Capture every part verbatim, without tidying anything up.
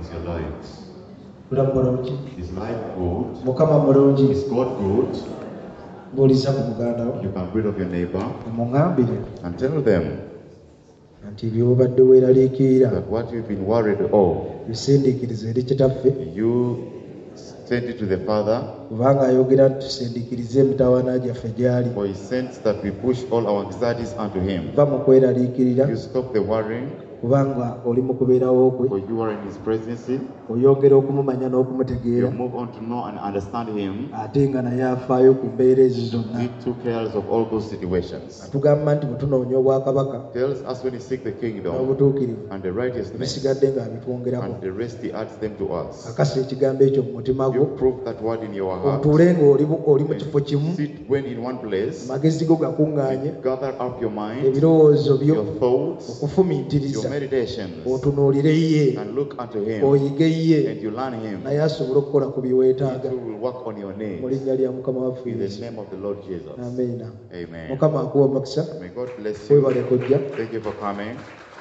is your life? Bulamu bulungi. Is life good? Mukama mulungi. Is God good? Buuliza ku muganda wo. You can read of your neighbor Omuŋŋambire and tell them nti by'obadde weeraliikirira that what you've been worried of, bisindiikirize eri kitaffe. you send it to the Father, Kubanga ayogera nti tusindiikirize emitawaana gyaffe gy'ali. for He sends that we push all our anxieties unto Him. Va mu kweraliikirira You stop the worrying, kubanga oli mu kubeerawo kwe. for you are in His presence. Oyongera okumumanya You n'okumutegeera. move on to know and understand Him. Ate nga naye afaayo ku mbeera ezo zonna. He took care of all those situations. Atugamba nti bwe tunoonya obwakabaka Tells us when He seek the kingdom n'obutuukirivu and the righteousness, ebisigadde ng'abitwongerako. and the rest He adds them to us. Akasa ekigambo ekyo mu mutima gwo. You prove that word in your heart. Otuule ng'oli oli mu kifo kimu. Sit when in one place. Amagezi go gakuŋŋaanye. Gather up your mind, Ebirowoozo byo your thoughts, okufumiitiriza. your meditations, Otunuulire ye. and look unto Him, Oyige ye. and you learn Him. Naye asobole okukola ku bye He weetaaga. too will work on your Mu needs. linnya lya Mukama waffe In the Yesu. name of the Lord Jesus. Amiina. Amen. Mukama akuwa omukisa. May God bless you. Weebale kujja. Thank you for coming.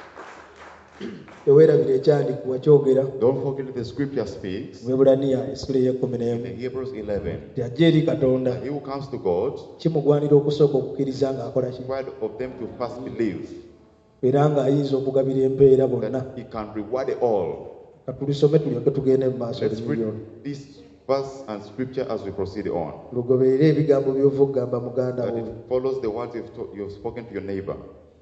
Teweerabira ekyandikibwa kyogera. Don't forget the scripture speaks Mu Ebulaniya essula ey'ekkumi in n'emu. the Hebrews eleven. Nti ajja eri Katonda. He who comes to God, Kimugwanira okusooka okukkiriza ng'akola ki? required of them to first believe Era ng'ayinza okugabira empeera bonna. that He can reward all. Katulisome tulyoke tugende mu maaso Let's read n'ebiryono. this verse and scripture as we proceed on. Lugoberere ebigambo by'ova okugamba muganda That wo. it follows the words you've, to- you've spoken to your neighbor.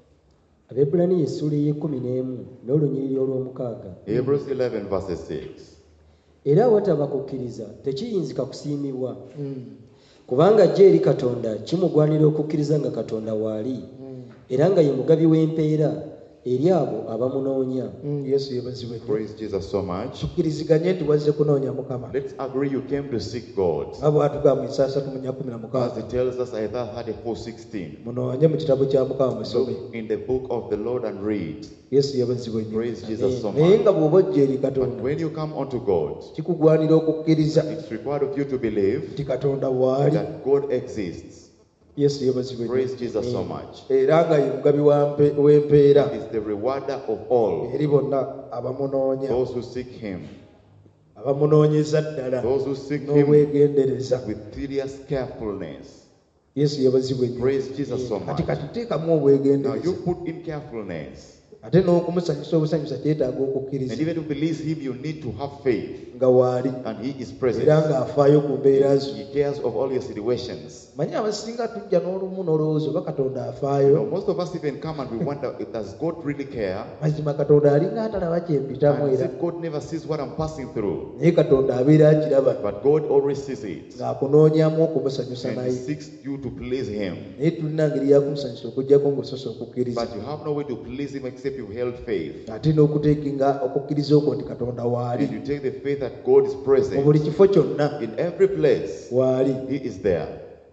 Abebulaniya essula ey'ekkumi n'emu n'olunyiriri olw'omukaaga. Hebrews eleven verses six. Era awataba kukkiriza tekiyinzika kusiimibwa, Mm. kubanga ajja eri Katonda kimugwanira okukkiriza nga Katonda waali, era nga ye mugabi w'empeera eri abo abamunoonya. Mm, Yesu yeebazibwe. Praise Jesus so much. Tukkiriziganye nti wazze kunoonya Mukama. Let's agree you came to seek God. Nga bw'atugamba mu Isaaya mu nnya kumi na As mukaaga. it tells us Isaiah thirty-four sixteen. Munoonye mu kitabo kya Mukama musome. Look in the book of the Lord and read. Yesu yeebazibwe nnyo. Praise Jesus so Naye much. nga bw'oba ojja eri But Katonda when you come unto God, kikugwanira okukkiriza it's required of you to believe nti Katonda waali. that God exists. Yesu yeebazibwe nnyo. Praise Jesus so much. Era nga ye mugabi wa mpe- w'empeera He is the rewarder of all. eri bonna abamunoonya. Those who seek Him. Abamunoonyeza ddala Those who seek Him n'obwegendereza. with serious carefulness. Yesu yeebazibwe nnyo. Praise Jesus so Kati much. kati teekamu Now obwegendereza. you put in carefulness. Ate n'okumusanyusa obusanyusa kyetaaga And okukkiriza even to believe Him, you need to have faith. nga waali And He is present. era ng'afaayo ku mbeera zo. He cares of all your situations. Manyi abasinga tujja n'olumu n'olowooza oba Katonda You know, afaayo. most of us even come and we wonder, does God really care? Mazima Katonda alinga atalaba kyempitamu And era. if God never sees what I'm passing through, Naye Katonda abeera akiraba but God always sees it. ng'akunoonyamu okumusanyusa And He naye. seeks you to please Him. Naye tulina ngeri yakumusanyusa okuggyako ng'ososa okukkiriza. But you have no way to please Him except you held faith. Ate n'okuteekinga okukkiriza okwo nti Katonda And waali. you take the faith that God is Mu present. buli kifo kyonna In every place, waali. He is there.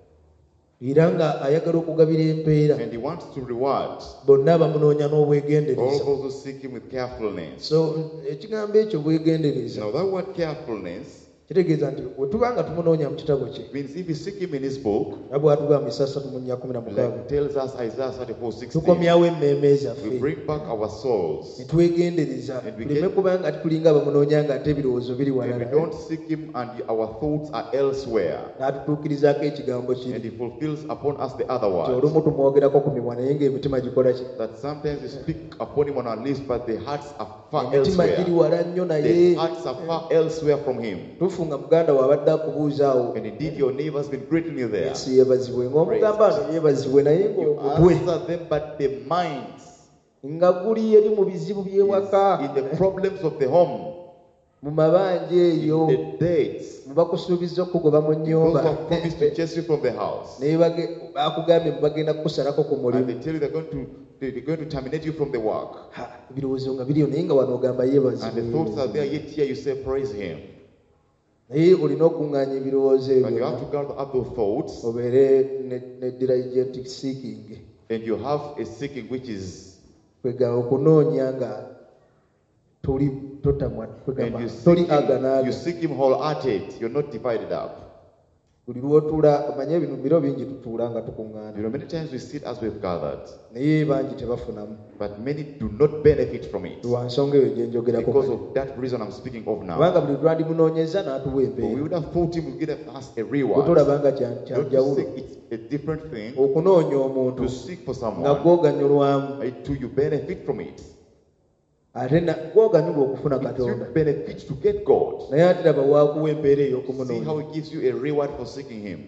Era nga ayagala okugabira empeera And He wants to reward bonna abamunoonya all n'obwegendereza. those who seek Him with carefulness. So ekigambo ekyo bwegendereza Now that word carefulness kitegeeza nti bwe tuba nga tumunoonya mu kitabo kye means if you seek Him in His book, nga bw'atugamba Isaaya ssatu mu nnya kumi na mukaaga like tells us Isaiah thirty-four sixteen, tukomyawo emmeeme we zaffe bring back our souls. ne twegendereza And we tuleme get- kuba nga tulinga abamunoonya nga ate ebirowoozo biri And we walala don't seek Him and our thoughts are elsewhere. n'atutuukirizaako ekigambo And kiri He fulfills upon us the other nti words. olumu tumwogerako ku mimwa naye ng'emitima gikola ki That sometimes we speak upon Him on our lips, but the hearts are far emitima giri elsewhere. wala nnyo The naye hearts are far elsewhere from Him. tufunga muganda we abadde akubuuza awo And indeed, your neighbor has been greeting you there. ensi yeebazibwe ng'omugamba ano yeebazibwe naye You ng'omutwe answer them, but the minds nga guli eri mu bizibu is by'ewaka in the problems of the home, mu mabanja eyo in the dates. mu bakusuubiza okugoba mu Those nnyumba who have promised to chase you from the house. naye bage- bakugambye bagenda kukusalako ku And mulimu they tell you they're going to they're going to terminate you from the work. Ha, ebirowoozo nga biriyo naye nga wano ogamba And the thoughts are yeebazibwe there, yet here you say, praise Him. naye olina okuŋŋaanya ebirowoozo But you ebyo have to gather up those thoughts, obeere ne ne diligent seeking and you have a seeking which is, kwegamba okunoonya nga toli totamwa and kwegamba you toli seek Him, you aganaaga seek Him wholehearted. You're not divided up. buli lw'otuula omanye ebintu biro bingi tutuula nga You tukuŋŋaana know, many times we sit as we've gathered, naye bangi tebafunamu but many do not benefit from it. lwa nsonga eyo gye njogerako Because kale. of that reason I'm speaking of now. kubanga buli twandimunoonyeza n'atuwa But we empeera would have thought him would give us a bwe reward. tolaba nga kya- kya Don't you njawulo think it's a different thing okunoonya omuntu to seek for nga someone gwoganyulwamu uh, to you benefit from it? ate na- gwoganyulwa okufuna It's katonda your benefit to get God. naye ate laba waakuwa empeera See how ey'okumunoonya He gives you a reward for seeking Him.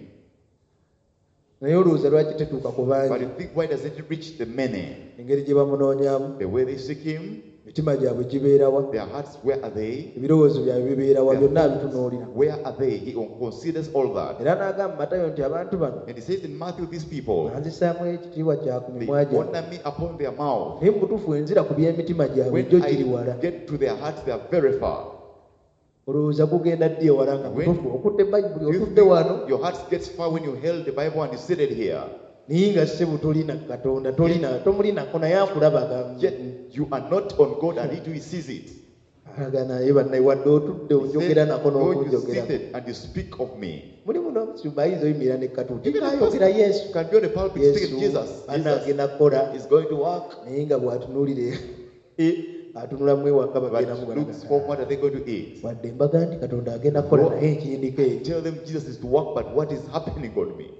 naye olowooza lwaki tetuuka ku But bangi you think, why does it reach the many? engeri gye bamunoonyamu The way they seek Him, mitima gyabwe gibeerawa their hearts, where are they? ebirowoozo byabwe bibeerawa Their byonna thoughts, abitunuulira where are they? He considers all that. era n'agamba matayo nti abantu bano And He says in Matthew, these people, banzisaamu ekitiibwa kya ku they mimwa gyabwe honor me upon their mouth. naye mu butuufu enzira ku by'emitima gyabwe When gyo giri wala I get to their hearts, they are very far. olowooza gugenda ddi ewala nga When- mutuufu okudde bayibuli You otudde wano think your heart gets far when you held the Bible and you seated here. naye nga ssebo tolina katonda tolina tomulinako naye akulabaga Yet you are not on God and He too sees it. aga naye bannaye wadde otudde He onjogera said, nako "Though you n'okunjogera seated and you speak of me." mulimu n'omusumba ayinza oyimirira ne katuuti Even a ayogera pastor yesu can be on the pulpit yesu speaking Jesus. anna Jesus agenda kukola is going to work. naye nga bw'atunuulire atunulamu ewaka But bagenda looks for what are they going to eat? wadde mbaga nti katonda agenda kukola naye ekiyindiko ekyo Tell them Jesus is to work, but what is happening on me?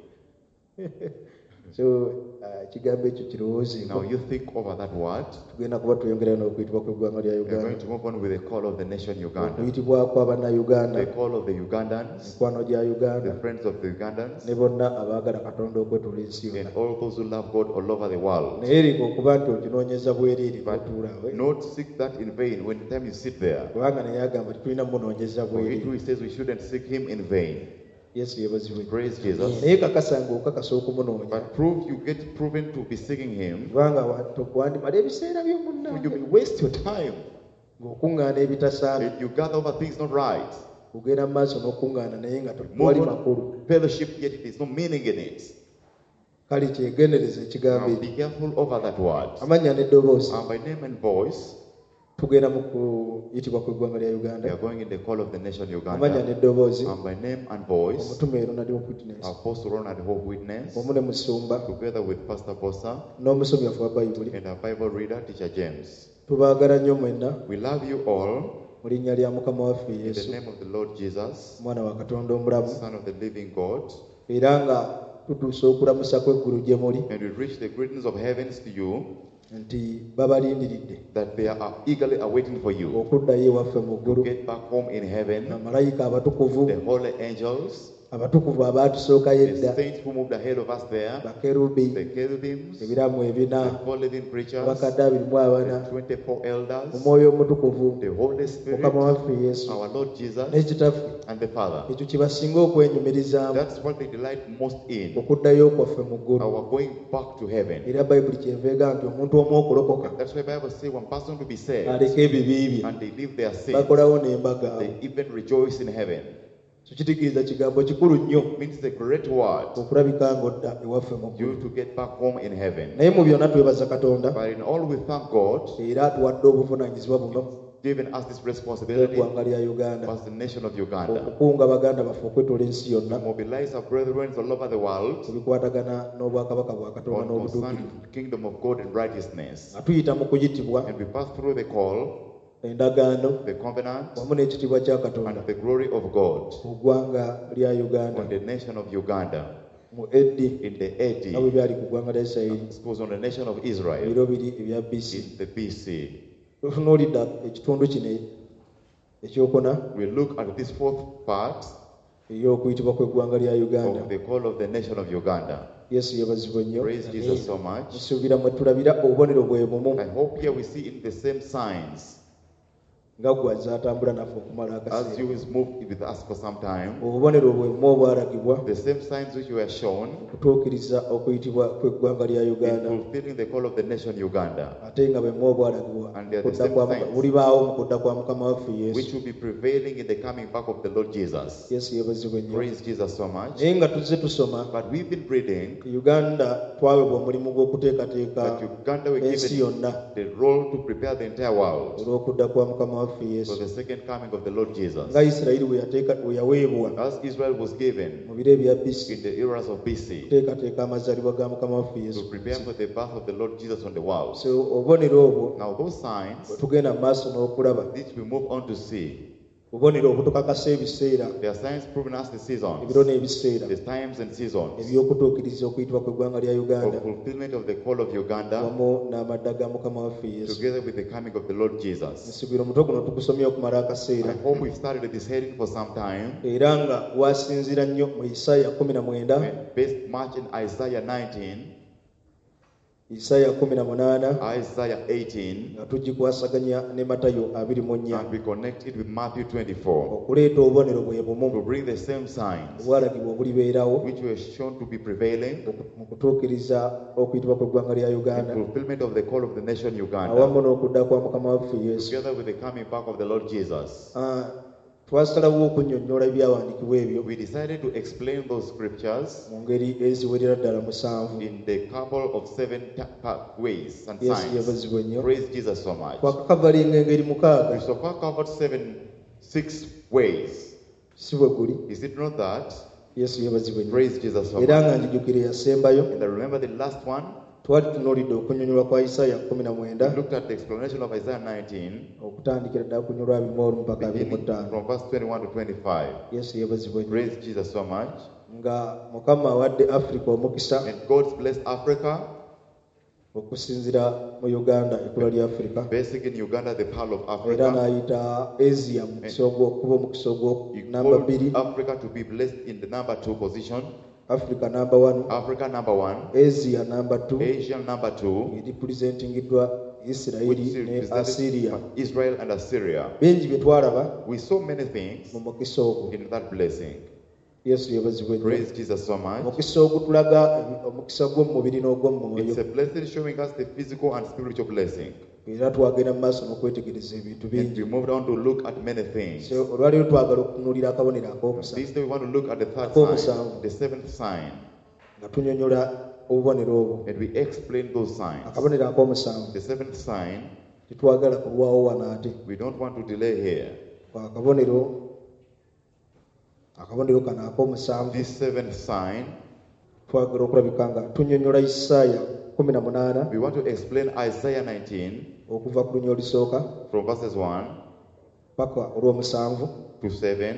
so uh, ekigambo ekyo Now kirowoozeeko you think over that word. tugenda kuba tweyongera n'okuyitibwa kw'eggwanga lya We are going uganda to move on with the call of the nation Uganda. okuyitibwa kw'abannayuganda The call of the Ugandans, mikwano gya uganda the friends of the Ugandans, ne bonna abaagala katonda okwetula ensi and yonna all those who love God all over the world. naye erika okuba nti okinoonyeza bwereere But n'otuulaawe not seek that in vain when the time you sit there. kubanga naye agamba tetulina munoonyeza For he bwereere too he says we shouldn't seek him in vain. yesu yebazibwe Praise Jesus. naye kakasanga okakasa okumunoonya But prove you get proven to be seeking him, kubanga wandimala ebiseera so you by'omunnange will waste your time. ng'okuŋŋaana ebitasaana If you gather over things not right, kugenda mu maaso n'okuŋŋaana naye nga move tewali on makulu fellowship, yet it is no meaning in it. kale kyegendereza ekigambo Now ekyo be careful over that word. amannya n'eddoboozi And by name and voice, tugenda mu kuyitibwa kw'eggwanga lya we uganda are going in the call of the nation amannya Uganda. n'eddoboozi And by name and voice, omutume ronald witness Apostle Ronald Hope Witness, omu ne musumba together with Pastor Bossa n'omusomyafu wa bayibuli and our Bible reader, Teacher James. tubaagala nnyo mwenna We love you all mu linnya lya mukama waffe in the yesu name of the Lord Jesus, omwana wa katonda omulamu Son of the living God. era nga tutuusa okulamusa kw'eggulu gye muli And we reach the greetings of heavens to you, nti babalindiridde that they are eagerly awaiting for you okuddayo ewaffe mu ggulu to get back home in heaven. bamalayika abatukuvu The holy angels, abatukuvu abaatusookayo the edda saints who moved ahead of us there, bakerubi the cherubims, ebiramu ebina the four living creatures, abakadde abiri mu abana the twenty-four elders, omwoyo omutukuvu the Holy Spirit, mukama waffe yesu our Lord Jesus, n'ekitaffe and the Father. ekyo kye basinga okwenyumirizaamu That's what they delight most in, okuddayo kwaffe mu ggulu our going back to heaven. era bayibuli kyeva ega nti omuntu omu okulokoka That's why the Bible says one person to be saved aleka ebibi bye and they leave their sins, bakolawo n'embaga they even rejoice in heaven. kyo kitegeeza kigambo kikulu nnyo It means the great word okulabika ng'odda ewaffe mu ggulu you to get back home in heaven. naye mu byonna twebaza katonda But in all we thank God, era atuwadde obuvunaanyizibwa buno giving us this responsibility eggwanga lya uganda as the nation of Uganda, okukunga baganda baffe okwetola ensi to yonna mobilize our brethren all over the world ku bikwatagana n'obwakabaka bwa katonda on n'obutuukirivu concerning the kingdom of God and righteousness. nga tuyita mu kuyitibwa And we pass through the call, endagaano the covenant, wamu n'ekitiibwa kya katonda and the glory of God ku ggwanga lya uganda on the nation of Uganda mu eddi in the nga bwe A D. byali ku ggwanga lya isirayiri It was on the nation of Israel ebiro biri ebya bc in the B C. tutunuulidde ekitundu kino ekyokuna We look at this fourth part ey'okuyitibwa kw'eggwanga lya uganda of the call of the nation of Uganda. yesu yebazibwe nnyo Praise Jesus so much. nsuubira mwe tulabira obubonero bwe bumu I hope here we see in the same signs nga gwazze atambula naffe okumala as akaseera you has moved with us for some time. obubonero bwe bumu obwalagibwa The same signs which were shown okutuukiriza okuyitibwa kw'eggwanga lya in uganda fulfilling the call of the nation Uganda, ate nga bwe mu obwalagibwa And they are the Kudda same kwa- signs. bulibaawo mu kudda kwa mukama waffe which yesu will be prevailing in the coming back of the Lord Jesus. yesu yebazibwe nnyo Praise Jesus so much. naye nga tuzze tusoma But we've been reading uganda twaweebwa omulimu gw'okuteekateeka that Uganda were ensi given yonna the role to prepare the entire world olw'okudda kwa mukama waffe waffe for yesu the second coming of the Lord Jesus. nga isirayiri bwe yateeka- bwe yaweebwa As Israel was given mu biro ebya bisi in the eras of B C kuteekateeka amazaalibwa ga mukama waffe yesu to prepare for the birth of the Lord Jesus on the world. so obubonero obwo Now those signs, bwe tugenda mu maaso n'okulaba which we move on to see, bubonero obutukakasa ebiseera they are signs proving us the seasons, ebiro n'ebiseera the times and seasons eby'okutuukiriza okuyitibwa kw'eggwanga lya of uganda fulfillment of the call of Uganda, wamu n'amadda ga mukama waffe yesu together with the coming of the Lord Jesus. nsibira omutwe guno tugusomye okumala I akaseera hope we've started this heading for some time, era nga wasinziira nnyo mu isaaya kumi na mwenda and based much in Isaiah nineteen, isaaya kumi na munaana Isaiah eighteen, nga tugikwasaganya ne matayo abiri mu nnya and we connect it with Matthew twenty-four okuleeta obubonero bwe to bumu bring the same signs obwalagibwa obulibeerawo which were shown to be prevailing mu kutuukiriza okuyitibwa kw'eggwanga lya in uganda fulfillment of the call of the nation Uganda, awamu n'okudda kwa mukama waffe yesu together with the coming back of the Lord Jesus. Ah, twasalawo okunnyonnyola ebyawandiikibwa ebyo We decided to explain those scriptures mu ngeri eziwerera ddala musanvu in the couple of seven ta- pa- ways and yesu signs. yebazibwa nnyo Praise Jesus so much. twakakavalinga engeri We mukaaga so far covered seven, six ways. si bwe guli Is it not that? yesu yebazibwa nnyo Praise Jesus so era much. nga njijukire yasembayo And I remember the last one, twali tunuulidde okunnyonnyola kwa isaaya kumi na mwenda we looked at the explanation of Isaiah nineteen, okutandikira ddala ku nyolwa abiri mu olumu mpaka abiri mu beginning ttaano from verse twenty-one to twenty-five. yesu yebazibwa nnyo Praise Jesus so much. nga mukama awadde afirika omukisa And God's blessed Africa, okusinzira mu uganda ekkula lya afirika basic in Uganda, the pearl of era Africa. n'ayita asia mu mukisa ogwokuba omukisa He ogwonamba called bbiri Africa to be blessed in the number two position. africa number one Africa number one, asia number two Asia number two, eripresentingiddwa which isirayiri is ne represented asiriya by Israel and Assyria. bingi bye twalaba We saw many things mu mukisa ogwo in that blessing. yesu yebazibwa nnyo Praise Jesus so much. omukisa ogutulaga omukisa gw'omumubiri n'ogw'omumwoyo It's a blessing showing us the physical and spiritual blessing. era twagenda mu maaso n'okwetegereza ebintu And bingi we moved on to look at many things. So, olwaleero twagala okutunuulira akabonero ak'okusatu This day we want to look at the third Ak'omusanvu. sign, the seventh sign, nga tunyonnyola obubonero obwo and we explain those signs. akabonero ak'omusanvu The seventh sign, tetwagala kulwawo wano ate we don't want to delay here. akabonero akabonero kano ak'omusanvu This seventh sign, twagala okulabika nga tunyonnyola isaaya kumi na munaana we want to explain Isaiah nineteen okuva ku lunya olusooka from verses one paka olw'omusanvu to seven.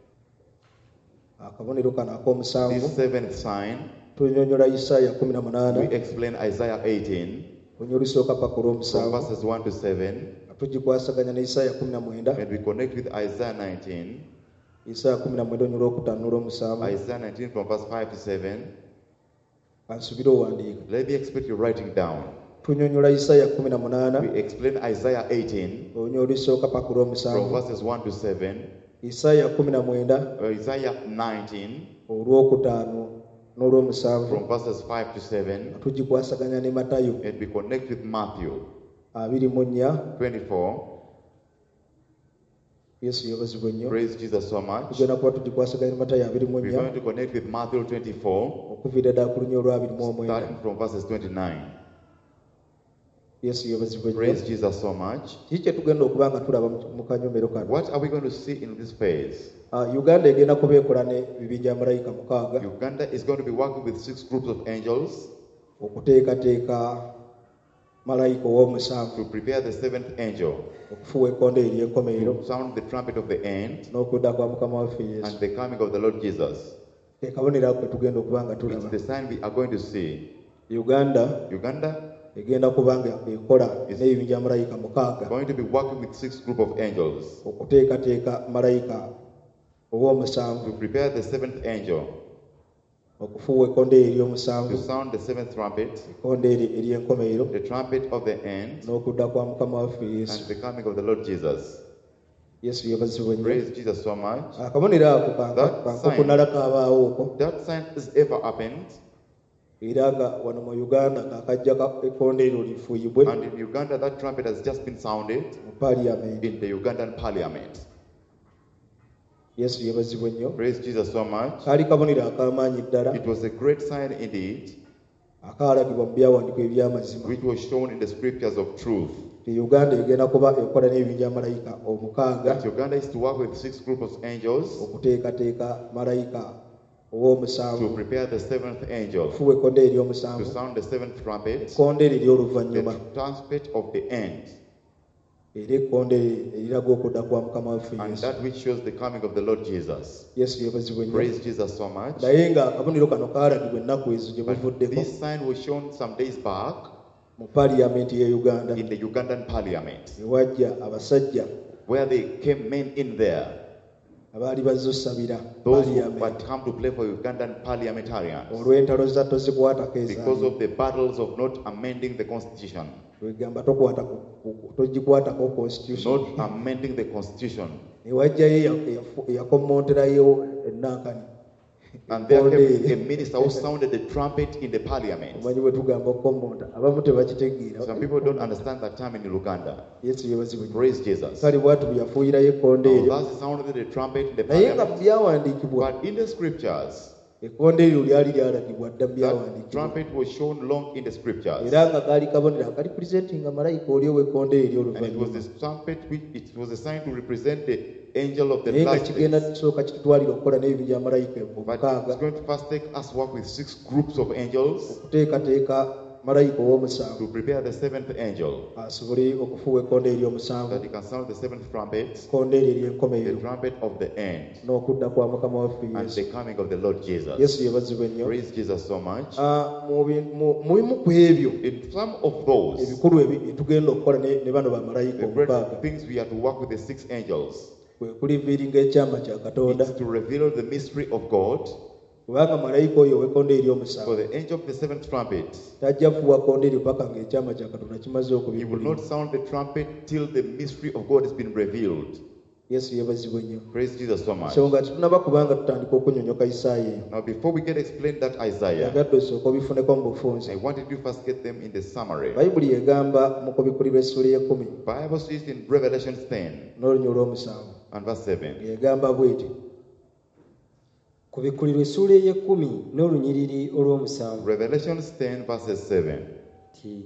akabonero kano ak'omusanvu This seventh sign, tunyonnyola isaaya kumi na we munaana explain Isaiah eighteen lunya olusooka paka from olw'omusanvu verses one to seven, nga tugikwasaganya ne isaaya kumi na mwenda and we connect with Isaiah nineteen, isaaya kumi na mwenda olunya olwokutaano n'olw'omusanvu Isaiah nineteen from verse five to seven. kansubire owandiika Let me expect you writing down. tunyonnyola isaaya kumi na munaana We explain Isaiah eighteen olunya olusooka paka from olw'omusanvu verses one to seven, isaaya kumi na mwenda Isaiah nineteen olwokutaano n'olw'omusanvu from verses five to seven, tugikwasaganya ne matayo and we connect with Matthew abiri mu nnya twenty-four. yesu yebazibwa nnyo Praise Jesus so much. tugenda kuba tugikwasaganya ne matayo abiri mu We're nnya going to connect with Matthew twenty-four, okuviira ddala ku lunya olwabiri mu omwenda starting from verses twenty-nine. yesu yebazibwa nnyo Praise Jesus so much. kiki kye tugenda okuba nga tulaba mu- mu kanyomero kano What are we going to see in this phase? Ah, uganda egenda kuba ekola ne bibinja malayika mukaaga Uganda is going to be working with six groups of angels okuteekateeka malayika ow'omusanvu to prepare the seventh angel okufuwa ekkonde ery'enkomerero to sound the trumpet of the end n'okudda kwa mukama waffe yesu and the coming of the Lord Jesus. ke kabonero ako kwe tugenda okuba nga It's tulaba the sign we are going to see. uganda Uganda egenda kuba nga ekola n'ebibinja malayika mukaaga going to be working with six group of angels okuteekateeka malayika ow'omusanvu to prepare the seventh angel okufuwa ekkonde to ery'omusanvu sound the seventh trumpet, ekkonde eri ery'enkomerero the trumpet of the end, n'okudda kwa mukama waffe yesu and the coming of the Lord Jesus. yesu yebazibwa nnyo Praise Jesus so much. akabonero ako That kankokunala kaabaawo okwo That sign has ever happened, era nga wano mu uganda kakajja ekkonde eryo lifuuyibwe and in Uganda that trumpet has just been sounded mu paliyamenti in the Ugandan parliament. yesu yebazibwa nnyo Praise Jesus so much. kaali kabonero ak'amaanyi ddala It was a great sign indeed, akaalagibwa mu byawandiiko eby'amazima which was shown in the scriptures of truth. Uganda egenda kuba ekola n'ebibinja malayika omukaaga that Uganda is to work with six groups of angels okuteekateeka malayika to ow'omusanvu prepare the seventh angel, okufuwa ekkondeere to ery'omusanvu sound the seventh trumpet, ekkondeere the ery'oluvannyuma trumpet of the end, era ekkondeere eriraga okudda kwa mukama waffe and yesu that which shows the coming of the Lord Jesus. yesu yeebazibwe nnyo Praise Jesus so much. naye nga akabonero kano kaalagibwa ennaku ezo gye But buvuddeko this sign was shown some days back mu paliyamenti ye uganda in the Ugandan parliament, ewajja abasajja where they came men in there, abaali bazze osabira those who paliyamenti had come to play for Ugandan parliamentarians olw'entalo za tozikwatako because ezaali of the battles of not amending the constitution, wegamba tokwata ku- ku- togikwatako constitution not amending the constitution. ewajjayo eya- eyafu- eyakommonterayo enankani And there came a Ekkondeere. minister who sounded the trumpet in the parliament. omanyi bwe tugamba okommonta abamu tebakitegeera Some people don't understand that term in Uganda. yesu yebazibwe Praise Jesus. kale bwatu bwe yafuuyirayo ekkondeere Now, thus sounded the trumpet in the naye nga mu parliament. byawandiikibwa But in the scriptures, ekkondeere eryo lyali lyalagibwa dda mu that byawandiikibwa trumpet was shown long in the scriptures. era nga kaali kabonero akali presentinga malayika oli ow'ekkondeere And it was ery'oluvannyuma this trumpet which it was a sign to represent the angel of the naye nga last kigenda days. tusooka kitutwalira okukola n'ebintu bya malayika But omukaaga it's going to first take us work with six groups of angels okuteekateeka malayika ow'omusanvu to prepare the seventh angel, asobole okufuuwa ekkondeere ery'omusanvu that he can sound the seventh trumpet, ekkondeere the ery'enkomerero trumpet of the end, n'okudda kwa mukama waffe and yesu the coming of the Lord Jesus. yesu yebazibwa ennyo Praise Jesus so much. Ah, mu bi- mu mu bimu ku ebyo In some of those, ebikulu ebi bye tugenda okukola ne ne bano bamalayika the omukaaga great things we are to work with the six angels, kwe kuliviiringa ekyama kya katonda is to reveal the mystery of God. kubanga malayika oyo ow'ekkondeere For ery'omusanvu the angel of the seventh trumpet, tajja kufuuwa kkondeere paka ng'ekyama kya katonda kimaze he will okubikkulirwa not sound the trumpet till the mystery of God has been revealed. yesu yebazibwa nnyo Praise Jesus so much. so nga tetunaba kubanga tutandika okunyonyoka isaaya eyo Now, before we get explained that Isaiah, yagadde osooka obifuneko mu bufunze I wanted you first get them in the summary. bayibuli egamba mu kubikulirwa essula y'ekumi Bible says in Revelation ten n'olunyi olw'omusanvu and verse seven. egamba bw'eti ku bikkulirwa essuula ey'ekkumi n'olunyiriri olw'omusanvu Revelation ten verses seven. nti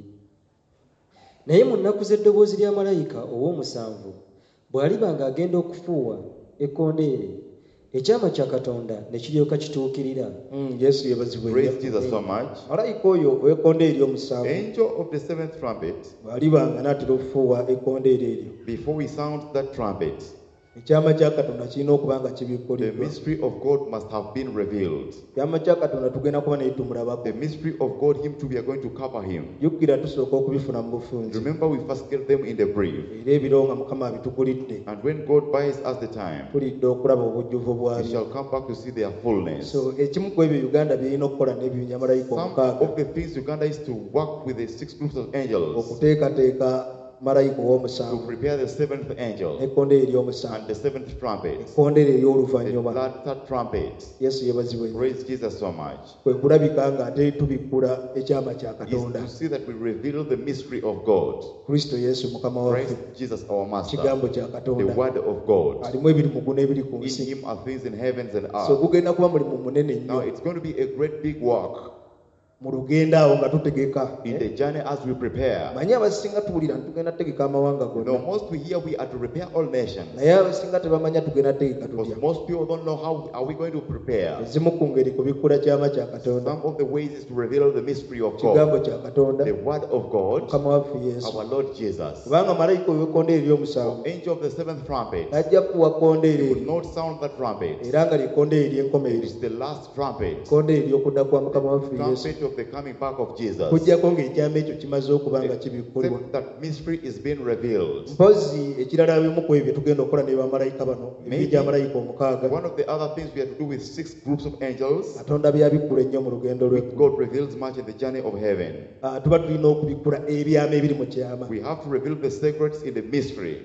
naye mu nnaku z'eddoboozi lya malayika ow'omusanvu bw'aliba ng'agenda okufuuwa ekkondeere ekyama kya katonda ne kiryoka kituukirira. Mm, yesu yebazibwa nnyo Praise Jesus so much. malayika oyo ow'ekkondeere ery'omusanvu Angel of the seventh trumpet, bw'aliba nga n'atera okufuuwa ekkondeere eryo before we sound that trumpet, ekyama kya katonda kirina okuba nga the kibikkuliddwa mystery of God must have been revealed. ekyama kya katonda tugenda kuba naye tumulabako The mystery of God, Him too, we are going to cover Him. jjukira tusooka okubifuna mu bufunze Remember, we first get them in the brief. era ebiro nga mukama abitugulidde And when God buys us the time, tulidde okulaba obujjuvu we bwabyo shall come back to see their fullness. so ekimu ku ebyo uganda birina okukola n'ebibinja malayika Some omukaaga of the things Uganda is to work with the six groups of angels okuteekateeka malayika to ow'omusanvu prepare the seventh angel ekkondeere ery'omusanvu and the seventh trumpet, ekkondeere the ery'oluvannyuma third, third trumpet. yesu yebazibwe nnyo. Praise Jesus so much. kwe kulabika nga ate tubikkula ekyama kya Is katonda to see that we reveal the mystery of God. kristo yesu mukama waffe Christ Jesus our Master, kigambo kya the katonda Word of God. alimu ebiri mu ggulu n'ebiri ku In nsi Him are things in heavens and so earth. gugenda kuba mulimu munene Now nnyo it's going to be a great big work mu lugendo awo nga tutegeka in the journey as we prepare. manyi abasinga tuwulira ntitugenda tutegeka amawanga No, gonna most we hear we are to prepare all nations. naye abasinga tebamanya tugenda tutegeka Because tutya most people don't know how are we going to prepare. ezimu ku ngeri kubikkula kyama kya katonda Some of the ways is to reveal the mystery of kigambo God, kya katonda the Word of God, mukama waffe yesu our Lord Jesus. kubanga malayika ow'ekkondeere ery'omusanvu Angel of the seventh trumpet tajja kuwa kkondeere will eryo not sound the trumpet. era nga lyekkondeere It ery'enkomerero is the last trumpet, ekkondeere ery'okudda kwa mukama waffe yesu trumpet of the coming back of Jesus. kujjako ng'ekyama ekyo kimaze okuba nga kibikkulwa Except that mystery is being revealed. mpozi ekirala bimu ku ebyo tugenda okukola ne bamalayika bano ebiri gya malayika omukaaga One of the other things we have to do with six groups of angels, katonda byabikkula ennyo mu lugendo lw'eggulu God reveals much in the journey of heaven. Ah, tuba tulina okubikkula ebyama ebiri mu kyama We have to reveal the secrets in the mystery.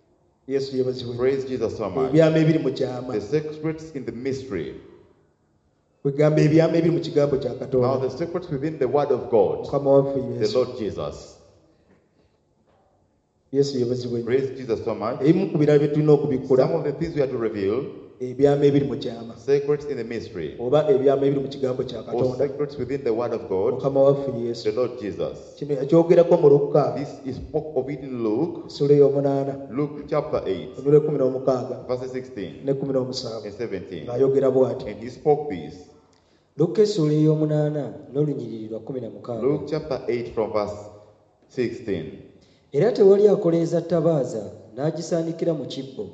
yesu yebazibwe Praise Jesus so much. ebyama ebiri mu kyama The secrets in the mystery. kwegamba ebyama ebiri mu kigambo kya Now katonda the secrets within the Word of God, mukama waffe the yesu Lord Jesus. yesu yebazibwe nnyo Praise Jesus so much. ebimu ku birala bye tulina okubikkula Some of the things we have to reveal ebyama ebiri mu kyama secrets in the mystery, oba ebyama ebiri mu kigambo kya or Katonda secrets within the word of God, mukama waffe Yesu. the Lord Jesus. Kino yakyogerako mu Lukka This is spoke of it in Luke, essula ey'omunaana Luke chapter eight, onnula ekumi n'omukaaga verses sixteen ne kumi n'omusanvu and seventeen. ng'ayogera bw'ati. And he spoke this. Luka essula ey'omunaana n'olunyiriri lwa kumi na mukaaga. Luke chapter eight from verse sixteen. Era tewali akoleeza ttabaaza n'agisaanikira mu kibbo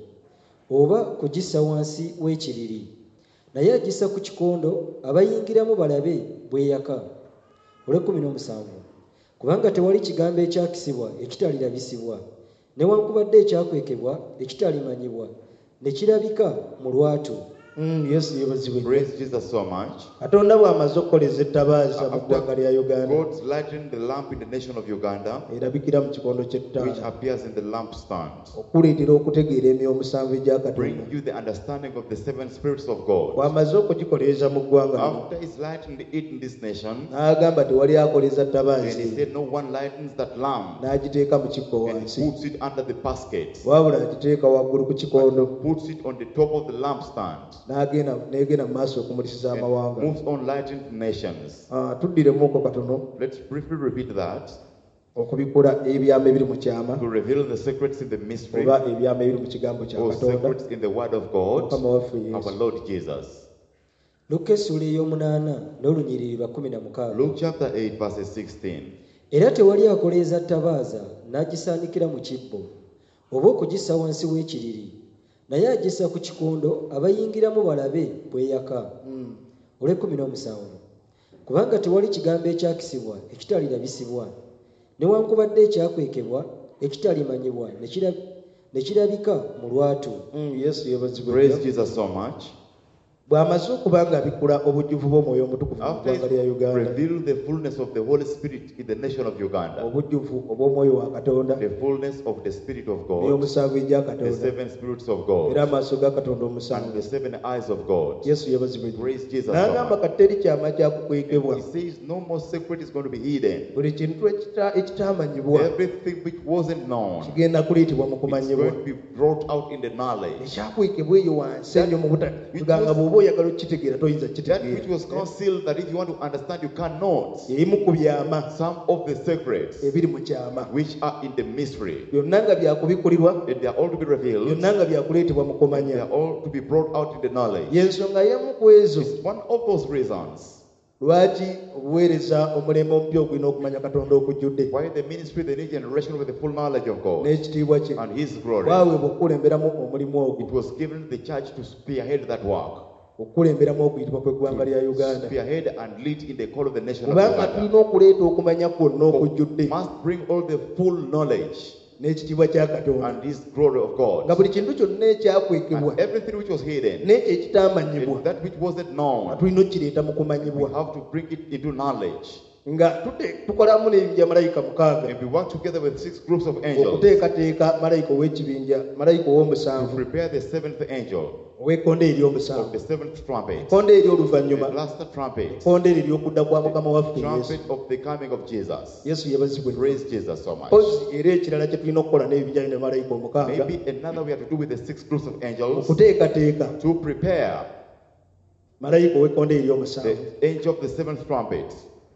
oba kugissa wansi w'ekiriri, naye agissa ku kikondo abayingiramu balabe bw'eyaka. olw'ekkumi n'omusanvu kubanga tewali kigambo ekyakisibwa ekitalirabisibwa, newankubadde ekyakwekebwa ekitalimanyibwa ne kirabika mu lwatu. Mm, Yesu yeebazibwe. Praise Jesus so much. Katonda bw'amaze okukoleza ettabaaza mu ggwanga lya Uganda God lightened the lamp in the nation of Uganda, erabikira mu kikondo which ky'ettaala appears in the lampstand, okuleetera okutegeera emyoyo omusanvu egya Katonda. bring you the understanding of the seven spirits of God. Bw'amaze okugikoleeza mu ggwanga lino After he's lightened it in this nation, n'agamba tewali akoleza and ttabaaza he eyo, said no one lightens that lamp n'agiteeka mu kibbo and wansi, puts it under the basket, wabula agiteeka waggulu ku kikondo, puts it on the top of the lampstand, n'agenda n'egenda mu maaso okumulisiza and amawanga. moves on lightened nations. Ah, tuddiremuuko katono Let's briefly repeat that, okubikola ebyama ebiri mu kyama to reveal the secrets in the mystery, oba ebyama ebiri mu kigambo kya or Katonda secrets in the word of God, mukama waffe our Yesu. Lord Jesus. Luka essula ey'omunaana n'olunyiriri lwa kumi na mukaaga. Luke chapter eight verses sixteen. Era tewali akoleeza ttabaaza n'agisaanikira mu kibbo oba okugissa wansi w'ekiriri, naye agissa ku kikondo abayingiramu balabe bw'eyaka. Mm. olw'ekkumi n'omusanvu kubanga tewali kigambo ekyakisibwa ekitalirabisibwa, newankubadde ekyakwekebwa ekitalimanyibwa ne kira- ne kirabika mu lwatu. Mm, Yesu yeebazibwe. Praise Jesus so much. Bw'amaze okuba ng'abikula obujjuvu bw'omwoyo omutukuvu mu After ggwanga lya he Uganda, revealed the fullness of the Holy Spirit in the nation of Uganda, obujjuvu obw'omwoyo wa Katonda the fullness of the Spirit of God, n'omusanvu egya the Katonda seven spirits of God, era amaaso ga Katonda and omusanvu, the seven eyes of God. Yesu yeebazibwe. Praise Jesus so N'agamba much. kati teri kyama kyakukwekebwa, He says no more secret is going to be hidden. buli kintu ekita- ekitamanyibwa Everything which wasn't known kigenda kuleetebwa mu is kumanyibwa. going to be brought out in the knowledge. Ekyakwekebwa eyo wansi ennyo mu buta tuganga bw'oba oyagala okukitegeera toyinza That which kukitegeera. was concealed, that if you want to understand, you cannot. Ebimu ku byama Some of the secrets ebiri mu kyama which are in the mystery, byonna nga byakubikulirwa, and they are all to be revealed, byonna nga byakuleetebwa mu they kumanya. are all to be brought out in the knowledge. Y'ensonga y'emu ku ezo It's one of those reasons lwaki obuweereza omulema omupya ogulina okumanya Katonda okujjudde why the ministry, the new generation with the full knowledge of God n'ekitiibwa kye and His glory, bwaweebwa okukulemberamu omulimu ogwo, it was given the church to spearhead that work, okukulemberamu okuyitibwa kw'eggwanga lya Uganda. spearhead and lead in the call of the nation of Kubanga Uganda. tulina okuleeta okumanya kwonna okujjudde Must bring all the full knowledge n'ekitiibwa kya Katonda, and His glory of nga God, buli kintu kyonna ekyakwekebwa and everything which was hidden, n'ekyo ekitamanyibwa and that which wasn't nga known, tulina okukireeta mu we kumanyibwa, have to bring it into knowledge. nga tute- tukolamu n'ebibinja malayika mukaaga And we work together with six groups of angels okuteekateeka malayika ow'ekibinja malayika to ow'omusanvu prepare the seventh angel ow'ekkonde of ery'omusanvu, the seventh trumpet, ekkonde the ery'oluvannyuma, last trumpet, ekkonde eryo ery'okudda kwa mukama waffe Yesu. trumpet of the coming of Jesus. Yesu yeebazibwe. Praise Jesus so much. Mpozi era ekirala kye tulina okukola n'ebijyanye ne malayika omukaaga, Maybe another we have to do with the six groups of angels okuteekateeka to prepare malayika ow'ekkonde ery'omusanvu, the angel of the seventh trumpet,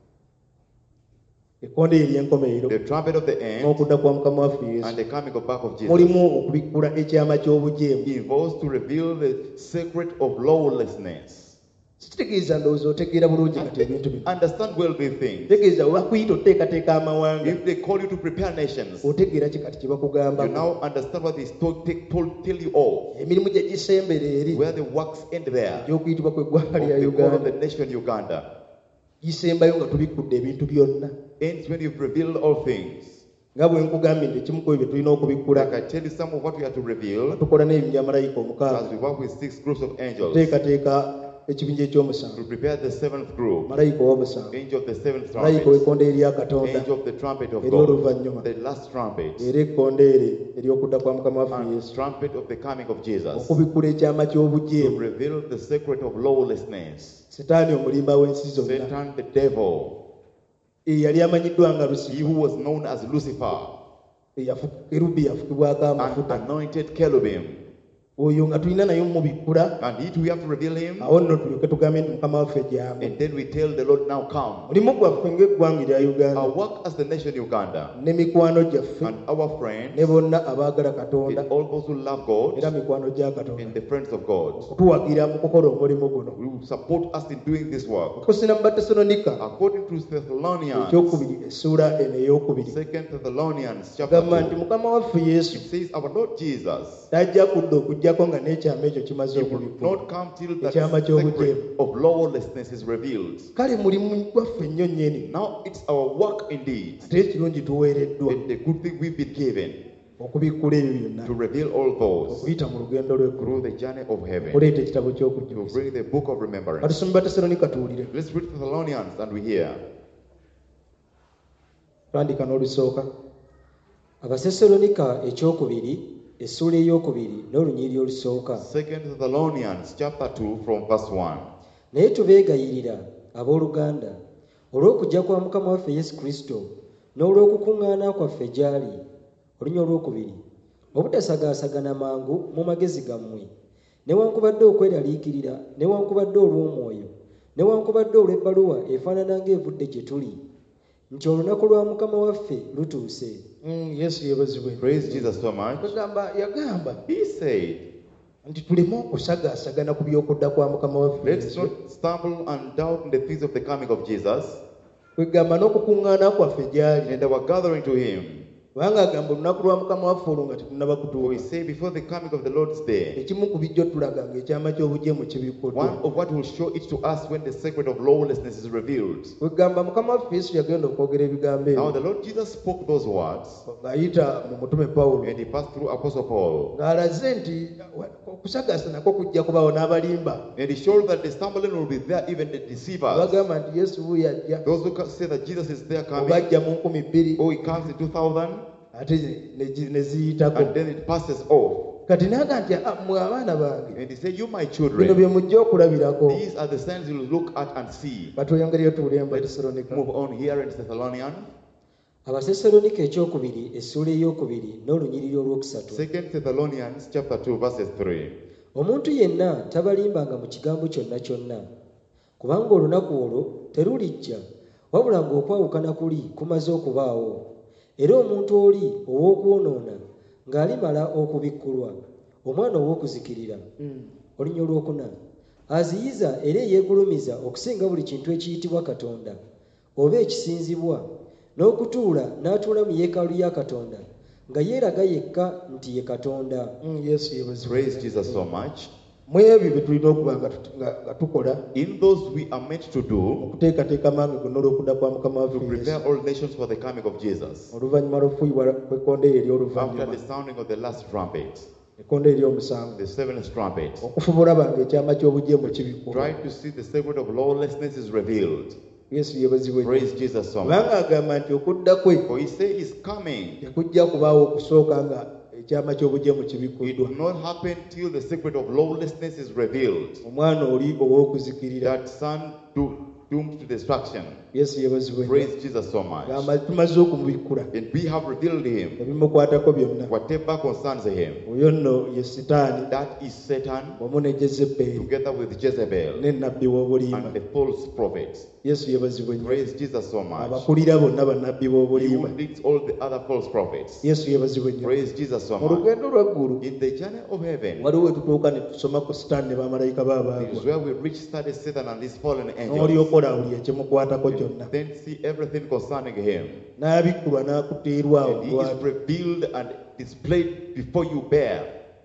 ekkonde ery'enkomerero the trumpet of the end, n'okudda kwa mukama waffe Yesu. and the coming of back of Jesus. Mulimu okubikkula ekyama ky'obujeemu. Involves to reveal the secret of lawlessness. Kitegeeza ndowooza otegeera bulungi kati ebintu bino. Understand well these things. Tegeeza we bakuyita oteekateeka amawanga, If they call you to prepare nations, otegeera ki kati kye you bakugamba. now understand what is told, take- told tell you all, Emirimu gye gisembera eri where the works end there, egy'okuyitibwa kw'eggwanga of lya the call of Uganda the nation Uganda, gisembayo nga tubikkudde ebintu byonna. ends when you've revealed all things. Nga bwe nkugambye nti ekimu ku ebyo tulina okubikkula, Like I tell you some of what we have to reveal, tukola n'ebinja malayika omukaaga, as we work with six groups of angels, tuteekateeka ekibinja eky'omusanvu, to prepare the seventh group, malayika ow'omusanvu, angel of the seventh malayika trumpet, w'ekkonde erya Katonda, angel of the trumpet of ery'oluvannyuma, God, the last trumpet, era ekkonde ere ery'okudda kwa mukama waffe and Yesu, trumpet of the coming of Jesus, okubikkula ekyama to ky'obujeemu. reveal the secret of lawlessness. Setaani omulimba w'ensi zonna, Satan the devil, eyali amanyiddwa nga he Lusifa, who was known as Lucifer, eyafu- kerubi yafukibwako and amafuta, anointed cherubim, oyo nga tulina naye mubikkula and it we have to reveal him, awo nno tulyoke tugambe nti mukama waffe gy'amu. and then we tell the Lord, now come. Mulimu gwaffe ng'eggwanga erya Our Uganda work as the nation Uganda ne mikwano gyaffe and our friends ne bonna abaagala Katonda and all those who love God era mikwano gya Katonda and the friends of God okutuwagira mu kukola omulimu guno. who support us in doing this work. Okusina mu Batesalonika According to Thessalonians, ekyokubiri essuula eno ey'okubiri Second Thessalonians chapter gamba nti two, mukama waffe Yesu it says our Lord Jesus, tajja kudda okugjako nga n'ekyama ekyo kimaze he will okubikkula. not come till that Ekyama ky'obujeemu. secret of lawlessness is revealed. Kale mulimu gwaffe nnyo nnyeni Now it's our work indeed, ate ekirungi tuweereddwa and the good thing we've been given, okubikkula ebyo byonna to reveal all those okuyita mu lugendo lw'eggulu through the journey of heaven, okuleeta ekitabo to ky'okujjukiza. bring the book of remembrance. Batusome Batesalonika tuwulire. Let's read Thessalonians and we hear. Tandika n'olusooka. Abasesalonika ekyokubiri essuula ey'okubiri n'olunyiriri olusooka. Second Thessalonians chapter two from verse one. Naye tubeegayirira abooluganda olw'okujja kwa Mukama waffe Yesu Kristo n'olw'okukuŋŋaana kwaffe gy'ali, olunya olwokubiri, obutasagaasagana mangu mu magezi gammwe, newankubadde okweraliikirira, newankubadde olw'omwoyo, newankubadde olw'ebbaluwa efaanana ng'evudde gye tuli, nti olunaku lwa Mukama waffe lutuuse. Mm, Yesu yeebazibwe. Praise Jesus so much. Kagamba yagamba He said, nti tuleme okusagaasagana ku by'okudda kwa Mukama waffe let's Yesu. not stumble and doubt in the things of the coming of Jesus Kwegamba n'okukuŋŋaana kwaffe gy'ali. and our gathering to him. Kubanga agamba olunaku lwa Mukama waffe olwo nga tetunnaba For we kutuuka. say before the coming of the Lord's day, Ekimu ku bijjo tulaga ng'ekyama ky'obujeemu kibikkuddwa. one of what will show it to us when the secret of lawlessness is revealed. Kwegamba Mukama waffe Yesu yagenda okwogera ebigambo Now ebyo the Lord Jesus spoke those words ng'ayita mu mutume Pawulo and he passed through Apostle Paul. ng'alaze nti okusagaasa nakwo kujja kubaawo n'abalimba And he showed that the stumbling will be there, even the deceivers. bagamba nti Yesu wuuyo ajja Those who can say that Jesus is there oba coming, ajja mu nkumi bbiri oh, he comes in two thousand, ate ne gi- ne ziyitako. and then it passes off. Kati naga nti "Ah, mmwe abaana bange And he said, you my bino children, bye mujja okulabirako." these are the signs you will look at and see. batweyongereyo tuwulire mu Batesalonika. Move on here in Thessalonians. Abasesalonika ekyokubiri essuula ey'okubiri n'olunyiriri olwokusatu. Second Thessalonians chapter two verses three. Omuntu yenna tabalimbanga mu kigambo kyonna kyonna, kubanga olunaku olwo terulijja wabula ng'okwawukana kuli kumaze okubaawo, era omuntu oli ow'okwonoona ng'alimala okubikkulwa, omwana ow'okuzikirira. Olunya olwokuna, aziyiza era eyeegulumiza okusinga buli kintu ekiyitibwa Katonda oba ekisinzibwa, n'okutuula n'atuula mu yeekaalu ya Katonda nga yeeraga yekka nti ye Katonda. Mm, Yesu yeebazibwe. Praise Jesus so much. mu ebyo bye tulina okuba nga tut- nga nga tukola In those we are meant to do, okuteekateeka amange gonna olw'okudda kwa Mukama to waffe prepare Yesu all nations for the coming of Jesus. oluvannyuma lw'okufuuyibwa kw'ekkondeere After ery'oluvannyuma the sounding of the last trumpet, ekkondeere ery'omusanvu the seventh trumpet, okufuba olaba ng'ekyama ky'obujeemu kibikkulwa. trying to see the secret of lawlessness is revealed. Yesu yeebazibwe nnyo. Praise Jesus so much. kubanga agamba nti okudda kwe For he said he's coming. tekujja kubaawo okusooka nga ekyama ky'obujeemu It kibikkuddwa. will not happen till the secret of lawlessness is revealed. omwana oli ow'okuzikirira. That son do, doomed to destruction. Yesu yeebazibwe nnyo. Praise Jesus so much. Gamba tumaze okumubikkula And we have revealed him. ebimukwatako byonna. Whatever concerns him, oyo nno ye sitaani that is Satan wamu ne Jezeberi together with Jezebel ne nnabbi w'obulimba. and the false prophets. Yesu yeebazibwe nnyo. Praise Jesus so much. abakulira bonna bannabbi He b'obulimba. who leads all the other false prophets. Yesu yeebazibwe nnyo. Praise Jesus so mu much. lugendo lwaggulu In the journey of heaven, waliwo we tutuuka ne tusoma ku sitaani ne bamalayika it is baabaagwa where we reach study Satan and his fallen angels. n'olyokola buli ekimukwatako kyonna. Then see everything concerning him. n'abikkulwa n'akuteerwa awo And he is lwatu. revealed and displayed before you bare.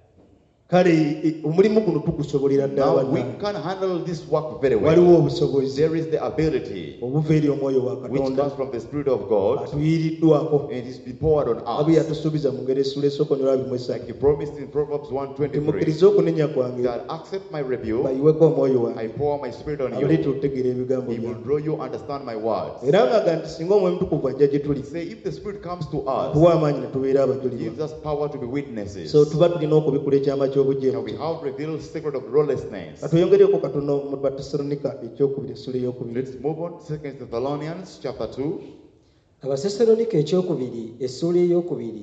kale e- omulimu guno tugusobolera ddala Now we bannange. can handle this work very waliwo well. obusobozi There is the ability obuva eri omwoyo wa which katonda comes from the Spirit of God atuyiiriddwako and is be poured on nga bwe us. yatusuubiza mu ngero essuula esooka onyolwa Like bimwesatu he promised in Proverbs one twenty-three, timukkirize okunenya kwange that accept my rebuke, bayiweko omwoyo I wange pour my spirit on abaleeta you. otegeera ebigambo He will byange. draw you understand my words. era ng'aga nti singa omwoyo mutukuvu ajja gye tuli Say if the Spirit comes to us, tuwa amaanyi ne tubeera it abajulirwa. gives us power to be witnesses. so tuba tulina okubikula ekyama Now ky'obujeemu. we have revealed the secret of lawlessness. katweyongeryeko katono mu Batesalonika ekyokubiri essula ey'okubiri. Let's move on to Second Thessalonians chapter two. Abasesalonika ekyokubiri essuula ey'okubiri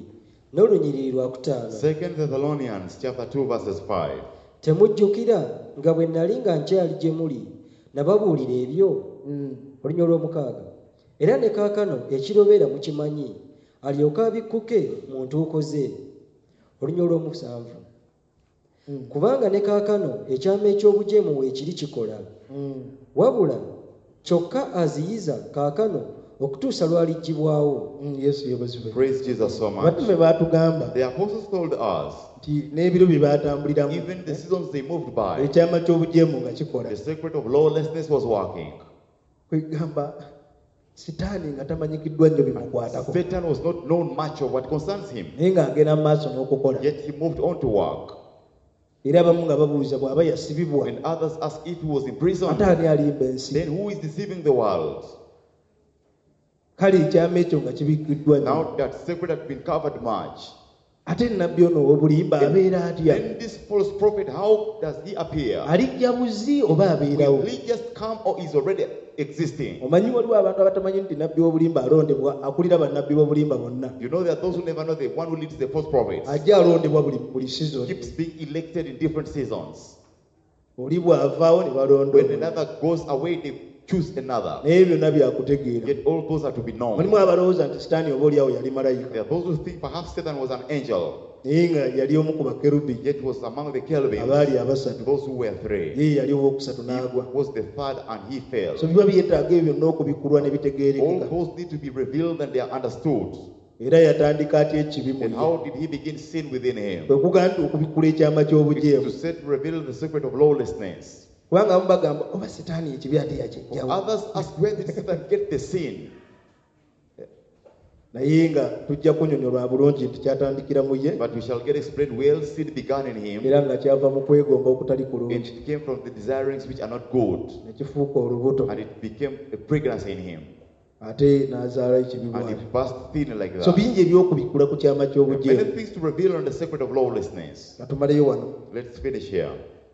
n'olunyiriri lwa kutaano. Second Thessalonians chapter two verses five. Temujjukira nga bwe nnali nga nkyali gye muli nababuulira ebyo. Olunyiriri lw'omukaaga. Era ne kaakano ekirobeera mukimanyi alyoke abikkuke mu ntuuko ze. Olunyiriri lw'omusanvu. Kubanga ne kaakano ekyama eky'obujeemu weekiri kikola. Wabula kyokka aziyiza kaakano okutuusa lwaliggibwawo. Yesu yebazibwe. Praise Jesus so much. Batume baatugamba The apostles told us, nti n'ebiro bye baatambuliramu even the seasons they moved by, ekyama ky'obujeemu nga kikola. the secret of lawlessness was working. Kwegamba sitaani nga tamanyikiddwa nnyo bimukwatako. Satan was not known much of what concerns him, naye ng'agenda mu maaso n'okukola. yet he moved on to work. Era abamu nga babuuza bw'aba yasibibwa When others asked if he was in prison, ate ani alimba ensi. then who is deceiving the world? Kale ekyama ekyo nga kibikkiddwa nnyo. Now that secret had been covered much. Ate nnabbi ono ow'obulimba abeera atya? Then this false prophet, how does he appear? Alijja buzi oba abeerawo? Will he just come or is already existing? Omanyi waliwo abantu abatamanyi nti nabbi w'obulimba alondebwa akulira bannabbi b'obulimba bonna. You know there are those who never know the one who leads the false prophets. Ajja alondebwa buli buli season. Keeps being elected in different seasons. Oli bw'avaawo ne balonda. When another goes away, they choose another. Naye byonna byakutegeera. Yet all those are to be known. Mulimu abalowooza nti sitaani oba oliawo yali malayika. There are those who think perhaps Satan was an angel, naye nga yali omu ku bakerubi yet was among the cherubims, abaali abasatu. those who were three. Ye yali owookusatu He n'agwa. was the third and he fell. So biba byetaaga ebyo byonna okubikkulwa ne All bitegeerekeka. those need to be revealed and they are understood. Era yatandika atya ekibi mu And ye. how did he begin sin within him? Kwe kugaa nti okubikkula ekyama It's ky'obujeemu. to set reveal the secret of lawlessness. Kubanga abamu bagamba oba sitaani ekibi ate yakyejjawo. Others ask, where did Satan get the sin? Naye nga tujja kunnyonnyola bulungi nti kyatandikira mu ye But we shall get explained where sin began in him, era nga kyava mu kwegomba okutali and kulungi it came from the desirings which are not good, ne kifuuka olubuto and it became a pregnancy in him, ate n'azaala ekibi and bw'ati. it burst thin like So that. bingi ebyokubikkula ku kyama Many ky'obujeemu. things to reveal on the secret of lawlessness. Nga tumaleyo wano. Let's finish here.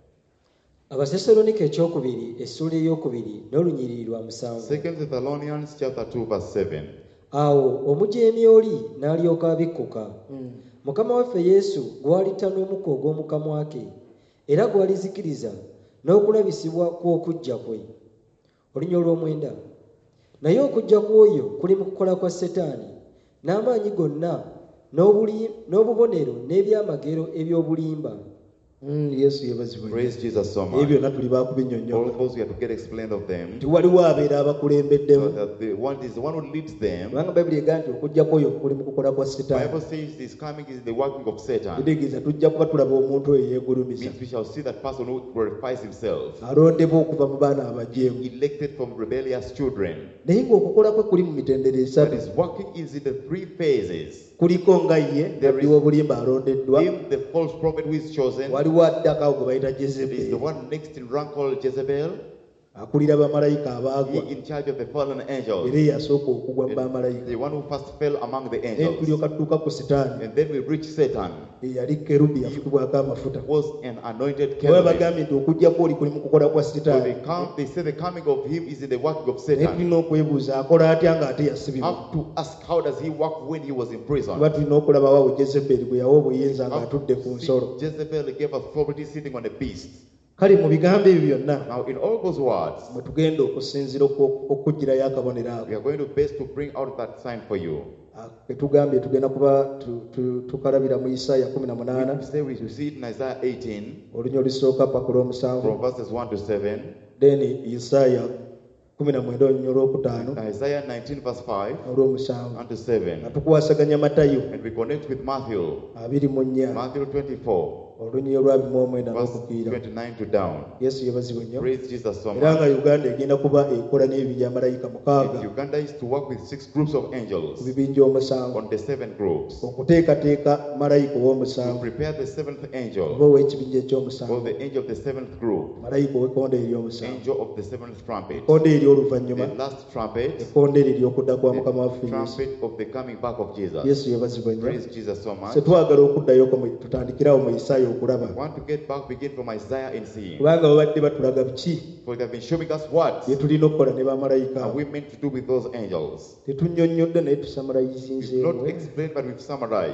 Abasessalonike ekyokubiri essula eyokubiri n'olunyiriri lwa musanvu. Second Thessalonians chapter two verse seven. Awo omujeemi oli n'alyoka abikkuka. Mukama waffe Yesu gw'alitta n'omukka ogw'omu kamwa ke era gw'alizikiriza n'okulabisibwa kw'okujja kwe. Olunyiriri olw'omwenda. Naye okujja kw'oyo kuli mu kukola kwa Setaani n'amaanyi gonna n'obuli- n'obubonero n'ebyamagero eby'obulimba. Mm, Yesu yebazibwe. Praise Jesus so Ebyo much. byonna tuli All baakubinnyonnyola. those we have to get explained of them. Nti waliwo abeera So abakulembeddemu. that the one is the one who leads them. Kubanga Bayibuli egamba nti okujja kw'oyo kuli mu kukola kwa The Setaani. Bible says this coming is the working of Satan. Kitegeeza tujja kuba tulaba omuntu oyo yeegulumiza. Means we shall see that person who glorifies himself, Alondebwa okuva mu baana abajeemu. elected from rebellious children. Naye ng'okukola kwe kuli mu mitendera That esatu. is working is in the three phases. Kuliko nga ye There nabbi is w'obulimba alondeddwa. Him, the false prophet who is chosen. Waliwo addako awo gwe bayita It is the Jezeberi. one next in rank called Jezebel. Akulira bamalayika abaagwa. He in charge of the fallen Era angels. eyasooka okugwa mu bamalayika. The one who first fell among the Naye angels. tulyoka tutuuka ku Setaani. And then we reach Satan, Eyali kerubi yafukibwako amafuta. who was an anointed Oba cherubim. bagambye nti okujja kw'oli kuli mu kukola kwa So they Setaani. come, they say the coming of him is in the working of Naye Satan. tulina okwebuuza akola atya ng'ate yasibibwa. Have to ask, how does he work when he was in prison? Kuba tulina okulaba waawo Jezeberi bwe yawa obuyinza Have ng'atudde ku to nsolo. see Jezebel gave authority sitting on a beast. Kale mu bigambo ebyo byonna Now, in all those words, mwe tugenda okusinziira oku- okuggirayo akabonero ako. we are going to best to bring out that sign for you. Ah, ketugambye tugenda kuba tu- tu- tukalabira mu Isaaya kumi na munaana We say we should see it in Isaiah eighteen, olunya olusooka paka olw'omusanvu, from verses one to seven, then Isaaya kumi na mwenda olunya olwokutaano Isaiah nineteen, verse five olw'omusanvu. and to seven. nga tukwasaganya Matayo And we connect with Matthew, abiri mu nnya Matthew twenty-four, olunya olwabimu omwenda verse n'okukiira. twenty-nine to down. Yesu yebazibwe nnyo. Praise Jesus so Era much. nga Uganda egenda kuba ekola n'ebibinja malayika mukaaga And Uganda is to work with six groups of ku angels bibinja omusanvu, on the seven groups okuteekateeka malayika to ow'omusanvu prepare the seventh oba angel, ow'ekibinja or eky'omusanvu, the angel of the seventh group, malayika ow'ekkonde ery'omusanvu, angel of the seventh trumpet, ekkonde ery'oluvannyuma, the last trumpet, ekkonde ery'okudda kwa mukama the waffe Yesu. trumpet of the coming back of Jesus. Yesu yebazibwe nnyo. Praise Jesus so much. Se twagala okuddayoko mu- tutandikirawo mu Isaaya okulaba, I want to get back, begin from Isaiah and seeing. kubanga babadde batulaga biki For they have been showing us what bye tulina okukola ne bamalayika are abo. we meant to do with those angels. Tetunnyonnyodde naye We've tusamalayizinzeewo. not explained, but we've summarized.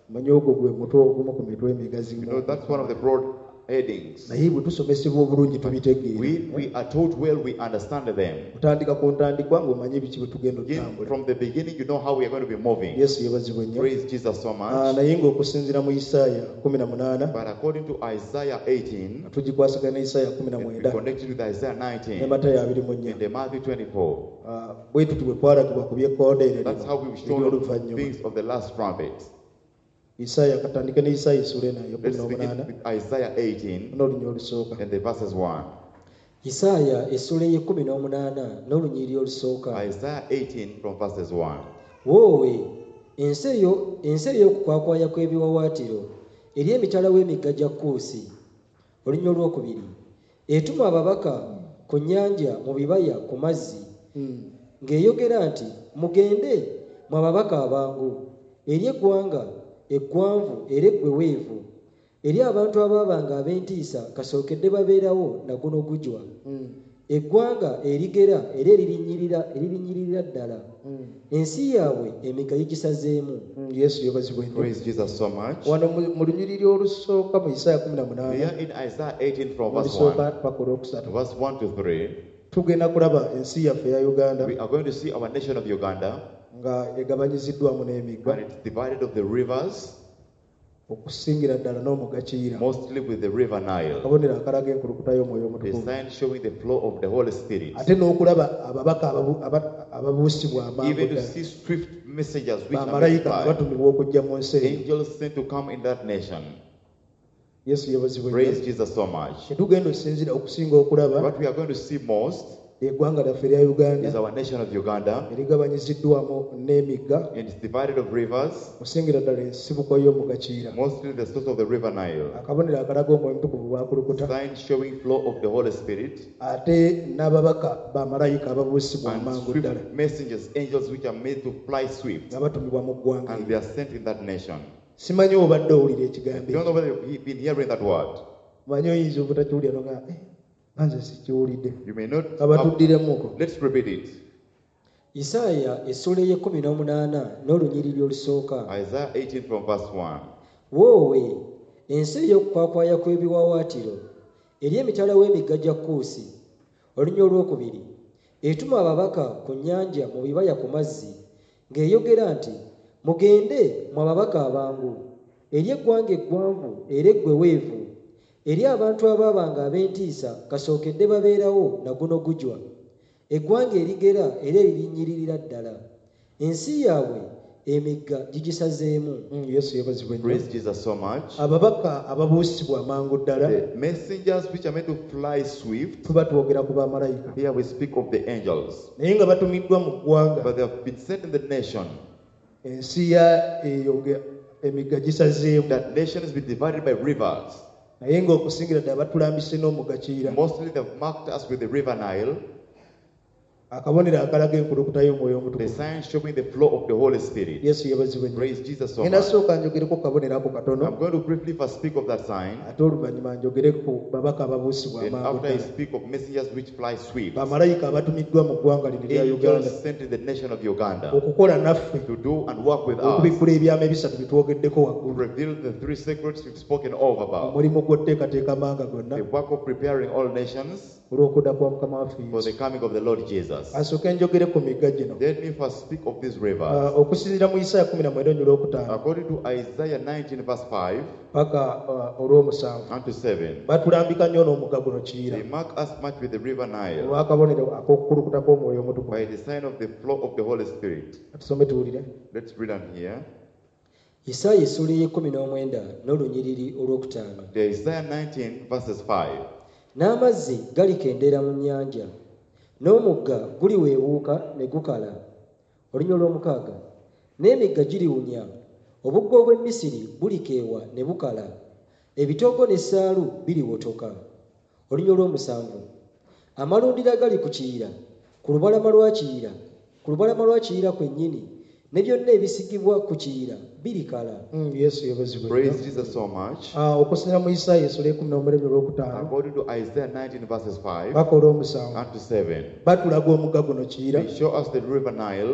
manyi ogwo gwe mutwe ogumu ku mitwe emigazi You know, that's one of the broad headings. naye bwe tusomesebwa obulungi tubitegeera We, we are taught well, we understand them. kutandika ku ntandikwa ng'omanye biki bwe tugenda Begin okutambula from the beginning, you know how we are going to be moving. yesu yebazibwe nnyo Praise Jesus so Ah, much. naye ng'okusinziira mu isaaya kumi na munaana But according to Isaiah eighteen, tugikwasagana ne isaaya kumi na and we mwenda connected with Isaiah ne nineteen, matayo abiri mu nnya and the Matthew twenty-four. Ah, bwe tuti bwe twalagibwa ku by'ekkoode That's how we eryo show ery'oluvannyuma things of the last trumpet. isaaya katandike ne isaaya essuula eno eyo kumi Let's na begin munaana with Isaiah eighteen n'olunya olusooka and the verses one. isaaya essula ey'ekkumi n'omunaana n'olunyiriri olusooka. Isaiah eighteen from verses one. Woowe ensi eyo ensi ey'okukwakwaya kw'ebiwawaatiro eri emitala w'emigga gya Kuusi. Olunya olwokubiri etuma ababaka ku nnyanja mu bibaya ku mazzi Mm. ng'eyogera nti mugende mu ababaka abangu eri eggwanga eggwanvu era eggweweevu eri abantu abaabanga ab'entiisa kasookedde babeerawo naguno gujwa Mm. eggwanga erigera era eririnyirira eririnyirira ddala Mm. ensi yaabwe emigga gigisazeemu. Mm. yesu yebazibwe nnyo Praise Jesus so much. wano mu- mu lunyiriri olusooka mu isaaya kumi na munaana Here in Isaiah eighteen from verse olusooka one, paka olwokusatu verse one to three, tugenda kulaba ensi yaffe ya uganda we are going to see our nation of Uganda, nga egabanyiziddwamu n'emigga and it's divided of the rivers, okusingira ddala n'omugga kiyira mostly with the river Nile. akabonero akalaga enkulukuta y'omwoyo The omutukuvu sign showing the flow of the Holy Spirit. ate n'okulaba ababaka ababu- aba- ababuusibwa amangu Even to ddala see swift messengers which are bamalayika nga notified. batumibwa okujja mu nsi eyo Angels sent to come in that nation. yesu yebazibwe Praise nnyo Jesus so much. tetugenda okusinzira okusinga okulaba What we are going to see most eggwanga lyaffe erya uganda is our nation of Uganda, erigabanyiziddwamu n'emigga and it's divided of rivers, okusingira ddala ensibuko y'omugga kiyira mostly the source of the river Nile. akabonero akalaga omwoyo omutukuvu bwakulukuta Sign showing flow of the Holy Spirit, ate n'ababaka bamalayika ababuusibwa and amangu ddala swift messengers, angels which are made to fly swift, nga batumibwa mu ggwanga and eryo they are sent in that nation. simanyi obadde owulira ekigambo You don't ekyo know whether you've been hearing that word. manyi oyinza obutakiwulira noga nanze sikiwulidde You may not. kabatuddiremuko Let's repeat it. Isaaya essula ey'ekkumi n'omunaana n'olunyiriri olusooka. Isaiah eighteen from verse one. Woowe ensi ey'okukwakwaya kw'ebiwawaatiro eri emitala w'emigga gya Kuusi. Olunya olwokubiri etuma ababaka ku nnyanja mu bibaya ku mazzi ng'eyogera nti mugende mu ababaka abangu eri eggwanga eggwanvu era eggweweevu eri abantu abaabanga ab'entiisa kasookedde babeerawo naguno gujwa eggwanga erigera era eririnyiririra ddala ensi yaabwe emigga gigisazeemu. Mm, yesu yebazibwe nnyo Praise Jesus so much. ababaka ababuusibwa amangu ddala The messengers which are made to fly swift. tuba twogera ku bamalayika Here we speak of the angels, naye nga batumiddwa mu ggwanga but they have been sent in the nation. ensi ya eyo nga emigga gisazeemu That nation has been divided by rivers. naye ng'okusingira ddala batulambise n'omugga kiyira Mostly they've marked us with the river Nile, akabonero akalaga enkulukuta y'omwoyo the omutukuvu sign showing the flow of the Holy Spirit. yesu yebazibwe nnyo Praise Jesus so ngenda much. sooka njogereko ku kabonero ako katono I'm going to briefly first speak of that sign, ate oluvannyuma njogere ku babaka ababuusibwa and amangu after I ddala speak of messengers which fly swift, bamalayika abatumiddwa mu ggwanga lino erya uganda angels sent in the nation of Uganda okukola naffe to do and work with us, okubikkula ebyama ebisatu bye twogeddeko to waggulu reveal the three secrets we've spoken of about, omulimu gw'otteekateeka amanga gonna the work of preparing all nations olw'okudda kwa mukama waffe for yesu the coming of the Lord Jesus. asooke njogere ku migga gino Let me first speak of these Ah, rivers. okusinziira mu isaaya kumi na mwenda onyula okutaano According to Isaiah nineteen verse five paka ah, olw'omusanvu unto seven, batulambika nnyo n'omugga guno kiyira they mark us much with the river Nile olw'akabonero ak'okukulukuta kw'omwoyo omutukuvu by the sign of the flow of the Holy Spirit. tusome tuwulire Let's read on here. Isaaya essula ey'ekkumi n'omwenda n'olunyiriri olwokutaano. The Isaiah nineteen verses five. N'amazzi galikendera mu nnyanja n'omugga guliweebuuka ne gukala. Olunya olw'omukaaga n'emigga giriwunya obugga obw'e Misiri bulikeewa ne bukala ebitoogo n'essaalu biliwotoka. Olunya olw'omusanvu amalundiro agali ku kiyira ku lubalama lwa kiyira ku lubalama lwa kiyira kwennyini ne byonna ebisigibwa ku kiyira birikala. Mm, yesu yebazibwe Praise nnyo. Jesus so much. Ah, okusinziira mu isaaya essula ekumi n'omwenda olwokutaano According to Isaiah nineteen verses five paka olw'omusanvu unto seven, batulaga omugga guno kiyira they show us the river Nile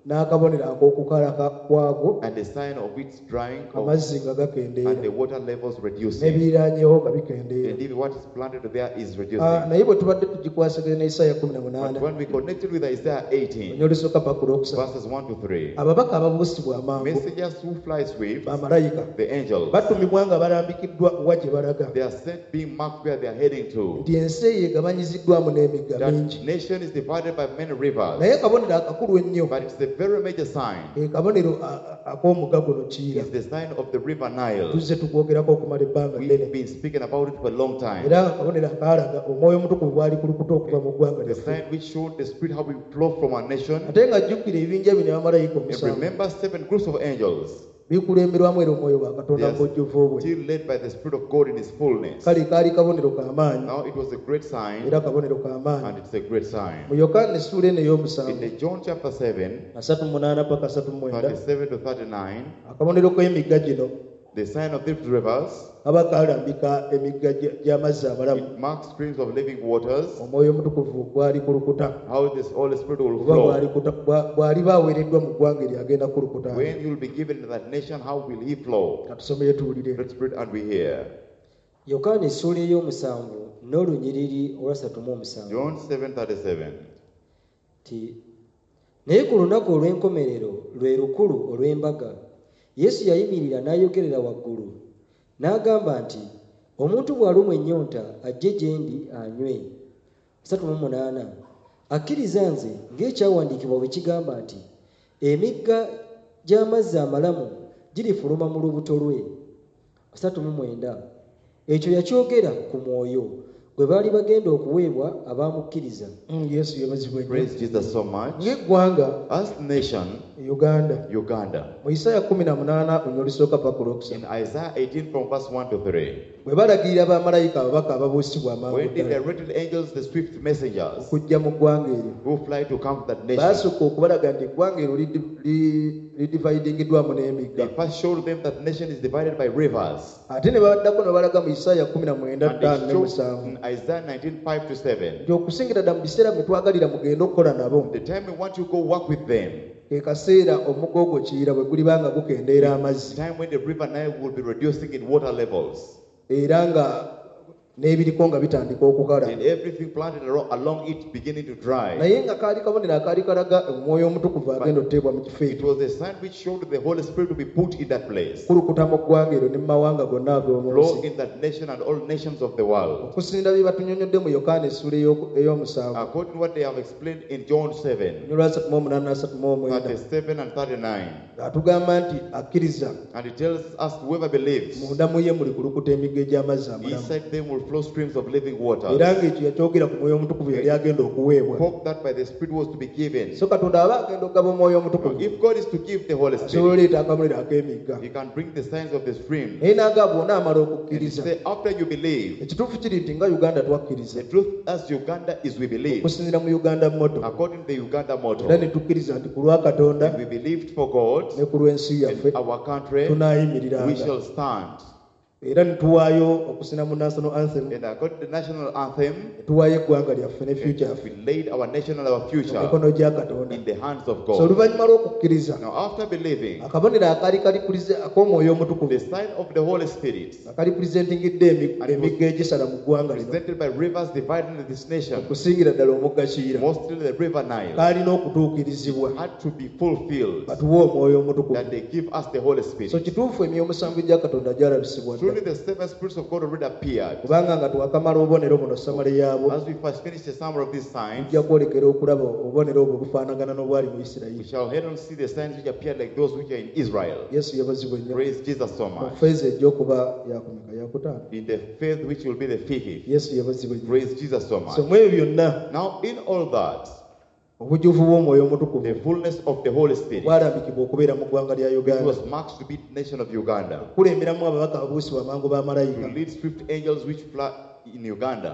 n'akabonero ak'okukalaka kwago and the sign of its drying of, amazzi nga gakendeera and the water levels reducing. n'ebiriranyeewo nga bikendeera. And even what is planted there is reducing. Ah, naye bwe tubadde tugikwasaganya ne Isaaya kumi na munaana But when we connected with Isaiah eighteen, onyolesooka paka olwokusatu verses one to three, ababaka ababuusibwa amangu messengers who fly swift, bamalayika the angels, batumibwa nga balambikiddwa wa gye balaga they are sent being marked where they are heading to. nti ensi eyo egabanyiziddwamu n'emigga That mingi nation is divided by many rivers, naye kabonero akakulu ennyo but it's a very major sign. e kabonero a- a- ak'omugga guno kiyira It's the sign of the river Nile. tuzze tukwogerako okumala ebbanga ddene We've been speaking about it for a long time. era akabonero akaalaga omwoyo omutukuvu bwali kulukuta okuva mu ggwanga The lyaffe sign which showed the spirit how we flow from our nation. ate nga jjukira ebinja bino abamalayika And omusanvu remember seven groups of angels, bikulemberwamu era omwoyo wa katonda Yes. ng'ojjuvu bwe still led by the spirit of God in his fullness. kale kaali kabonero k'amaanyi Now it was a great sign, era kabonero k'amaanyi and it's a great sign. mu yokaana essuula eno In ey'omusanvu the John chapter seven, asatu munaana paka asatu mwenda thirty-seven to thirty-nine, akabonero k'emigga gino the sign of these rivers, kaba kalambika emigga gya- gy'amazzi amalamu it marks streams of living waters, omwoyo omutukuvu gwali kulukuta how this Holy Spirit will oba bwali flow. kuta- bwa- bw'ali baaweereddwa mu ggwanga eryo agenda kulukuta. When you'll be given in that nation, how will he flow? Katusomeye tuwulire. Let's read and we hear. yokaana essuula ey'omusanvu n'olunyiriri olwasatu mu omusanvu John seven thirty-seven. nti naye ku lunaku olw'enkomerero lwe lukulu olw'embaga yesu yayimirira n'ayogerera waggulu n'agamba nti omuntu bw'alumwa ennyonta ajje gye ndi anywe. asatu mu munaana akkiriza nze ng'ekyawandiikibwa bwe kigamba nti emigga gy'amazzi amalamu girifuluma mu lubuto lwe. asatu mu mwenda ekyo yakyogera ku mwoyo gwe baali bagenda okuweebwa abaamukkiriza. Mm, yesu yebazibwa ennyo. Praise Jesus so much. ng'eggwanga As nation, uganda Uganda. mu isaaya kumi na munaana olunyoolisooka paka In olwokusatu Isaiah eighteen from verse one to three. bwe balagirira bamalayika ababaka ababuusibwa amangu When they ddala directed angels, the swift messengers, okujja mu ggwanga eryo who fly to come to that nation, baasooka okubalaga nti eggwanga eryo lidi- li- lidividingiddwamu n'emigga they first showed them that nation is divided by rivers. ate ne baddako ne balaga mu isaaya kumi na mwenda And ttaano they ne showed musanvu in Isaiah nineteen five to seven. nti okusingira ddala mu biseera bye twagalira mugenda okukola nabo The time we want you to go work with them, ke kaseera omugga ogwo kiyira bwe gulibanga gukendeera the amazzi time when the river Nile will be reducing in water levels, era nga n'ebiriko nga bitandika okukala and everything planted aro- along it beginning to dry. naye nga kaali kabonero akaali kalaga omwoyo omutukuvu agenda oteebwa mu kifo It ekyo was a sign which showed the Holy Spirit to be put in that place, kulukuta mu ggwanga eryo ne mu mawanga gonna ag'omu flow nsi in that nation and all nations of the world. okusinira bye batunyonyodde mu yokaana essuula ey'oku- ey'omusanvu According to what they have explained in John seven, nyolwa asatu mu omunaana asatu mu omwenda thirty-seven and thirty-nine, atugamba nti akkiriza and it tells us whoever believes, munda mu ye muli kulukuta emigga egy'amazzi amalamu inside them will flow streams of living water. era ng'ekyo yakyogera ku mwoyo omutukuvu yali agenda okuweebwa Hope that by the Spirit was to be given. so katonda aba agenda okugaba omwoyo Now, omutukuvu if God is to give the Holy asobola Spirit, oleeta akabonero ak'emigga He can bring the signs of the stream. naye n'agaba onaamala And He okukkiriza say, after you believe, ekituufu kiri nti nga uganda twakkiriza the truth as Uganda is we believe. okusinzira mu uganda moto According to the Uganda motto, era ne tukkiriza nti ku lwa katonda if we believed for God ne ku lw'ensi yaffe and our country, we tunaayimiriranga shall stand. era ne tuwaayo okusina mu national anthem And according to the national anthem, ne tuwaayo eggwanga lyaffe ne future we yaffe laid our nation and our mu future mikono gya katonda in the hands of so God. oluvannyuma lw'okukkiriza Now, after believing, akabonero akaali kalikulize ak'omwoyo omutukuvu the sign of the Holy Spirit, nga kali presentingidde emi- And it was emigga egisala mu ggwanga lino presented by rivers dividing this nation, okusingira ddala omugga kiyira mostly the river Nile, kaalina okutuukirizibwa had to be fulfilled, batuwe omwoyo omutukuvu that they give us the Holy so Spirit. kituufu emyomusanvu egya katonda gyalabisibwa Truly, dda the seven spirits of God already appeared. kubanga nga twakamala obubonero buno samale yaabo As we first finish the summary of these signs, tujja kwolekera okulaba obubonero obwo bufaanagana n'obwali mu we isirayiri shall head on see the signs which appeared like those which are in Israel. yesu yabazibwa ennyo Praise Jesus so mu much. feezi ejja okuba yakumeka yakutaano In the faith which will be the fifth. yesu yabazibwa ennyo Praise Jesus so so much. mu ebyo byonna Now, in all that, obujuvu bw'omwoyo omutukuvu the fullness of the Holy Spirit, bwalambikibwa okubeera mu ggwanga lya it uganda was marked to be the nation of Uganda. kulemberamu ababaka ababuusibwa amangu To b'amalayika lead swift angels which fly in Uganda.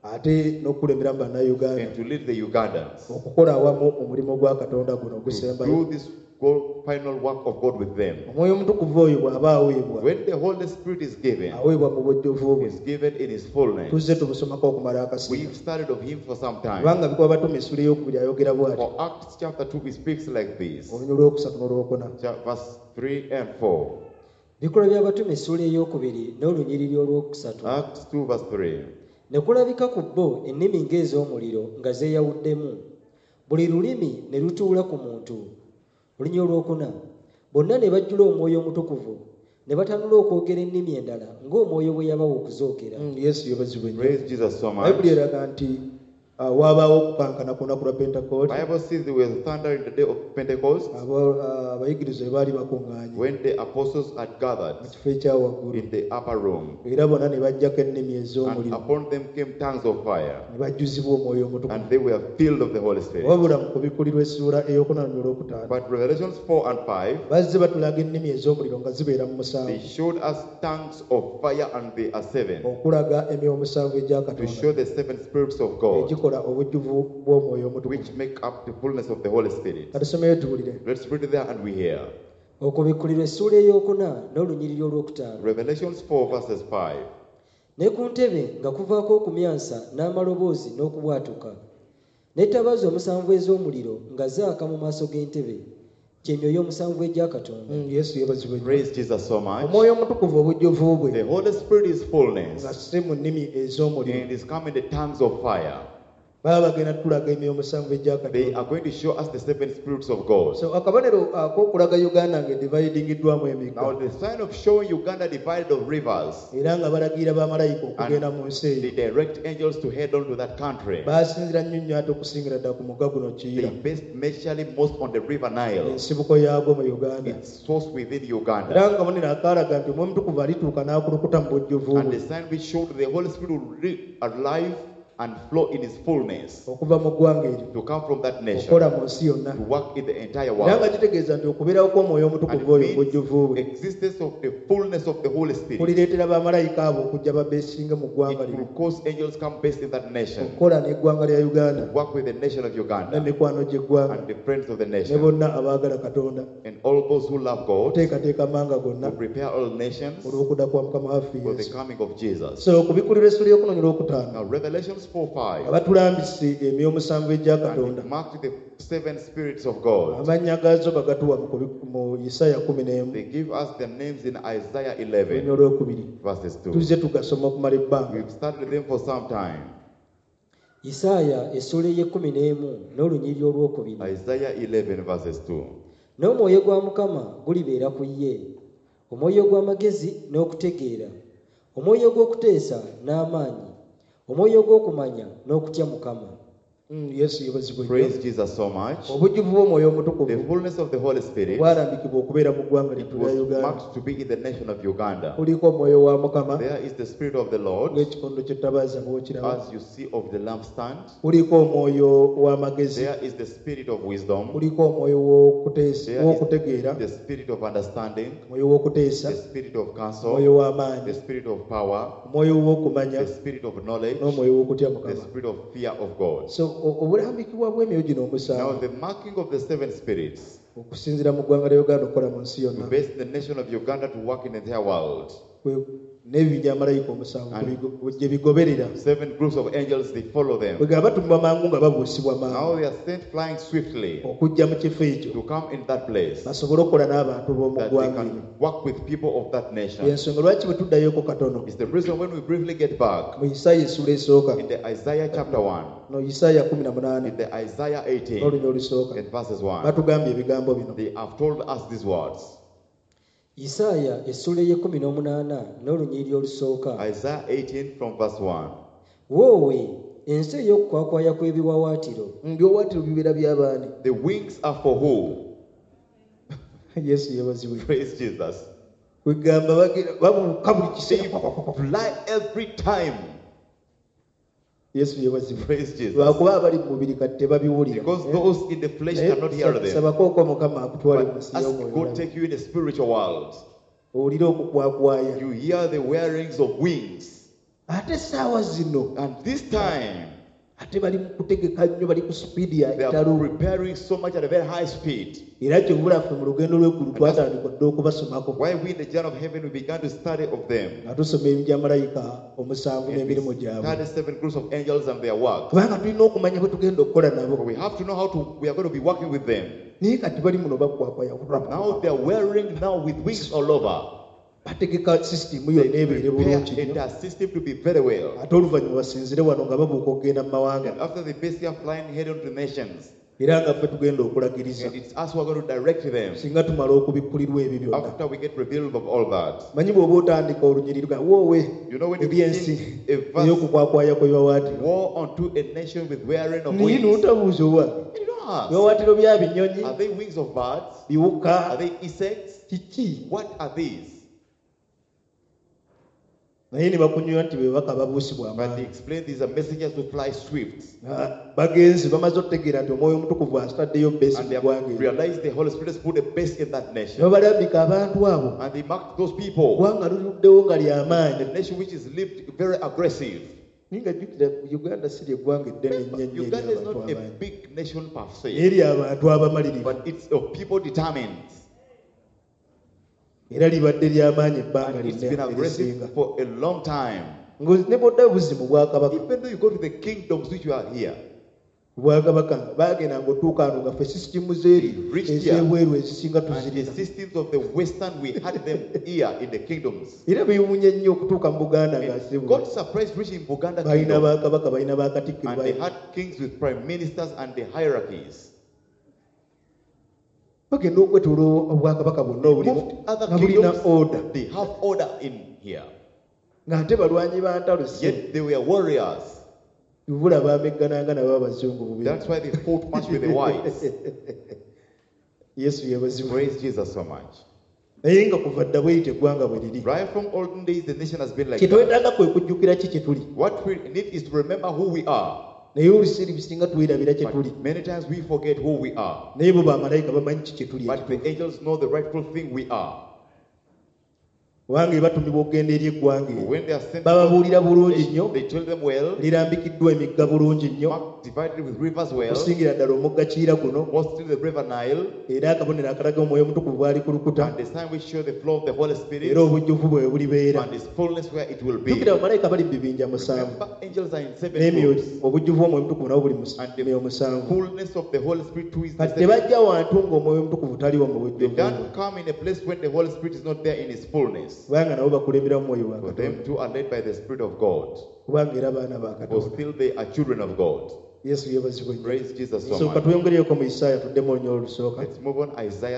ate n'okulemera mu bannayuganda and to lead the Ugandans okukola awamu omulimu gwa Katonda guno to ogusembayo. do this go- final work of God with them. Omwoyo omutukuvu oyo bw'aba aweebwa When the Holy Spirit is given, aweebwa mu bujjuvu bwe. is given in His fullness. Tuzze tubusomako okumala akasiga We've studied of Him for some time. kubanga bikuba Batume essula ey'okubiri ayogera bw'ati For Acts chapter two, He speaks like this. olunywa olwokusatu n'olwokuna. Cha- Verse three and four. Bikola by'Abatume essuula ey'okubiri n'olunyiriri olwokusatu. Acts two, verse three. Ne kulabika ku bo ennimi ng'ez'omuliro nga zeeyawuddemu, buli lulimi ne lutuula ku muntu. Olunyiriri olwokuna. Bonna ne bajjula Omwoyo Omutukuvu ne batandula okwogera ennimi endala ng'Omwoyo bwe yabawa okuzookera. Mm, Yesu yebazibwe nnyo. Praise Jesus so much. Bayibuli eraga nti uh, waabaawo okukankana ku lunaku lwa Pentecost. Bible says there was thunder in the day of Pentecost Abo- uh, abayigiriza bwe baali bakuŋŋaanye when the apostles had mu gathered kifo ekyawaggulu in the upper room, era bonna ne bajjako ennimi and ez'omuliro upon them came tongues of fire, ne bajjuzibwa Omwoyo and Omutukuvu. they were filled of the Holy Spirit. wabula mu kubikulirwa essuula ey'okunana olwokutaano But Revelations four and five, bazze batulaga ennimi ez'omuliro nga zibeera mu they musanvu showed us tongues of fire, and they are seven, okulaga emyoyo musanvu egya to Katonda show the seven spirits of God, egikola obujjuvu bw'Omwoyo Omutukuvu. which make up the fullness of the Holy Spirit. Katusomeyo tuwulire. Let's read it there and we hear. Okubikkulirwa essuula ey'okuna n'olunyiriri olwokutaano. Revelations four, verses five. Ne ku ntebe nga kuvaako okumyansa n'amaloboozi n'okubwatuka, n'ettabaaza omusanvu ez'omuliro nga zaaka mu maaso g'entebe, gy'emyoyo omusanvu egya Katonda. Mm, Yesu yebazibwe nnyo. Praise Jesus so much. Omwoyo Omutukuvu obujjuvu bwe The Holy Spirit is fullness, nga si mu nnimi ez'omuliro and is coming the tongues of fire. baba bagenda tulaga emyoyo omusanvu egya They Katonda. are going to show us the seven spirits of God. So akabonero ak'okulaga Uganda ng'edividingiddwamu emigga Now the sign of showing Uganda divided of rivers, era nga balagira bamalayika okugenda mu nsi they eyo direct angels to head on to that country. baasinzira nnyo nnyo ate okusingira ddala ku mugga guno They Kiyira, based majorly most on the river Nile. ensibuko yaagwo mu Uganda. Its source within Era Uganda. nga kabonero akaalaga nti Omwoyo Omutukuvu alituuka n'akulukuta mu bujjuvu And bwe the sign which showed the Holy Spirit will re- alive and flow in its fullness okuva mu ggwanga eryo to come from that nation, okukola mu nsi yonna. to work in the entire Era nga world. kitegeeza nti okubeerawo kw'Omwoyo And Omutukuvu it oyo means obujjuvu bwe existence of the fullness of the Holy Spirit. kulireetera bamalayika abo okujja babeesinga mu ggwanga It lino will cause angels come based in that nation, okukola n'eggwanga lya Uganda work with the nation of Uganda n'emikwano gy'eggwanga and the friends of the ne nation, bonna abaagala Katonda and all those who love God, okuteekateeka amanga gonna to prepare all nations olw'okudda kwa Mukama waffe for the Yesu. coming of Jesus. So okubikulira essuula y'okunonyera okutaano Now Revelations four five, abatulambise emyoyo omusanvu egya and Katonda it marked the seven spirits of God. amannya gaazo bagatuwa mu kubi- mu Isaya kumi n'emu They give us the names in Isaiah olunya eleven, olwokubiri verses two. tuzze tugasoma okumala ebbanga. We've studied them for some time. Isaaya essuula ey'ekkumi n'emu n'olunyiriri olwokubiri. Isaiah eleven, verses two. N'omwoyo gwa Mukama gulibeera ku ye, omwoyo gw'amagezi n'okutegeera, omwoyo gw'okuteesa n'amaanyi, omwoyo gw'okumanya n'okutya Mukama. Mm, Yesu yebazibwe nnyo. Praise Jesus so much. Obujjuvu bw'omwoyo The omutukuvu fullness of the Holy Spirit bwalambikibwa okubeera mu ggwanga it lyettu lya was Uganda. marked to be in the nation of Uganda. Kuliko omwoyo wa Mukama There is the Spirit of the Lord, ng'ekikondo ky'ettabaaza bw'okiraba. as you see of the lampstand. Kuliko omwoyo w'amagezi, There is the Spirit of wisdom. kuliko omwoyo w'okuteesa- There w'okutegeera, is the Spirit of understanding, omwoyo w'okuteesa, the Spirit of counsel, omwoyo w'amaanyi, the Spirit of power, omwoyo w'okumanya the Spirit of knowledge, n'omwoyo w'okutya the Mukama. Spirit of fear of God. So o- obulambikibwa bw'emyoyo gino Now omusanvu the marking of the seven spirits, okusinziira mu ggwanga lya Uganda okukola mu nsi yonna, based the nation of Uganda to work in the entire world. kwe- n'ebibinja amalayika omusanvu And- kubigo- gye bigoberera Seven groups of angels, they follow them. bwe gaba batumibwa mangu nga babuusibwa Now mangu they are sent flying swiftly okujja mu kifo ekyo to come in that place, basobole okukola n'abantu b'omu that they ggwanga lino. can work with people of that nation. Ensonga lwaki bwe tuddayoko katono It's the reason when we briefly get back mu Isaaya essula esooka, in the Isaiah chapter one, no Isaaya kumi na munaana in the Isaiah eighteen, n'olunya olusooka in verses one, batugambye ebigambo bino. they have told us these words. Isaaya essuula ey'ekkumi n'omunaana n'olunyiriri olusooka. Isaiah eighteen from verse one. Woowe ensi ey'okukwakwaya kw'ebiwawaatiro, Ebiwawaatiro bibeera by'abaani? The wings are for who? Yesu yeebazibwe. Praise Jesus. Kwegamba bagira- babuuka buli They kiseera. fly every time. Yesu yeebazibwe. Praise Jesus. Lwakuba abali mu mubiri kati tebabiwulira. Because those in the flesh cannot hear Naye them. sabako ko Mukama akutwale mu But nsi ask y'omwoyo. God take you in the spiritual world. Owulire okukwakwaya. You hear the wearings of wings. ate essaawa zino And this time, ate bali mu kutegeka nnyo bali ku sipiidi ya they are ttalo preparing so much at a very high speed. era kyobulaffe mu lugendo lw'eggulu twatandika dde okubasomako Why we in the journey of heaven, we began to study of them. nga tusoma ebya malayika omusanvu And we n'emirimu gyabwe studied seven groups of angels and their work. kubanga tulina okumanya bwe tugenda okukola nabo But we have to know how to, we are going to be working with them. naye kati bali muno bakwakwaya Now they are wearing now with wings all over. bategeka sisitimu yonna ebeere bulungi Prepare nnyo their system to be very well. ate oluvannyuma basinzire wano nga babuuka okugenda mu mawanga And after the base, they are flying head on to nations. era nga ffe tugenda okulagiriza And it's us who are going to direct them singa tumala okubikkulirwa ebyo byonna after we get revealed of all that. manyi bw'oba otandika olunyiriri lwa woowe You know, when you ebyensi begin a verse, ey'okukwakwaya kwe biwawaatiro war unto a nation with wearing of naye wings. n'otabuuza owa You don't ask. biwawaatiro bya binyonyi Are they wings of birds? biwuka Are they insects? kiki What are these? naye ne bakunywa nti be baka babuusibwa But they amaanyi explain these are messengers who fly swift. Ah, bagenzi bamaze okutegeera nti omwoyo omutukuvu asitaddeyo beesi And mu they ggwanga have eryo realized the Holy Spirit has put a base in that ne nation. babalambika abantu abo And they marked those people. ggwanga luluddewo nga ly'amaanyi A nation which is lived very aggressive. naye nga jjukira uganda si lyeggwanga eddene ennyo ennyo Uganda is ery'abantu not a abangi big nation per naye se, ly'abantu abamalirivu but it's of people determined. era libadde ly'amaanyi ebbanga And it's been lyonna aggressive erisinga for a long time. Ngo- ne bw'odda buzi mu bwakabaka Even though you go to the kingdoms which you are here, bwakabaka bagenda ng'otuuka ano nga ffe sisitimu zeeri Reached here. ez'ebweru ezisinga and the tuzirina systems of the Western, we had them here in the kingdoms. era beewuunya nnyo okutuuka mu buganda And ng'asibu God surprised reaching Buganda balina kingdom. bakabaka balina bakatikkiro And they balina- had kings with prime ministers and the hierarchies. bagenda okwetoola obwakabaka bwonna obulimu Moved other nga bulina kingdoms, order they have order in here. ng'ate balwanyi ba ntalo si Yet they were warriors. bula baameggananga nabo abazungu bubiri That's why they fought much with the whites. yesu yeebazibwa Praise Jesus so much. naye nga kuva dda bweyita eggwanga bwe liri Right from olden days, the nation has been like kye that. twetaaga kwe kujjukira ki kye tuli What we need is to remember who we are. naye olusiiri bisinga tuwerabira kye tuli But many times we forget who we are. naye bo bamalayika bamanyi ki kye tuli But the angels know the rightful thing we are. kubanga batumibwa okugenda eri eggwanga eryo When they are sent, bababuulira bulungi nnyo they tell them well, lirambikiddwa emigga bulungi nnyo marked, divided with rivers well, okusingira ddala omugga kiira guno most till the river Nile, era akabonero akalaga omwoyo omutukuvu bwali kulukuta and the sign which show the flow of the Holy Spirit, era obujjuvu bwe bulibeera and its fullness where it will be. jjukira bamalayika bali mu bibinja musanvu Remember, angels are in seven n'emyoyo groups, obujjuvu omwoyo omutukuvu nabo buli mu and the myoyo musanvu fullness of the Holy Spirit too is the kati seven. tebajja wantu ng'omwoyo omutukuvu taliwo mu They bujjuvu don't come in a place when the Holy Spirit is not there in its fullness. kubanga nabo bakulembera mu mwoyo wa For katonda them too are led by the Spirit of God. kubanga era baana ba For katonda still they are children of God. yesu yeebazibwe nnyo Praise Jesus so sooka much. tweyongereyeko mu isaaya tuddemu olunya olusooka Let's move on. Isaiah,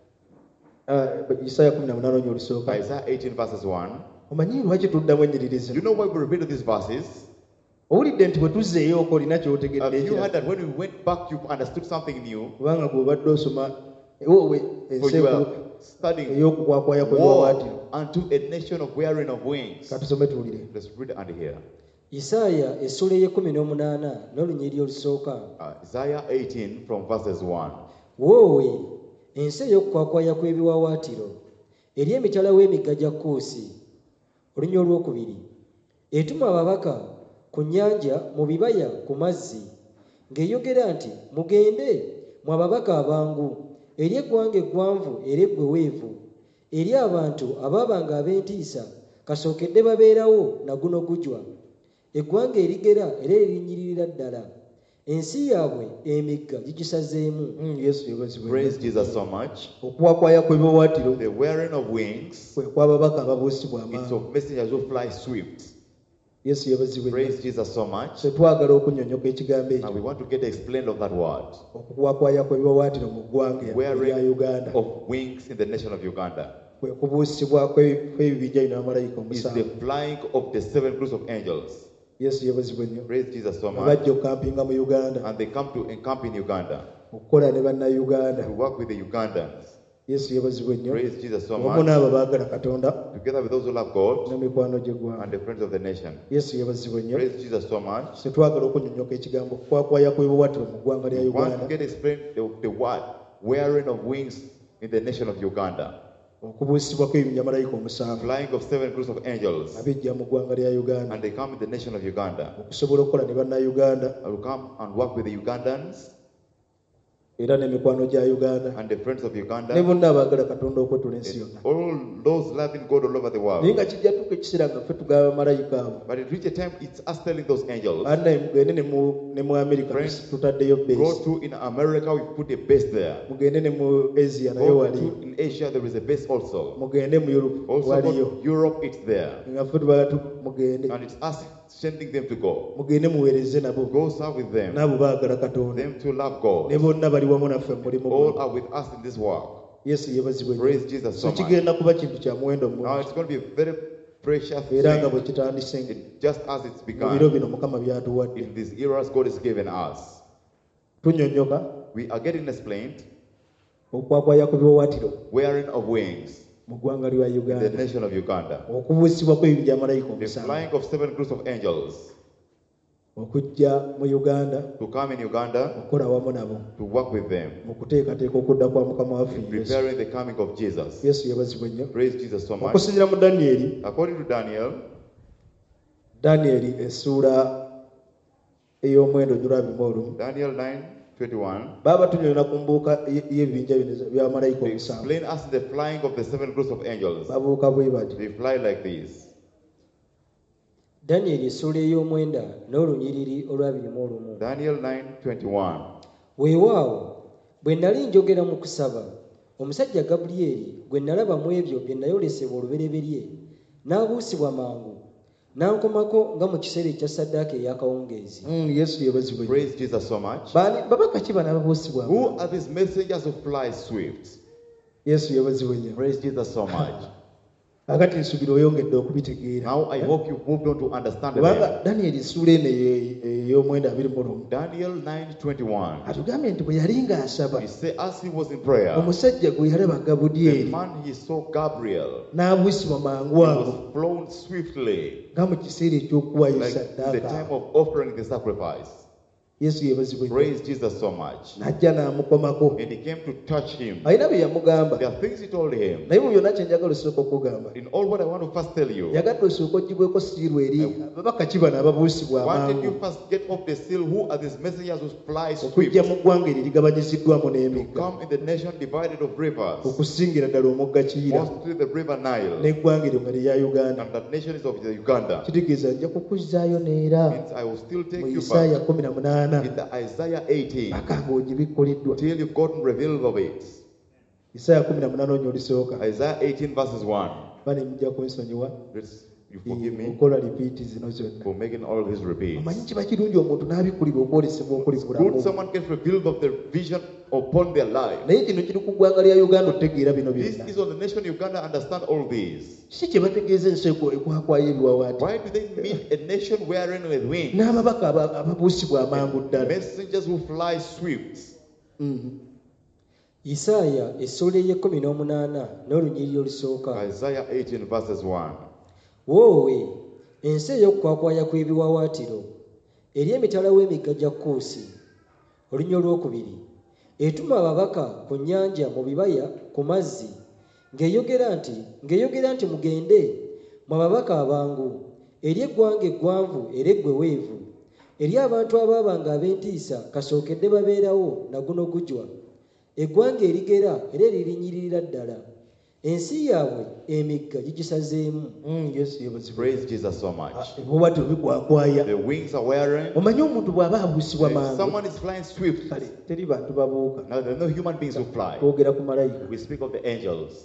Ah, isaaya kumi na munaana olunya olusooka Isaiah eighteen verses one. omanyi lwaki tuddamu ennyiririzi You know why we repeated these verses? owulidde nti bwe tuzzeeyoko olina Have you kyotegedde heard that when we went back, you understood something new? kubanga gw'obadde osoma ewowe For ensi you enkulu are studying ey'okukwakwaya kwe war biwawaatiro unto a nation of wearing of wings. katusome tuwulire Let's read and hear. isaaya essula ey'ekkumi n'omunaana n'olunyiriri olusooka. Uh, Isaiah eighteen from verses one. Woowe ensi ey'okukwakwaya kw'ebiwaawaatiro eri emitala w'emigga gya Kuusi. Olunya olwokubiri etuma ababaka ku nnyanja mu bibaya ku mazzi ng'eyogera nti mugende mu ababaka abangu eri eggwanga eggwanvu era eggweweevu eri abantu abaabanga ab'entiisa kasookedde babeerawo na guno gujwa eggwanga erigera era eririnyiririra ddala ensi yaabwe emigga gigisazeemu. Mm, yesu yeebazibwe Praise Jesus so much. okukwakwaya kwe biwawaatiro The wearing of wings, kwe kw'ababaka ababuusibwa it's amangu of messengers who fly swift. yesu yeebazibwe Praise Jesus so much. ffe twagala okunnyonnyoka ekigambo ekyo Now we want to get explained of that word. okukwakwaya kwe biwawaatiro mu ggwanga erya Wearing uganda of wings in the nation of Uganda kwe kubuusibwa kwe- kw'ebibinja bino bamalayika is the omusanvu flying of the seven groups of angels. yesu yeebazibwe nnyo Praise Jesus so much. bajja okukampinga mu uganda And they come to encamp in Uganda okukola ne bannayuganda to work with the Ugandans. yesu yeebazibwe nnyo Praise Jesus so wamu much. n'abo baagala katonda Together with those who love God n'emikwano gy'eggwanga and the friends of the nation. yesu yeebazibwe nnyo Praise Jesus so much. ffe twagala okunnyonnyoka ekigambo okukwakwaya kw'ebiwawaatiro mu ggwanga lya We want uganda to get explained the, the word wearing of wings in the nation of Uganda. okubuusibwa kw'ebinja malayika omusanvu flying of seven groups of angels, abijja mu ggwanga lya Uganda and they come in the nation of Uganda. okusobola okukola ne bannayuganda I will come and work with the Ugandans era n'emikwano gya Uganda and the friends of ne Uganda, bonna abaagala Katonda okwetula ensi yonna. all those loving God all over the Naye world. nga kijja tuuka ekiseera nga ffe tugaba malayika abo But it reached a time, it's us telling those angels, bannaye mugende ne mu- ne mu America Friends, tutaddeyo go base, to in America, we put a base there. mugende ne mu Asia nayo Go waliyo, to in Asia, there is a base also. mugende mu Europe Also, waliyo, go to Europe, it's there. nga ffe tubala tu- mugende And it's us sending them to go. mugende muweereze nabo, Go serve with them. n'abo baagala Katonda, Them to love ne God. bonna bali wamu naffe mu mulimu All guno. are with us in this work. Yesu yeebazibwe nnyo. Praise Jesus so So much. kigenda kuba kintu kya muwendo Now mungi it's going to be a very precious era nga thing. bwe kitandise It- just as it's mu biro begun. bino Mukama byatuwadde. In these eras God has given us. Tunyonnyoka We are getting explained. okwakwaya ku biwawaatiro Wearing of wings. mu ggwanga lya In the Uganda, nation of Uganda. okubuusibwa kw'ebinja malayika The omusanvu flying of seven groups of angels okujja mu Uganda to come in Uganda okukola wamu nabo to work with them. mu kuteekateeka okudda kwa Mukama waffe In Yesu. preparing the coming of Jesus. Yesu yeebazibwe nnyo. Praise Jesus so much. Okusinziira mu Danyeri, According to Daniel, Danyeri essuula ey'omwenda ogulwabimu olumu, Daniel nine twenty-one, baaba tunyonyola ku mbuuka y- y'ebibinja bino bya malayika they omusanvu. explain us the flying of the seven groups of angels. Babuuka bwe bati. They fly like this. Danyeri essuula ey'omwenda n'olunyiriri olwabiri mu olumu. Daniel nine twenty-one. Weewaawo bwe nnali njogera mu kusaba, omusajja Gabulyeri gwe nalaba mu ebyo bye nayolesebwa olubereberye n'abuusibwa mangu n'ankomako nga mu kiseera ekya ssaddaaka ey'akawungeezi. Mm, Yesu yeebazibwe nnyo. Praise Jesus so much. Baani- babaka ki bano ababuusibwa? Who are these messengers who fly swift? Yesu yeebazibwe nnyo. Praise Jesus so much. Kakati nsubira oyongedde okubitegeera. Now I hope you've moved on to understand them. Kubanga Danyeri essuula eno eye- ey'omwenda abiri mu lumu Daniel nine twenty-one. atugambye nti bwe yali ng'asaba, He said, as he was in prayer, omusajja gwe yalaba the Gabulyeri man he saw, Gabriel, n'abuusibwa mangu he ago was flown swiftly, nga mu kiseera eky'okuwaayo like the ssaddaaka. time of offering the sacrifice. Yesu yeebazibwe nnyo. Praise Jesus so much. N'ajja n'amukomako. And he came to touch him. Alina bye yamugamba, There are things he told him. naye mu byonna kye njagala osooka okugamba, In all what I want to first tell you, yagadde osooka oggibweko siiru eri babaka ki bano ababuusibwa wanted you amangu first get off the seal. Who are these messengers who fly swift okujja mu ggwanga eryo ligabanyiziddwamu to n'emigga, come in the nation divided of rivers, okusingira ddala omugga Kiyira mostly the river Nile, n'eggwanga eryo nga lya Uganda. and that nation is of the Uganda. Kitegeeza nja kukuzzaayo neera Means I will still take mu you Isaaya back kumi na munaana in the Isaiah eighteen paka ng'ogibikkuliddwa. till you've gotten revealed of it. Isaaya kumi na munaana onyo olisooka Isaiah eighteen verses one. bane mujja kunsonyiwa Let's, you forgive me okola lipiiti zino zonna. for making all of his repeats. Omanyi kiba kirungi omuntu n'abikkulirwa okwolesebwa okuli Good bulamu. someone gets revealed of the vision upon their life. Naye kino kiri ku ggwanga lya Uganda otegeera bino This byonna. is on the nation Uganda. Understand all these. Si kye bategeeza ensi ekwo- ekwakwayo ebiwawaati. Why do they meet a nation wearing with wings? N'ababaka aba- ababuusibwa amangu ddala. Messengers who fly swift. Mhm. Isaaya essuula ey'ekkumi n'omunaana n'olunyiriri olusooka. Isaiah eighteen verses one. Woowe ensi ey'okukwakwaya kw'ebiwawaatiro eri emitala w'emigga gya Kuusi. Olunya olwokubiri etuma ababaka ku nnyanja mu bibaya ku mazzi ng'eyogera nti ng'eyogera nti mugende mu ababaka abangu eri eggwanga eggwanvu era eggweweevu eri abantu abaabanga ab'entiisa kasookedde babeerawo na guno gujwa eggwanga erigera era eririnyirira ddala ensi yaabwe emigga gigisazeemu. Mm, Yesu yeebazibwe. Praise Jesus so much. Ebiwawaatiro bigwakwaya. The wings are wearing. Omanyi omuntu bw'aba abuusibwa If mangu, someone is flying swift. kale teri bantu babuuka. Now there are no human beings who fly. Twogera ku malayika. We speak of the angels.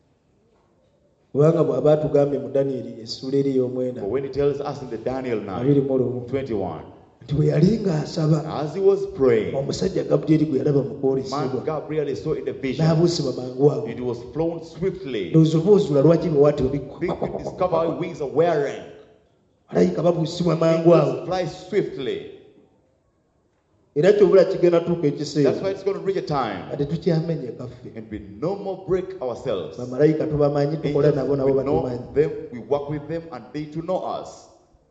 Kubanga bw'aba atugambye mu Danyeri essuula eri ey'omwenda But when he tells us in the Daniel abiri nine mu lumu twenty-one, nti bwe yali ng'asaba, as he was praying, omusajja Gabulyeri gwe yalaba mu man kwolesebwa Gabriel is so in the vision. n'abuusibwa mangu ago. It was flown swiftly. Ndowooza oba ozuula lwaki biwawaatiro Think you discover how wings are wearing. malayika babuusibwa mangu ago. Angels fly swiftly. Era kyobula kigenda tuuka That's ekiseera why it's going to reach a time nga tetukyamenye kaffe. and we no more break ourselves. Bamalayika tubamanyi, tukola Angels, nabo we nabo know batumanyi. them, we work with them, and they to know us.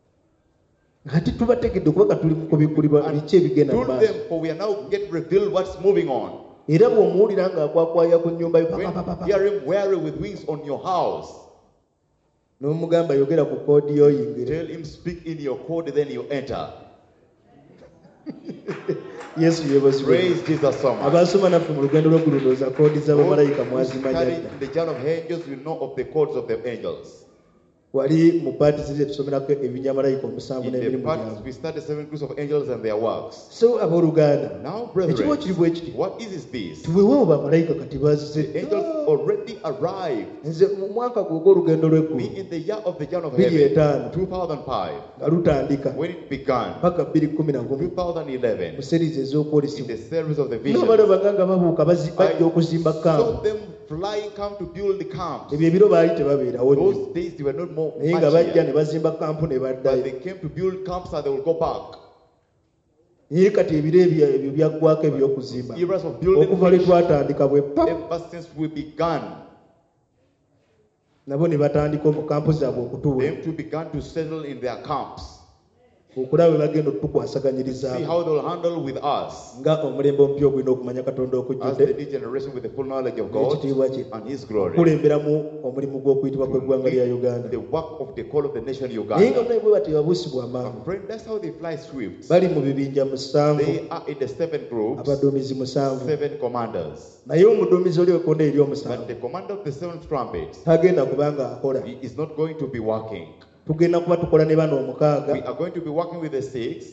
Kati tubategedde kubanga tuli mu kubikkulirwa biki ebigenda mu Told maaso. them, for we are now get revealed what's moving on. era bw'omuwulira ng'akwakwaya ku nnyumba yo When papa, papa, you hear him weary with wings on your house, n'omugamba yogera ku koodi y'oyingire. tell him speak in your code, then you enter. Yesu yeebazibwe. Praise Jesus so much. Abasoma naffe mu lugendo lw'okulondooza koodi z'abamalayika Those who mwazimanya study dda. in the journal of angels will know of the codes of the angels. Wali mu paati ziri tusomerako ebinyamalayika omusanvu In n'ebiri the mu parts byabwe. we study seven groups of angels and their works. So abooluganda, Now, ekibo kiri bwe kiti, brethren, what is this? tuweewo bamalayika kati The bazize. angels already arrived. Nze mu mwaka gwe ogw'olugendo Me lw'eggulu in the year of the journal of Bili heaven, etaano. two thousand five, nga lutandika when it began, paka bbiri kumi na gumu two thousand eleven, mu serizi in ez'okwolesebwa. the series of the Nga visions, balabanga nga babuuka bazi- bajja I okuzimba kampu. saw them flying, come to build the camps. Ebyo ebiro baali tebabeerawo nnyo. Those days they were not more Naye nga much bajja here, ne bazimba kampu ne but baddayo. they came to build camps and they will go back. Naye kati ebiro ebyo ebyo byaggwako eby'okuzimba. Eras of building Okuva lwe twatandika bwe pa ever since we began. nabo ne batandika mu kampu zaabwe okutuula. Them too began to settle in their camps. Okulaba bwe bagenda See otutukwasaganyirizaako. how they will handle with us Nga omulembe omupya ogulina okumanya Katonda as the okujjudde new generation with the full knowledge of God n'ekitiibwa kye. and His glory. Okulemberamu omulimu gw'okuyitibwa kw'eggwanga lya Uganda. The work of the call of the nation Naye nga Uganda. naye bwe bati babuusibwa amangu. Friend, that's how they fly swift. Bali mu bibinja musanvu, They are in the seven groups, abaduumizi musanvu. seven commanders. Naye omuduumizi oli wekonda eri But omusanvu the commander of the seventh trumpet, tagenda kubanga akola. he is not going to be working. Tugenda kuba tukola ne bano omukaaga. We are going to be working with the six.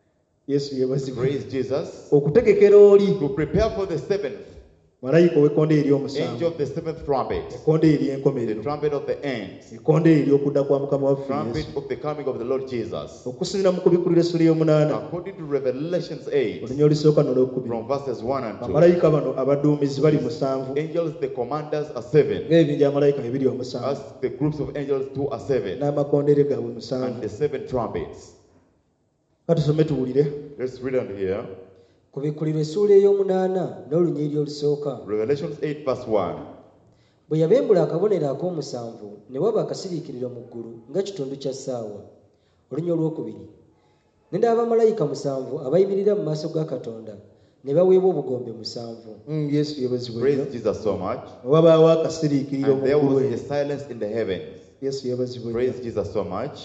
Yesu yeebazibwe. Praise Jesus. Okutegekera oli To prepare for the seventh malayika ow'ekkonda eri angel omusanvu, of the seventh trumpet, ekkonda eri the enkomerero, trumpet of the end, ekkonda eri okudda kwa mukama waffe trumpet Yesu. of the coming of the Lord Jesus. Okusinziira mu kubikulira essula ey'omunaana According to Revelations eight, olunya olusooka n'olwokubiri, from verses one and two, bamalayika bano abaduumizi bali musanvu, angels, the commanders, are seven, ng'ebibinja amalayika bibiri omusanvu, as the groups of angels two are seven, n'amakondere gaabwe and musanvu. the seven trumpets. Katusome tuwulire. Let's read on here. ku bikulirwa essuula ey'omunaana n'olunyiriri olusooka. Revelations eight, verse one. Bwe yabembula akabonero ak'omusanvu ne waba akasiriikiriro mu ggulu nga kitundu kya ssaawa. Olunya olwokubiri. Ne ndaba bamalayika musanvu abayimirira mu maaso ga Katonda ne baweebwa obugombe musanvu. Mm, Yesu yeebazibwe Praise nnyo. Jesus so much. Ne wabaawo akasiriikiriro And mu there ggulu was eyo. a silence in the heavens. Yesu yeebazibwe nnyo. Praise Jesus so much.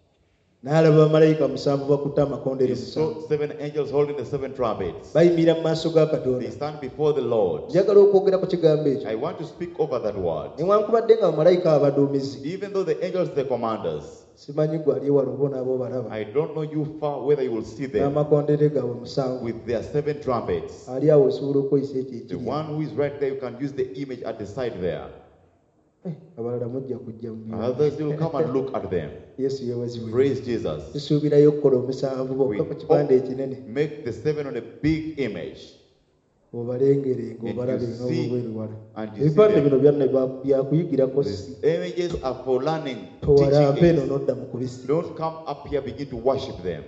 N'alaba bamalayika musanvu bakutte amakondere He musanvu. saw seven angels holding the seven trumpets. Bayimirira mu maaso ga They Katonda. stand before the Lord. Njagala okwogera ku kigambo ekyo. I want to speak over that word. Newankubadde nga bamalayika abaduumizi, Even though the angels, the commanders, simanyi gwe ali wala oba onaaba obalaba, I don't know you far whether you will see them n'amakondere gaabwe musanvu. with their seven trumpets. Ali awo osobola okweyisa ekyo The ekiri. one who is right there, you can use the image at the side there. Eh, abalala mujja kujja mu byuma. Others, you will come and look at them. Yesu yeebazibwe. Praise Jesus. Tusuubirayo okukola omusanvu We bokka ku kipande ekinene. make the seven on a big image. Obalengerenga And obalabe you nga see- obubweru wala. and you see Ebipande them. bino byonna bya- byakuyigirako si. These images are for learning, Towalampe teaching eno it. n'odda mu kubisi. Don't come up here, begin to worship them.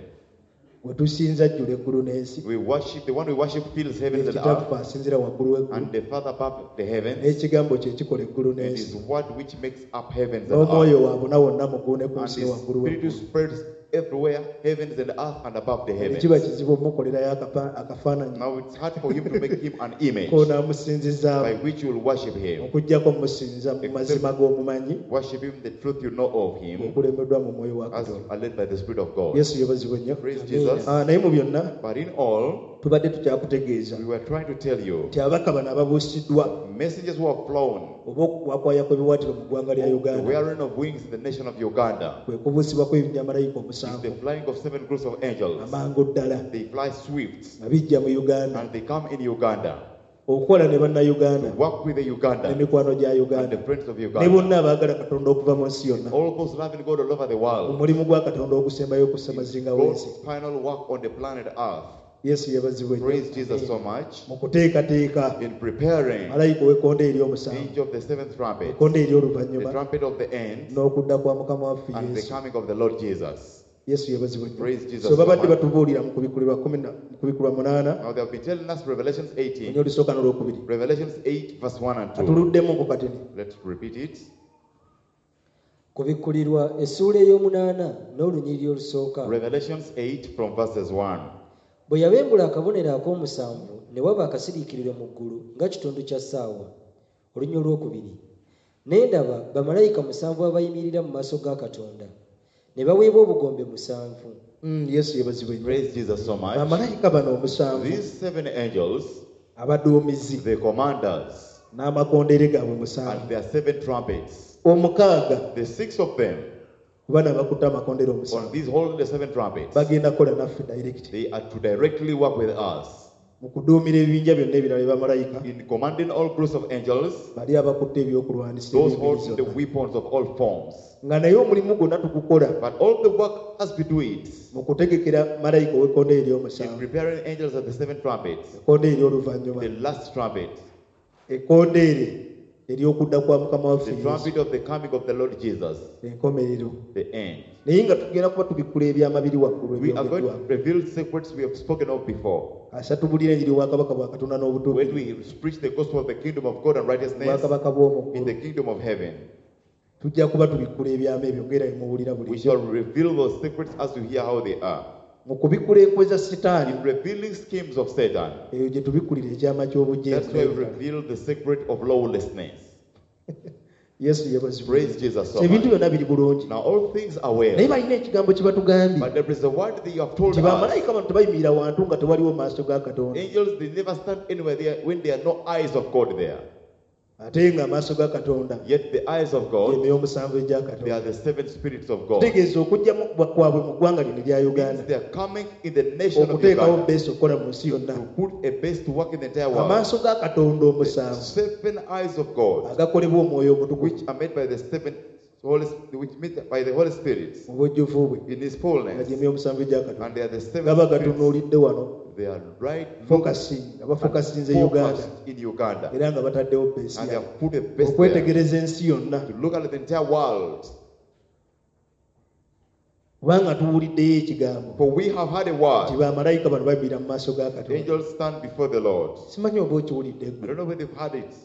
We tusinza jjula eggulu n'ensi. We worship, the one we worship fills heavens and Ekitaffe earth, asinzira waggulu w'eggulu. and the Father above the heavens. N'ekigambo kye kikola eggulu It n'ensi. is what which makes up heavens and earth. N'omwoyo wa bonna wonna muguune ku And nsi the waggulu Spirit who w'eggulu. spreads everywhere, heavens and earth and above the Kiba heavens. kizibu omukolerayo akapa- akafaananyi Now it's hard for him to make him an image k'onaamusinzizaamu, by which you will worship him. okuggyako musinza mu mazima g'omumanyi, Worship him, the truth you know of him, okulemeddwa mu mwoyo wa as Katonda. are led by the Spirit of God. Yesu yeebazibwe nnyo. Praise Jesus. Ah, naye mu byonna But in all, tubadde tukyakutegeeza we were trying to tell you, nti ababaka bano ababuusiddwa messengers who have flown, oba okwakwaya kw'ebiwaatiro mu ggwanga lya the Uganda, wearing of wings in the nation of Uganda, kwe kubuusibwa kw'ebinja malayika is omusanvu the flying of seven groups of angels. amangu ddala They fly swift nga bijja mu Uganda and they come in Uganda okukola ne to bannayuganda work with the Uganda n'emikwano gya and Uganda the friends of ne Uganda. bonna abaagala Katonda okuva mu nsi yonna. All those loving God all over the world. Omulimu gwa Katonda ogusembayo okussa mazinga God's w'ensi. final work on the planet Earth. Yesu yeebazibwe nnyo. Praise Jesus so much. Mu kuteekateeka In preparing malayika ow'ekkonda eri omusanvu, angel of the seventh trumpet, ekkonda eri the oluvannyuma trumpet of the end, n'okudda kwa mukama waffe and the Yesu. coming of the Lord Jesus. Yesu yeebazibwe Praise nnyo. Jesus So so babadde much. batubuulira mu kubikulirwa kumi na- mu kubikulirwa munaana Now they have been telling us Revelations olunya eighteen, olusooka n'olwokubiri. Revelations eight, verse one and two. Atuluddemu katini. Let's repeat it. Ku bikkulirwa essuula ey'omunaana n'olunyiriri olusooka. Revelations eight from verses one. Bwe yabembula akabonero ak'omusanvu ne waba akasiriikiriro mu ggulu nga kitundu kya ssaawa. Olunya olwokubiri. Ne ndaba bamalayika musanvu abayimirira mu maaso ga Katonda ne baweebwa obugombe musanvu. Mm, yesu yebazibwe nnyo. Praise Jesus so much. Bamalayika bano omusanvu These seven angels, abaduumizi the commanders, n'amakondeere gaabwe and musanvu. their seven trumpets, Omukaaga the six of them, kubana bakutte amakondeere on omusanvu these holding the seven trumpets, bagenda kukola naffe direct they are to directly work with us mu kuduumira ebibinja byonna ebirala bye bamalayika in commanding all groups of angels, bali abakutte ebyokulwanisa those eby'engeri holding the zonna. weapons of all forms. Nga naye omulimu gwonna tugukola But all the work has to do it mu kutegekera malayika ow'ekkondeere in ery'omusanvu, preparing angels of the seven trumpets, ekkondeere ery'oluvannyuma, the last trumpet, ekkondeere ery'okudda kwa mukama waffe the Yesu, trumpet of the coming of the Lord Jesus, enkomerero. the end. Naye nga tugenda kuba tubikkula ebyamabiri waggulu We are going ebyogeddwa to reveal secrets we have spoken of before. asa tubulira enjiri bwakabaka bwa Katonda When n'obutuukirivu, we preach the gospel of the kingdom of God and righteousness bwakabaka in bw'omu the ggulu, kingdom of heaven, tujja kuba tubikkula ebyamu ebyo ng'era bye muwulira we bulijjo. shall reveal those secrets as you hear how they are. Mu kubikkula enkwe za Setaani, In revealing schemes of Satan, eyo gye tubikkulira ekyama ky'obujeemu that's why we n'ebirala. reveal the secret of lawlessness. Yesu yebazibwe. Praise Jesus so Ebintu much. byonna biri bulungi, Now all things are naye well, balina ekigambo kye batugambye but there is a word that you have told nti us. bamalayika bano tebayimirira wantu nga tewaliwo maaso ga Katonda, Angels, they never stand anywhere there when there are no eyes of God there. ate nga amaaso ga Katonda Yet the eyes of God, emyoyo omusanvu egya they Katonda. are the seven spirits of God. Kitegeeza okujja kwabwe mu ggwanga lino erya Means Uganda, they are coming in the nation of okuteekawo Uganda beesi okukola mu nsi yonna. to put a base to work in the entire world. Amaaso ga Katonda omusanvu Seven eyes of God, agakolebwa omwoyo omutukuvu which are made by the seven Holy, which made by the Holy Spirit mu bujjuvu bwe, in His nga fullness, gy'emyoyo omusanvu egya Katonda and they are the seven gaba spirits. gatunuulidde wano, They are right focusing, nga bafokasinze Uganda focused in Uganda, era nga bataddewo beesi and they yaabwe have put a base there okwetegereza ensi yonna, to look at the entire world. kubanga tuwuliddeyo ekigambo For we have had a nti word. bamalayika bano bayimirira mu maaso ga Katonda. Angels stand before the Lord. Simanyi oba okiwulidde I ggwe. don't know whether they've heard it.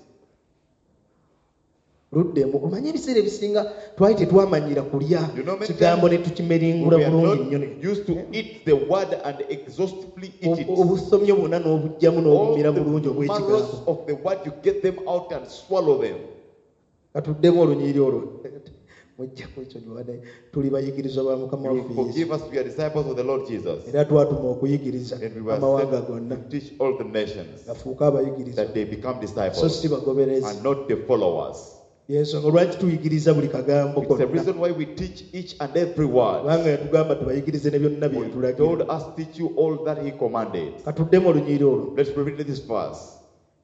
Luddemu omanyi ebiseera ebisinga twali tetwamanyira kulya You know, many kigambo ne times tukimeringula We are bulungi nnyo not used to eat the word and exhaustively eat it. O- obusomyo bwonna n'obugyamu All n'obumira the bulungi obw'ekigambo. marrows of the word, you get them out and swallow them. Katuddemu olunyiriri olwo mujjamu ekyo gywane tuli bayigirizwa ba mukama You will waffe Yesu, forgive us, we are disciples of the Lord Jesus. era twatuma okuyigiriza And we were amawanga sent gonna to teach all the nations gafuuke abayigiriza that they become so disciples si bagoberezi. and not the followers. Yensonga lwaki tuyigiriza buli kagambo It's the konna, reason why we teach each and every word. kubanga yatugamba tubayigirize ne byonna bye He yatulagira. told us, teach you all that He commanded. Katuddemu olunyiriri olwo. Let's read this verse.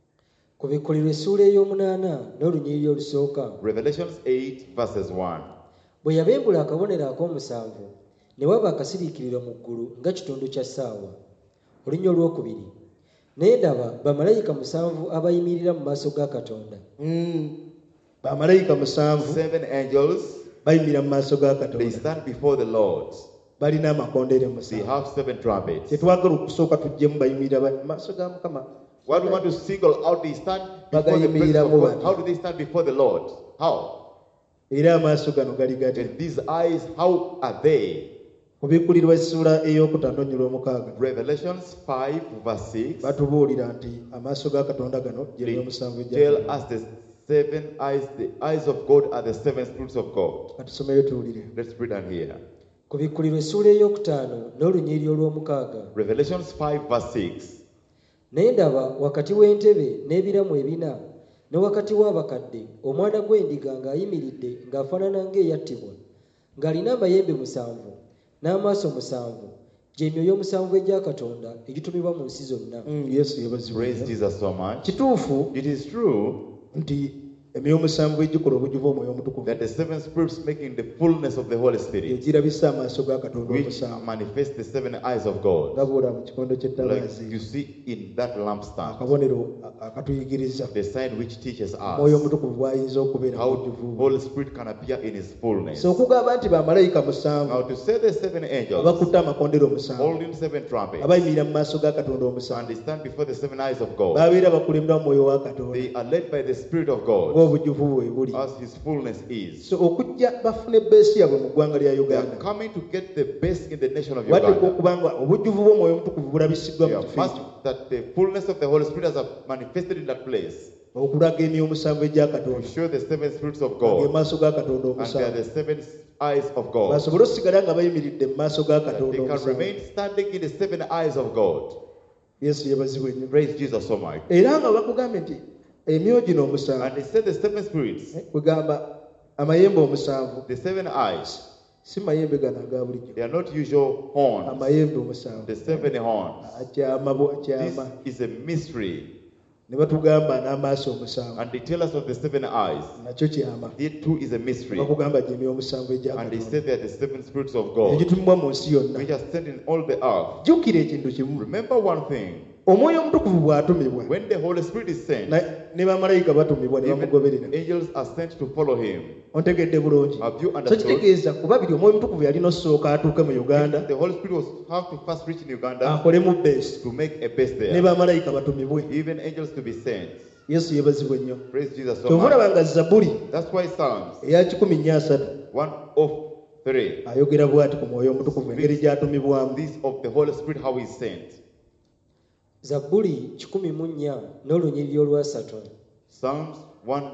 Ku bikkulirwa essuula ey'omunaana n'olunyiriri olusooka. Revelations eight, verses one. Bwe yabembula akabonero ak'omusanvu ne waba akasiriikiriro mu ggulu nga kitundu kya ssaawa. Olunya olwokubiri. Naye ndaba bamalayika musanvu abayimirira mu maaso ga Katonda. Mm. Bamalayika musanvu Seven angels, bayimirira mu maaso ga they Katonda, stand before the Lord. balina amakondeere They musanvu. have seven trumpets. Tetwagala okusooka tujjemu bayimirira ba- mu maaso ga Mukama. What we want to single out, they stand before the presence of God. How do they stand before the Lord? How? Era amaaso gano gali gati. And these eyes, how are they? Mu bikkulirwa essuula ey'okutaano nnyo lw'omukaaga Revelations five, verse six. batubuulira nti amaaso ga Katonda gano gye They omusanvu egya tell Katonda. us the seven eyes, the eyes of God are the seven spirits of God. Katusomeyo tuwulire. Let's read and hear. Ku bikkulirwa essuula ey'okutaano n'olunyiriri olw'omukaaga. Revelations five, verse six. Naye ndaba wakati w'entebe n'ebiramu ebina ne wakati w'abakadde omwana gw'endiga ng'ayimiridde ng'afaanana ng'eyattibwa, ng'alina amayembe musanvu n'amaaso musanvu, gy'emyoyo omusanvu egya Katonda egitumibwa mu nsi zonna. Mm, Yesu yebazibwe. Praise Jesus so much. Kituufu It is true nti emyoyo omusanvu egikola obujuvu omwoyo omutukuvu that the seven spirits making the fullness of the Holy Spirit, egirabisa amaaso ga Katonda which omusanvu manifest the seven eyes of nga God, bw'olaba mu kikondo like ky'ettabaazi, you see in that lampstand, akabonero a- akatuyigiriza the sign which teaches omwoyo us omutukuvu bw'ayinza okubeera mu how bujjuvu. Holy Spirit can appear in His fullness. So okugamba nti bamalayika musanvu Now to say the seven angels abakutte amakondero omusanvu holding seven trumpets abayimirira mu maaso ga Katonda and omusanvu they stand before the seven eyes of God, babeera bakulembera mu mwoyo wa Katonda they are led by the Spirit of God, ng'obujjuvu bwe buli. as his fullness is. So okujja bafune bbeesi yaabwe mu ggwanga lya They are Uganda. coming to get the best in the nation of Wadde Uganda. okubanga obujjuvu bw'omwoyo omutukuvu bulabisiddwa mu Yeah, kifo must, ekyo. that the fullness of the Holy Spirit has manifested in that place. Okulaga emyoyo omusanvu egya To Katonda. show the seven spirits of Ge God. maaso ga Katonda And they are omusanvu. the seven eyes of God. Basobole osigala nga bayimiridde mu maaso ga That Katonda they can omusanvu. remain standing in the seven eyes of God. Yesu yeebazibwe nnyo. Praise Jesus so much. Era nga bakugambye nti emyoyo gino omusanvu. And they said the seven spirits, Kugamba amayembe omusanvu. the seven eyes, Si mayembe gano aga bulijjo. they are not usual horns. Amayembe omusanvu. The seven horns. Akyama bo This akyama. is a mystery. Ne batugamba n'amaaso omusanvu. And they tell us of the seven eyes. Nakyo kyama. It too is a mystery. Bakugamba gye emyoyo omusanvu egya And they Katonda. said they are the seven spirits of God, Egitumibwa mu nsi yonna. which are sent in all the earth. Jjukira ekintu kimu. Remember one thing. Omwoyo omutukuvu bw'atumibwa. When the Holy Spirit is sent, na- ne bamalayika batumibwa ne bamugoberera. even angels are sent to follow him. Ontegedde bulungi. Have you So understood? kitegeeza kuba biri omwoyo omutukuvu yalina osooka atuuke mu Uganda The Holy Spirit was have to first reach in Uganda akole mu base to make a base ne there. bamalayika batumibwe. Even angels to be sent. Yesu yeebazibwe nnyo. Praise Jesus so Kyova much. olaba nga Zabbuli That's why Psalms eya kikumi nnya asatu one of three. ayogera bw'ati ku mwoyo omutukuvu engeri gy'atumibwamu. This of the Holy Spirit, how he's sent. Zabbuli kikumi mu nnya n'olunyiriri olwasatu. Psalms one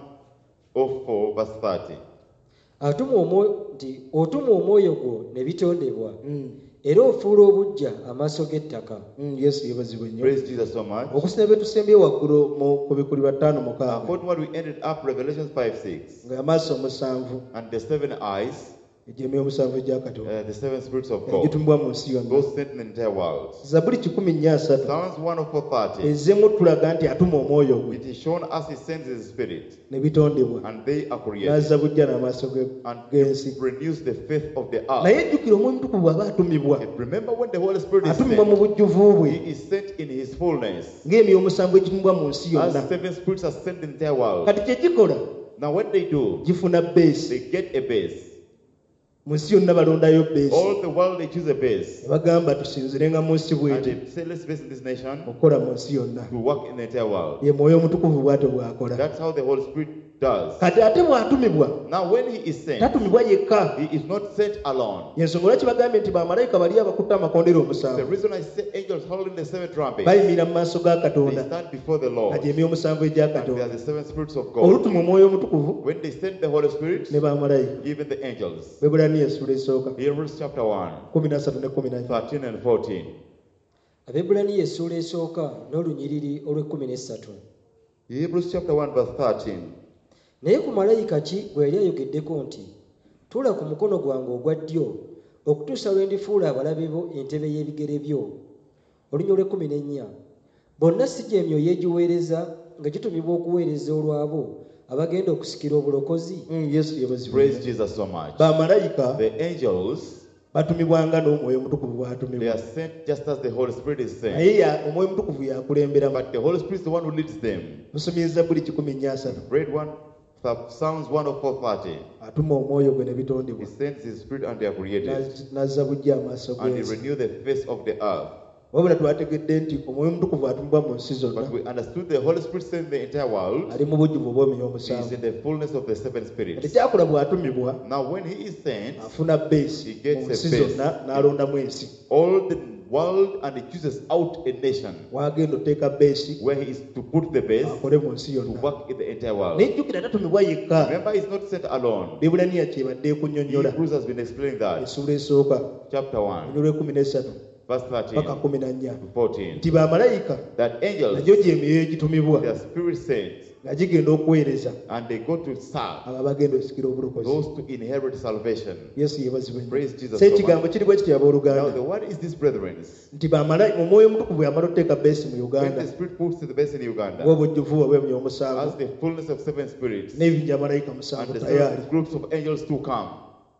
oh four verse thirty. Atuma omwoyo nti otuma omwoyo gwo ne bitondebwa Mm. era ofuula obuggya amaaso g'ettaka. Mm, Yesu yeebazibwe nnyo. Praise Jesus so much. Okusina bye tusembye waggulu mu ku bikuli bataano mukaaga According to what we ended up, Revelation five six. ng'amaaso omusanvu And the seven eyes, egy'emyoyo omusanvu egya Katonda uh, the seven spirits of God, egitumibwa mu nsi yonna. those sent in the entire world. Zabbuli kikumi nnya asatu Psalms one oh four thirty. ezeemu tulaga nti atuma omwoyo gwe It is shown us he sends his spirit, ne bitondebwa and they are created, n'azza bujja n'amaaso ge- and g'ensi. renews the faith of the earth. naye jjukira omwoyo omutukuvu bw'aba atumibwa And remember when the Holy Spirit is atumibwa mu sent, bujjuvu bwe he is sent in his fullness. ng'emyoyo omusanvu egitumibwa mu nsi yonna. As seven spirits are sent in the entire world. kati kye gikola Now what they do, gifuna beesi. they get a base. mu nsi yonna balondayo beesi All the world they choose a base. ne bagamba tusinzirenga mu nsi And bweti they say, let's base in this nation okukola mu nsi yonna. to work in the entire world. ye mwoyo omutukuvu bw'atyo bw'akola. That's how the Holy Spirit does. kati ate bw'atumibwa Now when he is sent, tatumibwa yekka. he is not sent alone. yensonga lwaki bagambye nti bamalayika bali abakutte amakondero The omusanvu reason I say angels holding the seven trumpets, bayimirira mu maaso ga they Katonda stand before the nga Lord. gy'emyoyo omusanvu egya And they are Katonda. the seven spirits of God. olutuma omwoyo omutukuvu When they send the Holy Spirit, ne bamalayika. even the angels. Bebulaniya essula esooka Hebrews chapter one, kumi nasatu ne kumi nanya. thirteen and fourteen. Abaebbulaniya essuula esooka n'olunyiriri olw'ekkumi n'essatu. Hebrews chapter one verse thirteen. Naye ku malayika ki gwe yali ayogeddeko nti tuula ku mukono gwange ogwa ddyo okutuusa lwe ndifuula abalabe bo entebe y'ebigere byo. Olunyiriri olw'ekkumi n'ennya. Bonna si gye emyoyo egiweereza nga gitumibwa okuweereza olwabo abagenda okusikira obulokozi. Mm, yesu yebazibwe. Praise Jesus so much. bamalayika The angels, batumibwanga n'omwoyo omutukuvu they bw'atumibwa. are sent just as the Holy Spirit is sent. naye ya- omwoyo omutukuvu yakulemberamu. But the Holy Spirit is the one who leads them. musomyeza buli kikumi nnya asatu. Read one, Psalms one oh four thirty. atuma omwoyo gwe ne bitondebwa. He sends his spirit and they are created. Naz- n'azza bujja amaaso And he g'ensi. renew the face of the earth. wabula twategedde nti omwoyo omutukuvu atumibwa mu nsi zonna. But we understood the Holy Spirit sent the entire world. ali mu bujjuvu bw'emyoyo He is omusanvu. in the fullness of the seven spirits. tekyakola bw'atumibwa Now when he is sent, afuna beesi He gets mu a nsi base. zonna n'alondamu ensi. all the world, and he chooses out a nation wagenda oteeka beesi where he is to put the base akole mu nsi to yonna. work in the entire world. nejjukira tatumibwa yekka. Remember, he's not sent alone. bibulaniya kyebadde ekunnyonnyola. Hebrews has been explaining that. essuula esooka Chapter one, onyolwa ekumi n'essatu verse thirteen paka kumi na nnya to fourteen. nti bamalayika That angels, nagyo gy'emyoyo egitumibwa their spirit sent, nga gigenda okuweereza and they go to serve abo abagenda okusikira obulokozi. those to inherit salvation. yesu yebazibwe nnyo. Praise Jesus so so ekigambo kiri bwe kityo Now, abooluganda the, what is this, brethren? nti bamala- omwoyo omutukuvu yamala okuteeka beesi mu When uganda the spirit puts to the base in Uganda, ng'obujjuvu obw'emyoyo as omusanvu the fullness of seven spirits, n'ebinja malayika and musanvu the tayaali seven groups of angels to come,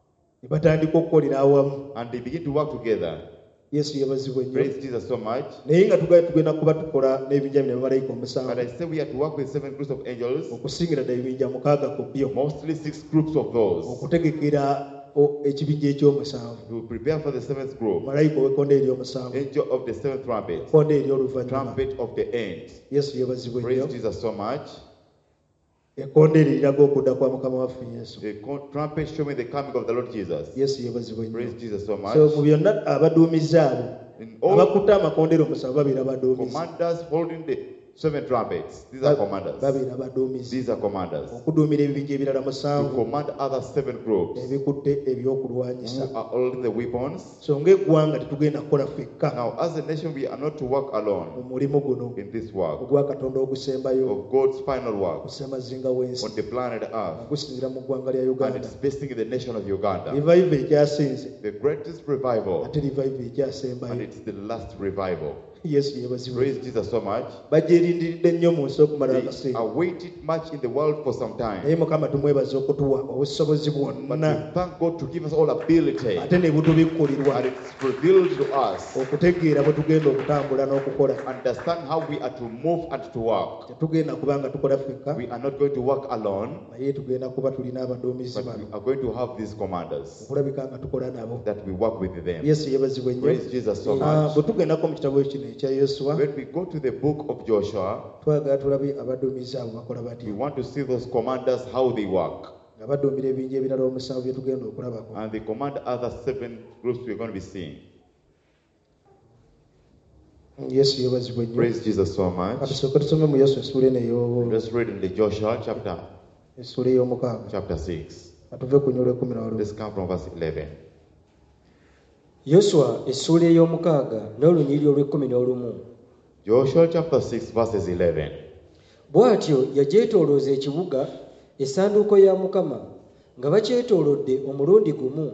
ne batandika okukolera awamu. and they begin to work together. yesu yebazibwe nnyo. Praise Jesus so much. naye nga tugaye tugenda kuba tukola n'ebinja bino bamalayika omusanvu But I say we have to work with seven groups of angels, okusingira ddala ebinja mukaaga ku byo mostly six groups of those, okutegekera o- ekibinja ekyomusanvu. to prepare for the seventh group, malayika ow'ekkonde eryomusanvu, angel of the seventh trumpet, ekkonde ery'oluvannyuma. trumpet of the end. yesu yebazibwe Praise nnyo. Jesus so much. ekkondeere liraga okudda kwa mukama waffe yesu. A con- trumpet showing the coming of the Lord Jesus. yesu yebazibwe nnyo. Praise Jesus so much. So mu byonna abaduumizi abo In all abakutte amakondeere omusanvu babeera baduumizi. commanders holding the seven trumpets, these are commanders. babeera baduumizi. These are commanders. okuduumira ebibinja ebirala To musanvu command other seven groups ebikutte ebyokulwanyisa. who are holding the weapons. So ng'eggwanga tetugenda kukola ffekka Now, as a nation, we are not to work mu alone mulimu guno in this work ogwa katonda ogusembayo of God's final work kusemazinga w'ensi on the planet Earth, gusinzira mu ggwanga lya and uganda. it's basing in the nation of Uganda. revive ekyasinze The greatest revival, ate revive and ekyasembayo. it's the last revival. yesu yebazibwe. Praise Jesus so much. bagyerindiridde nnyo mu nsi okumala They akaseera, awaited much in the world for some naye time, mukama tumwebaza okutuwa obusobozi but bwonna we thank God to give us all ability, ate ne butubikkulirwa and it's revealed to us. okutegeera bwe tugenda okutambula n'okukola. Understand how we are to move and to work. tetugenda kuba nga tukola ffekka, We are not going to work alone, naye tugenda kuba tulina abaduumizi but bano we are going to have these commanders okulabika nga tukola nabo. that we work with them. yesu yebazibwe nnyo. Praise Jesus so Ah, much. bwe tugendako mu kitabo kino ekya yesuwa, When we go to the book of Joshua, twagala tulabe abaduumizi abo bakola we batya, want to see those commanders, how they work. nga baduumira ebinja ebirala omusanvu bye tugenda okulabako. And they command other seven groups we're going to be seeing. yesu yebazibwe nnyo. Praise Jesus so much. katusooke tusome mu yesu essuula eno eyo- Let's read in the Joshua chapter essuula ey'omukaaga, chapter six. katuve ku nnyolo ekumi na walumu. Let's come from verse eleven. yoswa essuula ey'omukaaga n'olunyiriri olw'ekkumi n'olumu. Joshua chapter six, verses eleven. bw'atyo yagyetoolooza ekibuga essanduuko ya mukama nga bakyetoolodde omulundi gumu,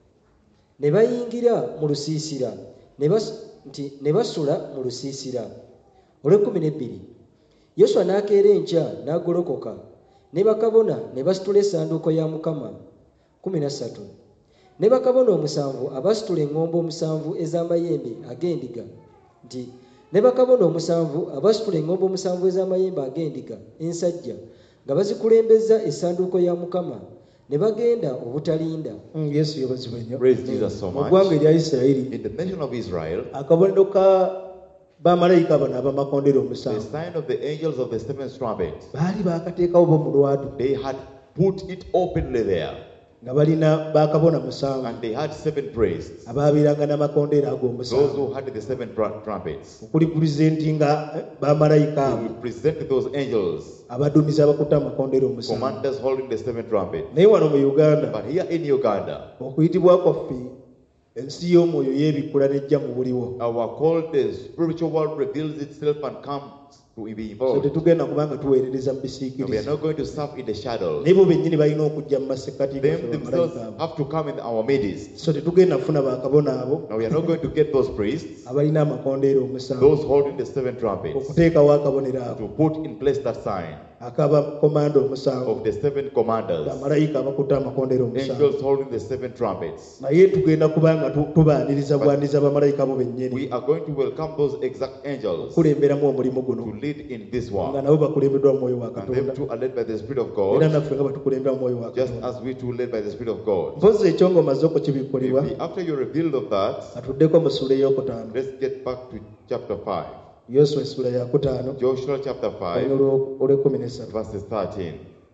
ne bayingira mu lusiisira ne bas- nti ne basula mu lusiisira. olw'ekkumi n'ebbiri yoswa n'akeera enkya n'agolokoka, ne bakabona ne basitula essanduuko ya mukama. kumi na ssatu ne bakabona omusanvu abasitula eŋŋombo omusanvu ez'amayembe ag'endiga nti ne bakabona omusanvu abasitula eŋŋombo omusanvu ez'amayembe ag'endiga ensajja nga bazikulembeza essanduuko ya mukama, ne bagenda obutalinda. Mm, yesu yebazibwe nnyo. Praise Jesus so mu ggwanga much. erya isirayiri, In the nation of Israel, akabonero ka bamalayika bano abamakondere the omusanvu sign of the angels of the seven trumpets, baali baakateekawo bo mu lwatu, they had put it openly there, nga balina bakabona musanvu and they had seven priests, abaabeeranga n'amakondeere those ag'omusanvu who had the seven tru- trumpets, okuli pulezenti nga bamalayika who abo would present those angels, abaduumizi abakutte amakondeere omusanvu. commanders holding the seven trumpets. naye wano mu uganda But here in Uganda, okuyitibwa kwaffe ensi y'omwoyo yeebikkula n'ejja mu buliwo, our called the spiritual world reveals itself and comes to be so involved. tetugenda kubanga tuweerereza mu And we are bisiikirize. not going to serve in the shadows. naye bo bennyini balina okujja mu masekkati Them gaffe themselves bamalayika abo. have to come in our midst. so tetugenda kufuna bakabona abo Now we are not going to get those priests, abalina amakondeere omusanvu those holding the seven trumpets, okuteekawo akabonero ako to put in place that sign ak'abakomanda omusanvu, of the seven commanders, bamalayika abakutte amakondeere omusanvu. angels holding the seven trumpets. naye tugenda kubanga tu- tubaaniriza bwaniriza bamalayika bo bennyini We are going to welcome those exact angels kulemberamu omulimu to guno, lead in this nga work. nabo bakulembeddwa mu mwoyo wa And them katonda, too are led by the Spirit of era God, naffe nga batukulembera mu mwoyo wa just katonda. as we too led by the Spirit of God. mpozi ekyo ng'omaze okukibikkulirwa, Maybe after you're revealed of that, atuddeko mu ssuula ey'okutaano. let's get back to chapter five. yoswa essula yakutaano Joshua chapter five, olw'ekkumi n'essatu. verses thirteen.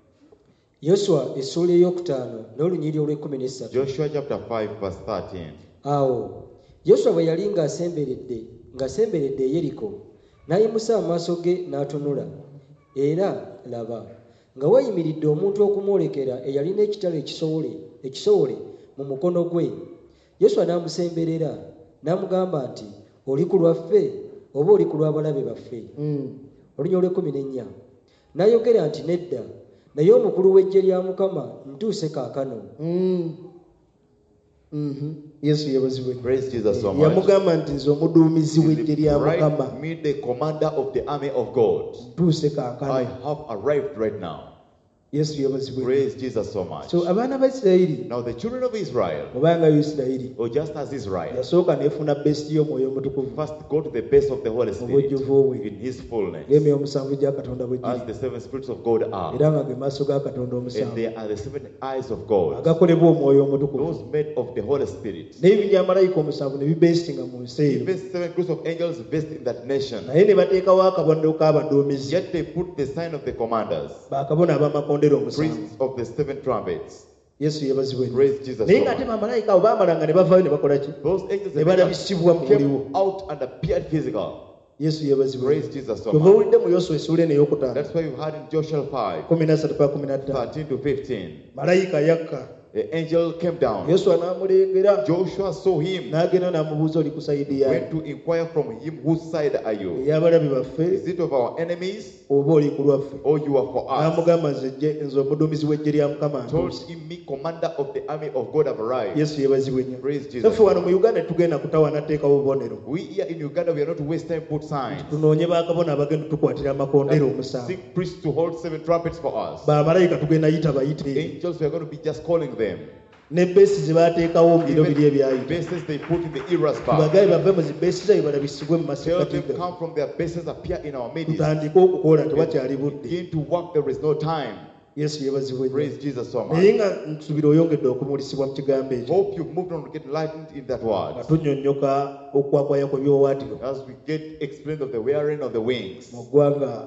yoswa essuula ey'okutaano n'olunyiriri olw'ekkumi n'essatu. Joshua chapter five, verse thirteen. awo yoswa bwe yali ng'asemberedde ng'asemberedde e yeriko, n'ayimusa amaaso ge n'atunula, era laba nga wayimiridde omuntu okumwolekera eyalina ekitala ekisowole ekisowole mu mukono gwe. yoswa n'amusemberera n'amugamba nti, oli ku lwaffe oba oli ku lw'abalabe baffe? Mm. olunya olw'ekkumi n'ennya n'ayogera nti, nedda, naye omukulu w'eggye lya mukama ntuuse kaakano. Mm. Mhm. yesu yebazibwe. Praise Jesus so much. yamugamba nti nze omuduumizi w'eggye lya mukama Right, me, the commander of the army of God. ntuuse I kaakano. have arrived right now. Yesu yebazibwe. Praise Jesus so much. So abaana ba Isirayiri Now the children of Israel, obanga Isirayiri or just as Israel, yasooka neefuna besi y'omwoyo omutukuvu first go to the base of the Holy mu Spirit bujjuvu bwe in His fullness, ng'emyoyo omusanvu gya Katonda bwe as giri the seven spirits of God are, era nga ge maaso ga Katonda and omusanvu they are the seven eyes of God, agakolebwa omwoyo omutukuvu those made of the Holy Spirit. n'ebibinja amalayika omusanvu ne bibeesinga mu nsi eyo Even seven groups of angels based in that nation, naye ne bateekawo akabonero k'abaduumizi yet they put the sign of the commanders, bakabona ab'amakondero omusanvu. priests of the seven trumpets. Yesu yebazibwe nnyo. Praise Jesus naye so ng'ate much. bamalayika abo baamalanga ne bavaayo ne bakola ki? Those angels ne balabisibwa mu muliwo. came out and appeared physical. Yesu yebazibwe Praise nnyo. Jesus so kyova much. owulidde mu Yoswa essuula eno ey'okutaano That's why you had in Joshua five, kumi na ssatu pa kumi na ttaano thirteen to fifteen, malayika yakka the angel came down. Yoswa n'amulengera Joshua saw him, n'agenda n'amubuuza oli ku sayidi yaani went to inquire from him, whose side are you? ey'abalabe baffe Is it of our enemies, oba oli ku lwaffe? or you are for us? n'amugamba nze jje nze omuduumizi w'eggye lya Mukama Told ntuuse. him, me, commander of the army of God, have arrived. Yesu yebazibwe nnyo. Praise Jesus. Naffe wano mu Uganda tugenda kutawana tteekawo bubonero We here in Uganda, we are not to waste time put signs. tunoonye bakabona abagenda tukwatira amakondero omusanvu. Seek priests to hold seven trumpets for us. bamalayika tugenda yita bayite Angels, we are going to be just calling them. ne beesi ze baateekawo mu biro biri ebyayita bases they put in the eras back. tubagabe bave mu zibeesi zayo balabisibwe mu Tell them masekati come from their bases, appear in our midst. tutandike okukola tewakyali budde. Begin to work, there is no time. Yesu yebazibwe nnyo. Praise Jesus so naye much. nga nsubira oyongedde okumulisibwa mu kigambo ekyo Hope you've moved on to get enlightened in that word. nga tunnyonnyoka okwakwaya kwe byowaatiro As we get explained of the wearing of the wings. mu ggwanga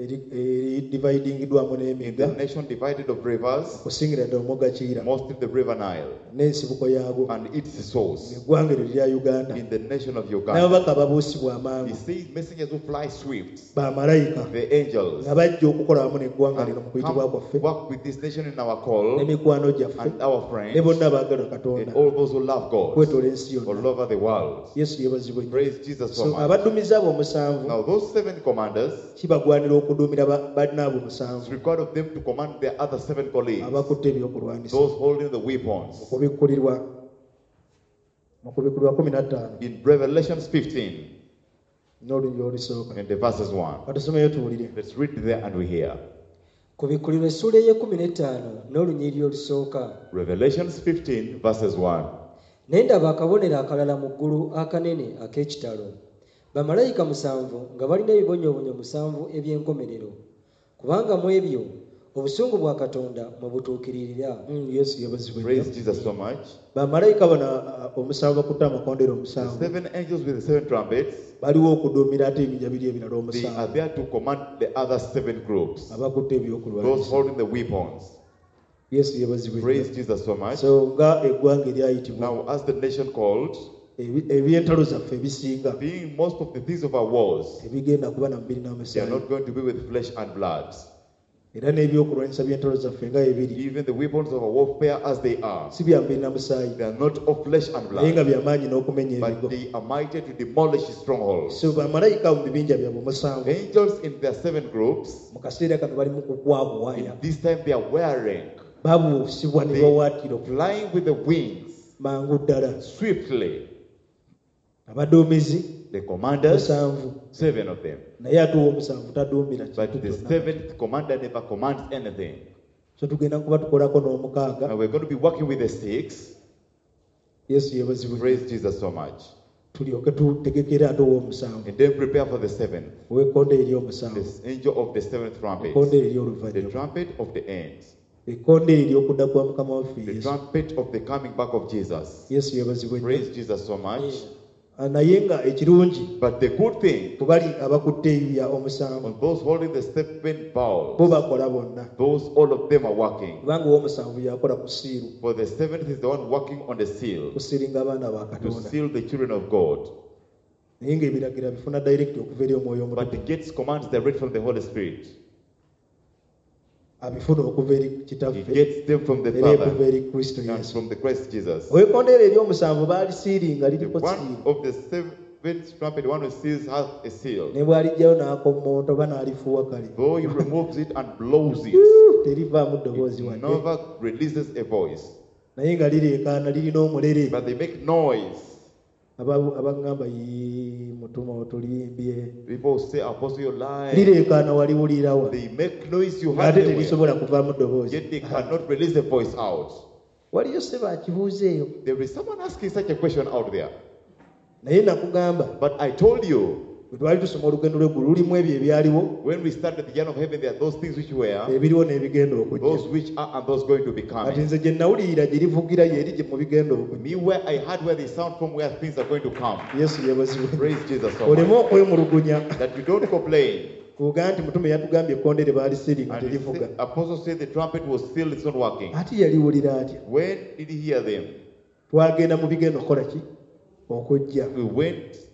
eridividingiddwamu In n'emigga the nation divided of rivers, okusingira ddala omugga Kiyira mostly the river Nile n'ensibuko yaagwo and its source. eggwanga eryo lya Uganda In the nation of Uganda. n'ababaka ababuusibwa He amangu says messengers who fly swift, bamalayika the angels, nga bajja okukola wamu n'eggwanga lino mu and kuyitibwa come kwaffe work with this nation in our call, n'emikwano gyaffe and our ne friends, bonna abaagala and Katonda all those who love God kwetoola ensi all yonna. over the world. Yesu yebazibwe nnyo. Praise Jesus so So much. abaduumizi abo omusanvu Now those seven commanders, kibagwanira okuduumira ba- bannaabo it's omusanvu required of them to command their other seven colleagues, abakutte ebyokulwanyisa those holding the weapons. okubikkulirwa mu kubikkulirwa kumi na ttaano In Revelations fifteen n'olunyi olusooka and the verses one. katusomeyo tuwulire. Let's read there and we hear. ku bikkulirwa essuula ey'ekumi n'ettaano n'olunyiriri olusooka. Revelations fifteen verses one. Ne ndaba akabonero akalala mu ggulu akanene ak'ekitalo, bamalayika musanvu nga balina ebibonyoobonyo musanvu eby'enkomerero, kubanga mu ebyo obusungu bwa Katonda mwe butuukiririra. Mm, Yesu yebazibwe nnyo. Praise Jesus so much. bamalayika bano ah, omusanvu bakutte amakondero The omusanvu seven angels with the seven trumpets, baliwo okuduumira ate ebinja biri ebirala they are omusanvu there to command the other seven groups, abakutte those ebyokulwanyisa. holding the weapons. Yesu yebazibwe Praise nnyo. Jesus so much. So nga eggwanga eryayitibwa Now, as the nation called, ebi- eby'entalo zaffe ebisinga being most of the things of our wars, tebigenda kuba na mubiri they are n'amasaayi not going to be with flesh and blood. era n'ebyokulwanyisa by'entalo zaffe nga ebiri Even the weapons of our warfare as they are, si bya mubiri n'amusaayi they are not of flesh and naye nga blood, byamaanyi n'okumenya ebigo. but they are mighty to demolish strongholds. So bamalayika mu bibinja byabwe omusanvu Angels in their seven groups, mu kaseera kano bali mu kukwabuwaya in this time they are wearing, babuusibwa ne They- bawaatiro flying with the wings mangu ddala. swiftly. abaduumizi The commanders, musanvu seven of them. naye ate ow'omusanvu taduumira But kintu the kyonna. seventh commander never commands anything. So tugenda kuba tukolako n'omukaaga. Now we're going to be working with the six. Yesu yebazibwe Praise Jesus so much. tulyoke tutegekere ate ow'omusanvu And then prepare for the seventh. ow'ekkonde ery'omusanvu The angel of the seventh trumpet. ekkonde The ery'oluvannyuma trumpet of the end. ekkonde ery'okudda kwa mukama waffe The Yesu. trumpet of the coming back of Jesus. Yesu yebazibwe nnyo. Praise Jesus so much. Ah, naye nga ekirungi But the good thing, kubali abakutte ebya omusanvu on those holding the seven bo bowls, bakola bonna those all of them are working. kubanga ow'omusanvu yakola ku siiru For the seventh is the one working on the seal, kusiringa abaana ba to Katonda seal the children of God. naye ng'ebiragiro bifuna direct okuva eri omwoyo But omutukuvu it gets commands direct from the Holy Spirit. abifuna okuva eri It kitaffe gets them from the era okuva Father eri Kristo and Yesu. from the Christ Jesus. ow'ekkondeero ery'omusanvu baalisiiringa The liriko one siiru of the seventh trumpet, the one who seals has a seal. ne bw'alijjayo n'akommonto oba n'alifuuwa kale Though he removes it and blows it, terivaamu ddoboozi it wadde never releases a voice. naye nga lireekaana lirina omulere But they make noise. Aba- abaŋŋamba "Yii, muto mutuma otulimbye People say, Apostle, you're lying. lireekaana waliwulirawa They make noise you ate hardly will. terisobola kuvaamu ddoboozi Yet they cannot release the voice out. waliyo seba akibuuzeeyo There is someone asking such a question out there. naye nakugamba But I told you, bwe twali tusoma olugendo lw'eggulu lulimu ebyo ebyaliwo when we started the journey of heaven, there are those things which were, ebiriwo n'ebigenda okujja those which are, and those going to be kati coming. nze gye nawulirira gye livugira yeri gye mu bigenda okujja Me, where I heard where they sound from, where things are going to come. yesu yeebazibwe Praise Jesus so oleme much. okwemulugunya That you don't complain. kuga nti mutume yatugambye ekkondeere baali siringa And the terivuga apostle said the trumpet was still, it's not working. ate yaliwulira atya When did he hear them? twagenda mu bigenda okukola ki okujja We went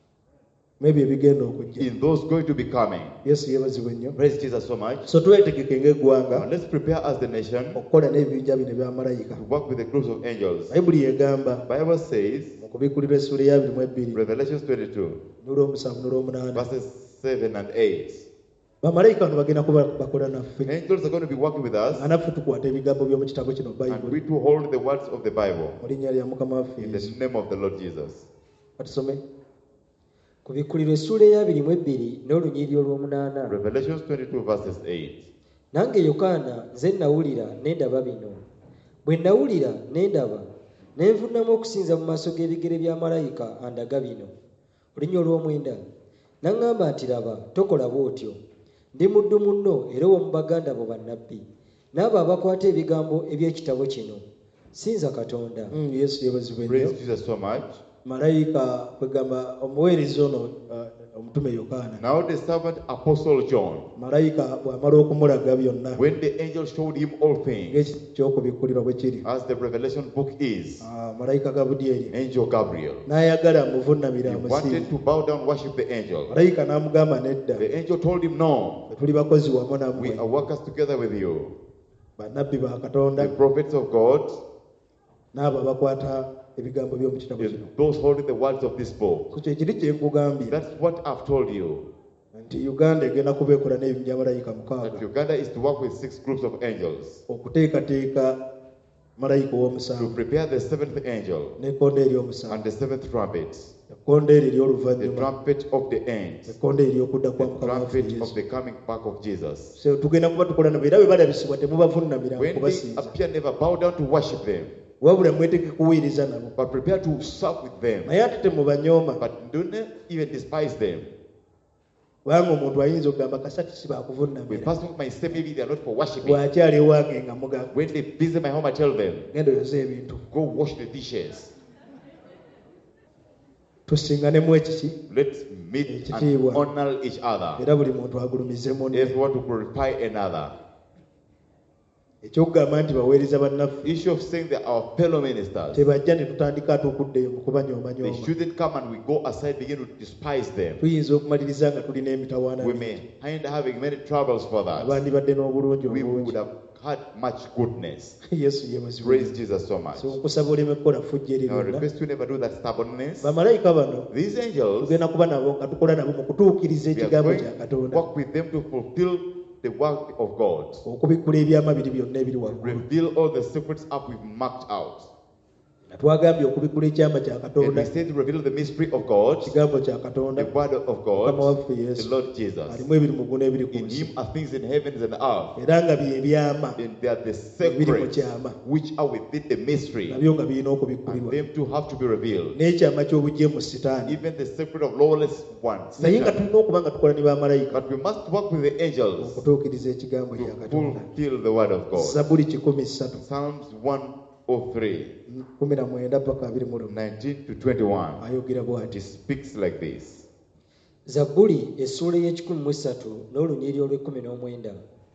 mebyo ebigenda okujja in those going to be coming. yesu yeebazibwe nnyo Praise Jesus so much. so twetegeke ng'eggwanga Now let's prepare as the nation okukola n'ebibinja bino ebyamalayika to work with the groups of angels. bayibuli yegamba Bible says, mu kubikkulirwa essuula eyabiri mu ebbiri Revelation twenty-two, n'olwomusanvu n'olwomunaana verses seven and eight. bamalayika bano bagenda kuba bakola naffe Angels are going to be working with us, nga naffe tukwata ebigambo by'omu kitabo kino and bayibuli we too hold the words of the Bible mu linnya lya mukama waffe in the yesu name of the Lord Jesus. katusome ku bikkulirwa essuula eyabiri mu ebbiri n'olunyiriri olw'omunaana. Revelation twenty-two, verses eight. Nange Yokaana nze nawulira ne ndaba bino. Bwe nawulira ne ndaba ne nvuunamu okusinza mu maaso g'ebigere bya malayika andaga bino. Olunya olw'omwenda n'aŋŋamba nti laba tokola bw'otyo. Ndi muddu munno era ow'omu baganda bo bannabbi n'abo abakwata ebigambo eby'ekitabo kino. Sinza Katonda. Mm, yesu yeebazibwe nnyo Praise Jesus so much. malayika kwegamba omuweereza ono uh, omutume yokaana Now the servant Apostle John, malayika bw'amala okumulaga byonna when the angel showed him all things, ng'ekyokubikkulirwa bwe kiri as the Revelation book is, Ah, malayika gabudyeri Angel Gabriel, n'ayagala amuvunnamira he amusiima wanted to bow down, worship the angel. malayika n'amugamba nedda The angel told him, no, bwe tuli bakozi wamu we nammwe are workers together with you. bannabbi ba katonda The prophets of God, n'abo abakwata ebigambo by'omu kitabo and kino those holding the words of this book. so kyekiri kye nkugambye That's what I've told you. nti uganda egenda kubeekola n'ebinja malayika That mukaaga Uganda is to work with six groups of angels okuteekateeka malayika to ow'omusanvu prepare the seventh angel n'ekkondeeri and ery'omusanvu the seventh trumpet, ekkondeeri the ery'oluvannyuma trumpet of the end, ekkondeeri ery'okudda kwa the mukama waffe trumpet yesu of the coming back of Jesus. so tugenda kuba tukola nabo era bwe balabisibwa temubavunnamira When they kubasinza appear, never bow down to worship them, wabula mweteke kuwuliriza nabo but prepare to serve with them. naye ate temubanyooma But do not even despise them. kubanga omuntu ayinza okugamba kasati si When baakuvunnamira person might say maybe they are not for worshiping. bw'akyali ewange nga mugamba When they visit my home, I tell them, genda oyoze ebintu go wash the dishes. tusinganemu ekiki Let's meet and Ekitiibwa. honor each other. era buli muntu agulumize munne Everyone to glorify another. ekyokugamba nti baweereza bannaffe The issue of saying that our fellow ministers, tebajja ne tutandika ate okuddeyo mu they kubanyoomanyoma shouldn't come and we go aside, begin to despise them. tuyinza okumaliriza nga tulina emitawaana We mingi. may end up having many troubles for that. abandibadde n'obulungi We would obungi have had much goodness. yesu yebazibwe Praise Jesus so much. so nkusaba oleme kukola fujja eri Now, I byonna request you never do that stubbornness. bamalayika bano These angels, tugenda kuba nabo nga tukola nabo mu kutuukiriza we are ekigambo going kya to katonda work with them to fulfill the work of God. okubikkula ebyamabiri byonna ebiri waggulu Reveal all the secrets up we've marked out. nga twagambye okubikkula ekyama kya And katonda we say to reveal the mystery of God, ekigambo kya katonda the word of mukama God, waffe the yesu Lord Jesus. alimu ebiri mu ggulu n'ebiri ku In nsi him are things in heavens and earth. era nga bye byama And they are the ebiri mu secrets kyama which are within the mystery. nabyo nga birina And okubikkulirwa them too have to be revealed. n'ekyama ky'obujeemu sitaani Even the secret of lawless ones. naye nga Satan. tulina okuba nga tukola ne bamalayika But we must work with the angels okutuukiriza ekigambo kya to katonda fulfill the word of God. zabuli kikumi ssatu Psalms one oh three, kumi na mwenda paka abiri mu lumu nineteen to twenty-one. ayogera bw'ati It speaks like this. Zabbuli essuula y'ekikumi mu ssatu n'olunyiriri olw'ekkumi n'omwenda.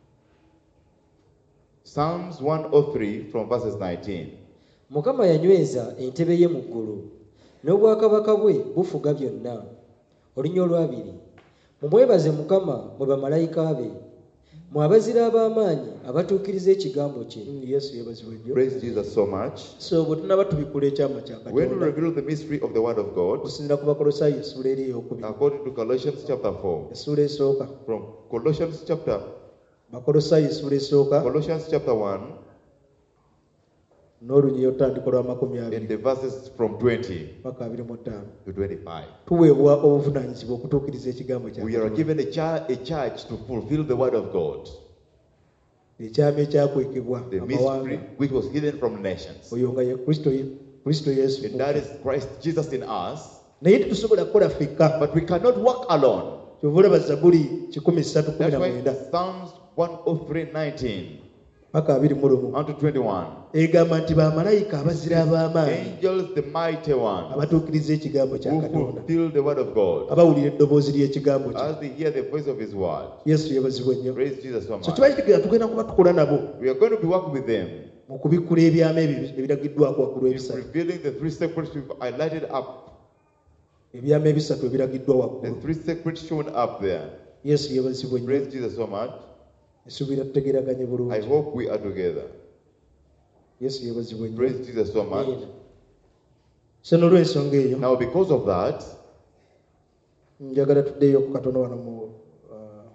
Psalms one oh three from verses nineteen. Mukama yanyweza entebe ye mu ggulu, n'obwakabaka bwe bufuga byonna. Olunya olwabiri. Mumwebaze Mukama mwe bamalayika be, mwe abazira ab'amaanyi abatuukiriza ekigambo kye. yesu yebazibwe nnyo Praise Jesus so much. so bwe tunaba tubikkula ekyama kya When we katonda reveal the mystery of the word of God, okusinzira ku bakolosaayi essuula eri ey'okubiri according to Colossians chapter four, essuula esooka from Colossians chapter bakolosaayi essuula esooka Colossians chapter one, n'olunyi otandika lwa makumi In abiri the verses from twenty paka abiri mu ttaano to twenty-five. tuweebwa obuvunaanyizibwa okutuukiriza ekigambo kya We are Katonda. given a, char- a charge to fulfill the word of God, ekyama ekyakwekebwa the amawanga mystery which was hidden from the nations. oyo nga ye kristo kristo yesu And that is Christ Jesus in us. naye tetusobola kukola ffekka But we cannot walk alone. kyova olaba zabuli kikumi ssatu kumi That's na why mwenda Psalms one oh three nineteen paka abiri mu lumu unto twenty-one. egamba nti bamalayika abazira ab'amaanyi Angels, the mighty ones, abatuukiriza ekigambo kya who katonda fulfill the word of God, abawulira eddoboozi ly'ekigambo kye as they hear the voice of his word. yesu yebazibwa ennyo Praise Jesus so so much. kiba kitegeeza tugenda kuba tukola nabo We are going to be working with them, mu kubikkula ebyama ebyo ebiragiddwako waggulu in ebisatu revealing the three secrets we've highlighted up. ebyama ebisatu ebiragiddwa The waggulu three secrets shown up there. yesu yebazibwa ennyo Praise Jesus so much. esuubira tutegeraganye I bulungi hope we are together. yesu yebazibwa ennyo Praise Jesus so much. so n'olw'ensonga eyo Now, because of that, njagala tuddeeyo ku katono wano mu uh,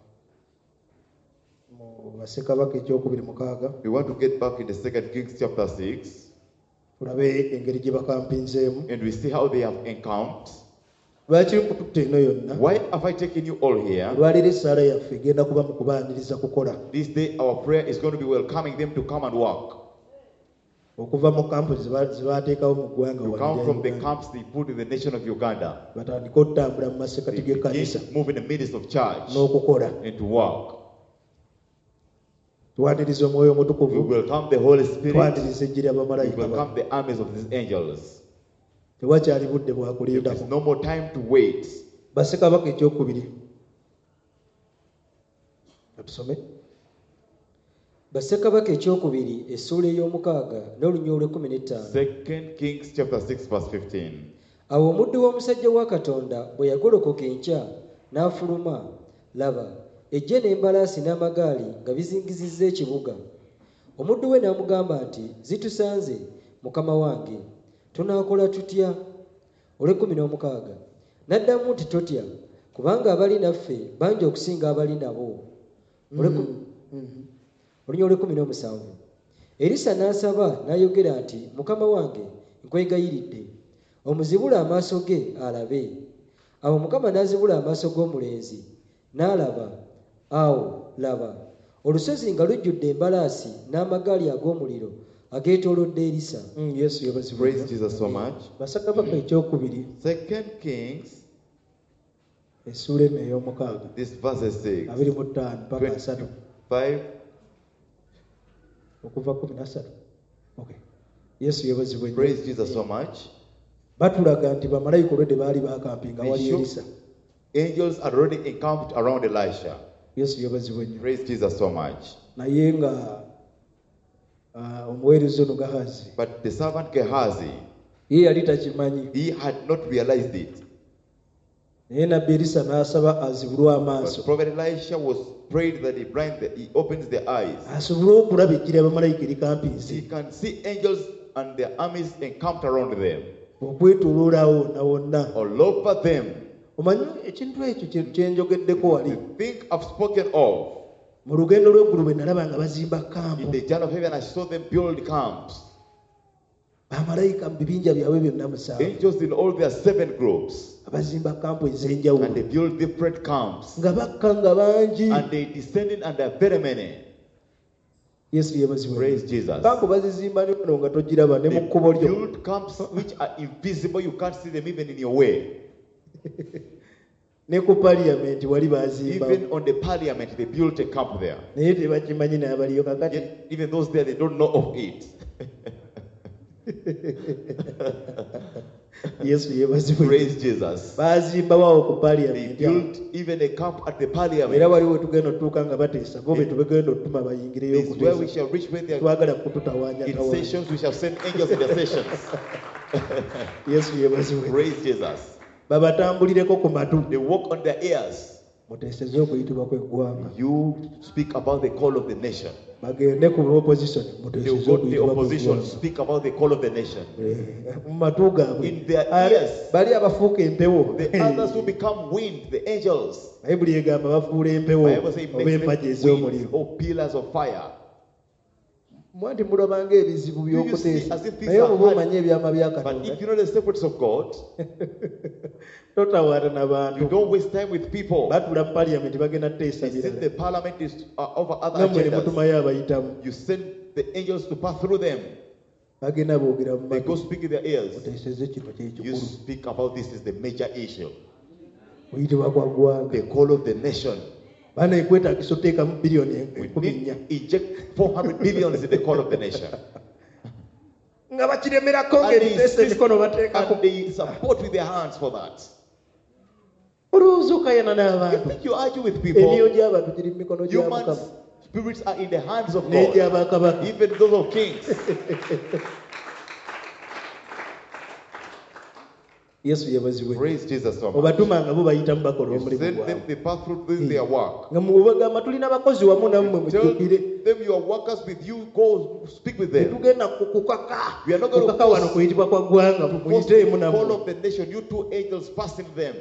mu basekabaka ekyokubiri mukaaga we want to get back in the second Kings chapter six, tulabe engeri gye bakampinzeemu and we see how they have encamped. lwaki nkututta eno yonna Why have I taken you all here? olwaleero essaala yaffe egenda kuba mu kubaaniriza kukola This day, our prayer is going to be welcoming them to come and work. okuva mu kampu ze ba- ze baateekawo mu ggwanga To wano come erya from the Uganda. camps they put in the nation of Uganda. batandike okutambula mu masekati They begin g'ekkanisa to move in the midst of church n'okukola and to work. twaniriza omwoyo We omutukuvu welcome the Holy Spirit. twaniriza ejji We ly'abamalayika ba- welcome the armies of these angels. tewakyali budde bwa There kulindako is no more time to wait. basekabaka ekyokubiri atusome bassekabaka ekyokubiri essuula ey'omukaaga n'olunya olw'ekkumi n'ettaano. Second Kings chapter six verse fifteen. Awo omuddu w'omusajja wa Katonda bwe yagolokoka enkya n'afuluma, laba ejje n'embalaasi n'amagaali nga bizingizizza ekibuga. Omuddu we n'amugamba nti, zitusanze mukama wange, tunaakola tutya? olw'ekkumi n'omukaaga n'addamu nti totya, kubanga abali naffe bangi okusinga abali nabo. Olw'ekkumi- olunya olw'ekkumi n'omusanvu Erisa n'asaba n'ayogera nti, mukama wange nkwegayiridde omuzibule amaaso ge alabe. Awo mukama n'azibula amaaso g'omulenzi n'alaba. Awo laba olusozi nga lujjudde embalaasi n'amagaali ag'omuliro ageetoolodde Erisa. Mm, yesu yebazibwa Praise nnyo. Jesus so much. bassekabaka ekyokubiri Second Kings, essuula eno ey'omukaaga this verse six, abiri mu ttaano paka asatu five. okuva kumi nasatu okay. yesu yebazibwa ennyo. Praise Jesus so much. batulaga nti bamalayika olwedde baali bakampinga They wali show- erisa. Angels had already encamped around Elisha. yesu yebazibwa ennyo. Praise Jesus so much. naye nga ah, omuweereza ono Gahazi But the servant Gehazi, ye yali takimanyi, he had not realized it. naye nabbi erisa n'asaba azibulwe But amaaso Prophet Elisha was prayed that he blind the, he opens the eyes. asobole okulaba ejji ly'abamalayika erikampinze He can see angels and their armies encamped around them, okwetooloola wonna wonna. all over them. omanyi ekintu ekyo kye- kye njogeddeko wali The thing I've spoken of, mu lugendo lw'eggulu bwe nalaba nga bazimba in kampu the journey of heaven, I saw them build camps. bamalayika mu bibinja byabwe byonna musaavu Angels in all their seven groups. abazimba kampu And ez'enjawulo they build different camps. nga bakka nga bangi. And they descended and there are very many. yesu yebazibwa Praise Jesus. kampu bazizimba ne wano nga togiraba ne mu They kkubo lyo. build camps which are invisible. You can't see them even in your way. ne ku paliyamenti wali bazimba Even on the parliament, they built a camp there. naye tebakimanyi n'abaliyo kakati. Yet, even those there, they don't know of it. yesu yebazibwa Praise Jesus. bazimbawo ku They paliyamenti awo. built even a camp at the era parliament. waliwo tugenda otuuka nga bateesa bo be tubagenda otuma bayingireyo This is where we okuteesa. shall reach when they are twagala kututawaanya in tawaanya. sessions. We shall send angels in their sessions. yesu yebazibwe Praise Jesus. babatambulireko ku matu They walk on their ears. muteeseze okuyitibwa kw'eggwanga. You speak about the call of the nation. bagende ku opposition They muteeseze will go to the okuyitibwa opposition, kw'eggwanga. speak about the call of the nation. Eh, mu matu gaabwe In their Ah, ears. bali abafuuka empewo. The others who become wind, the angels. bayibuli egamba bafuula empewo Bible says it oba makes empagi them ez'omuliro. winds or pillars of fire. Mwandi mulabanga ebizibu Do you see by'okuteesa as if these naye are oba hard? omanye ebyama bya But Katonda if you know the secrets of God, totawaana you n'abantu don't waste time with people. batula mu parliament bagenda kuteesa They think birala the parliament is uh, over other nammwe ne agendas. mutumayo abayitamu You send the angels to pass through them. bagenda boogera mu They matu go speak in their ears. oteeseze kino You kyekikulu speak about this is the major issue. oyitibwa kwa ggwanga The call of the nation. baana ekwetaagisa oteekamu biliyoni We enkumi nnya need to inject four hundred billions in the call of the nation. nga bakiremerako And they, ng'ebiteesa insist, emikono bateekako and they support with their hands for that. olowooza okayana You n'abantu think you argue with emyoyo people? gy'abantu giri mu mikono gya Human mukama spirits are in the hands of God. n'egy'abakabaka Even those of kings. yesu yebazibwe Praise Jesus so much. obatumanga bo bayitamu bakola You omulimu send gwabwe them, they pass through doing their work. nga mubagamba tulina bakozi wamu nammwe Tell mujjukire them your workers with you, go speak with them. tetugenda kukaka We are not going to kukaka wano force- kuyitibwa kwa ggwanga Force muyiteemu the call nammwe of the nation, you two angels passing them.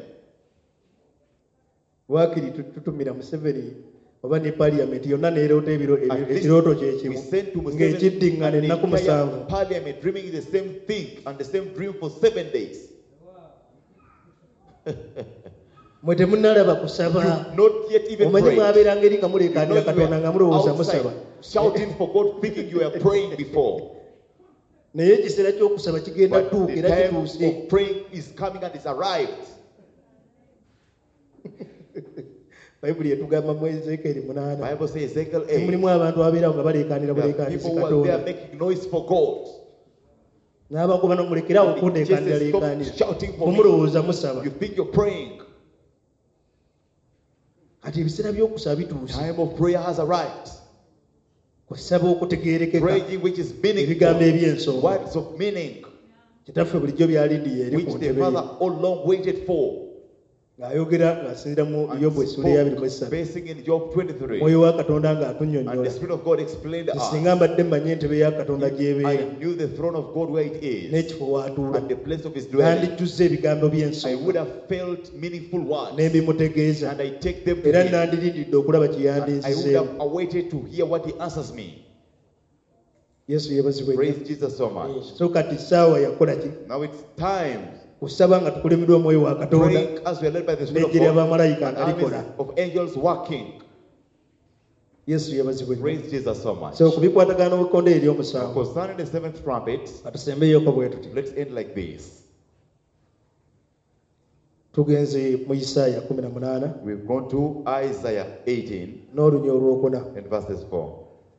waakiri tu- tutumira museveni oba ne parliament yonna neeroota ebiro At least ekirooto we kyekimu sent to Museveni ng'ekiddiŋŋana and the ennaku entire musanvu parliament dreaming the same thing and the same dream for seven days. mwe temunnalaba kusaba You've not yet even omanyi prayed. mwabeeranga eri nga You muleekaanira know you katonda nga were mulowooza outside musaba shouting for God, thinking you were praying before. naye ekiseera ky'okusaba kigenda But tuuka the era time kituuse of praying is coming and it's arrived. bayibuli etugamba mu ezeekeri munaana Bible says Ezekiel eight. mulimu abantu abeerawo nga baleekaanira There are buleekaanisi people who are there katonda making noise for God. n'abakuba nomulekerawo And kundeekaanira Jesus, stop leekaanira shouting for me. mumulowooza musaba You think you're praying. kati ebiseera by'okusaba bituuse Time of prayer has arrived. kusaba okutegeerekeka Praying which is ebigambo meaningful. eby'ensonga Words of meaning. kitaffe bulijjo byalindiye eri ku Which the ntebe ye Father all long waited for. ng'ayogera ng'asinzira mu And yobu essula eya abiri mu spoke, esatu basing in Job twenty-three. mwoyo wa katonda And the ng'atunnyonnyola Spirit of God explained to singa us. mbadde mmanyi entebe ya katonda gy'ebeera I knew the throne of God where it is. n'ekifo w'atuula And the place of his dwelling. nandijjuzza ebigambo I by'ensonga would have felt meaningful words. n'ebimutegeeza And I take them to era him. nandirindidde okulaba kye And I would yandinzizeemu have awaited to hear what he answers me. yesu yeebazibwe nnyo. Praise Jesus so much. so kati saawa yakola ki Now it's time. kusaba nga tukulemedwa omwoyo wa katonda Praying as we are led by the Spirit of n'ejje God. ly'abamalayika And nga armies likola of angels working. yesu yeebazibwe nnyo. Praise Jesus so much. so ku bikwatagana n'obukonde eri Now omusanvu concerning the seventh trumpet, katusembeeyoko bwe tuti let's end like this. tugenze mu isaaya kumi na munaana We've gone to Isaiah eighteen n'olunya olwokuna and verses four.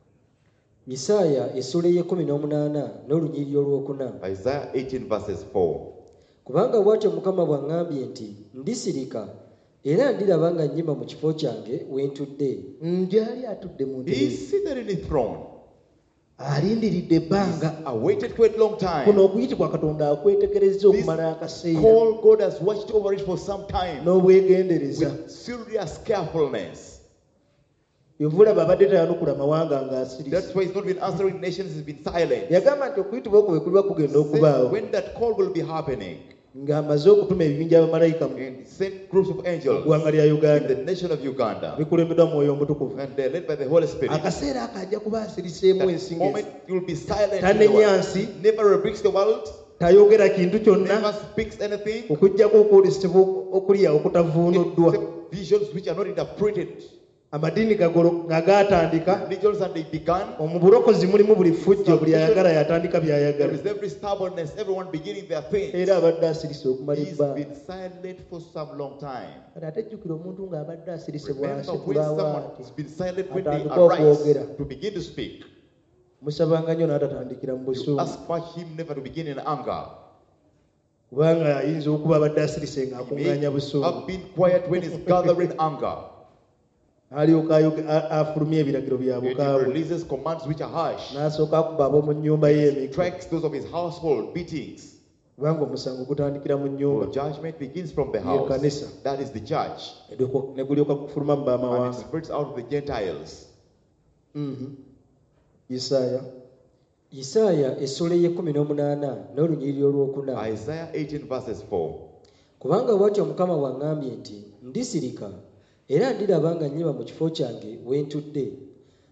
isaaya essula ey'ekumi n'omunaana n'olunyiriri olwokuna. Isaiah eighteen verses four. Kubanga bw'atyo Mukama bw'aŋŋambye nti ndisirika era ndiraba nga nnyima mu kifo kyange we ntudde. gyali atudde mu He ntebe is seated in his throne. alindiridde ebbanga Awaited for a long kuno time. okuyitibwa katonda akwetegereza okumala akaseera Call God has watched over it for some time n'obwegendereza with serious carefulness. yovulaba abadde tayanukula mawanga ng'asirise That's why he's not been answering nations, he's been silent. yagamba nti okuyitibwa okwo bwe kuliba kugenda okubaawo Said when that call will be happening ng'amaze okutuma ebibinja by'abamalayika mu and sent groups of angels ggwanga lya in uganda the nation of Uganda bikulembeddwa mu mwoyo omutukuvu and they're led by the Holy Spirit. akaseera ako ajja kuba asiriseemu That ensinga moment you'll be silent. in the tanenya world. nsi Never rebukes the world, tayogera kintu kyonna never speaks anything okuggyako okuwulisibwa okuliya okutavuunuddwa except visions which are not interpreted. amadiini gagolo nga gaatandika Religions and they began. mu bulokozi mulimu buli fujjo buli ayagala yatandika There by'ayagala is every stubbornness, everyone beginning their things. era abadde asirise okumala He's ebbanga been silent for some long time. kati ate jjukira omuntu ng'abadde asirise Remember bw'asi when kulaawo someone ati has been silent when they atandika arise okwogera to begin to speak. musabanga nnyo n'atatandikira mu You busungu ask for him never to begin in anger. kubanga ayinza okuba abadde asirise He may ng'akuŋŋaanya busungu have been quiet when he's gathering anger. alyoka ayoge- a- afulumya ebiragiro bya And he bukaabu releases commands which are harsh. n'asooka akuba ab'omu nnyumba ye emiko Strikes those of his household, beatings. kubanga omusango gutandikira mu So nnyumba judgment begins from the ye house. kanisa That is the church. ne gulyoka kufuluma mu And it baamawanga spreads out of the Gentiles. Mhm. isaaya isaaya essula ey'ekumi n'omunaana n'olunyiriri olwokuna. Isaiah eighteen verses four. Kubanga bw'atyo Mukama bw'aŋŋambye nti ndisirika era ndiraba nga nnyima mu kifo kyange we ntudde.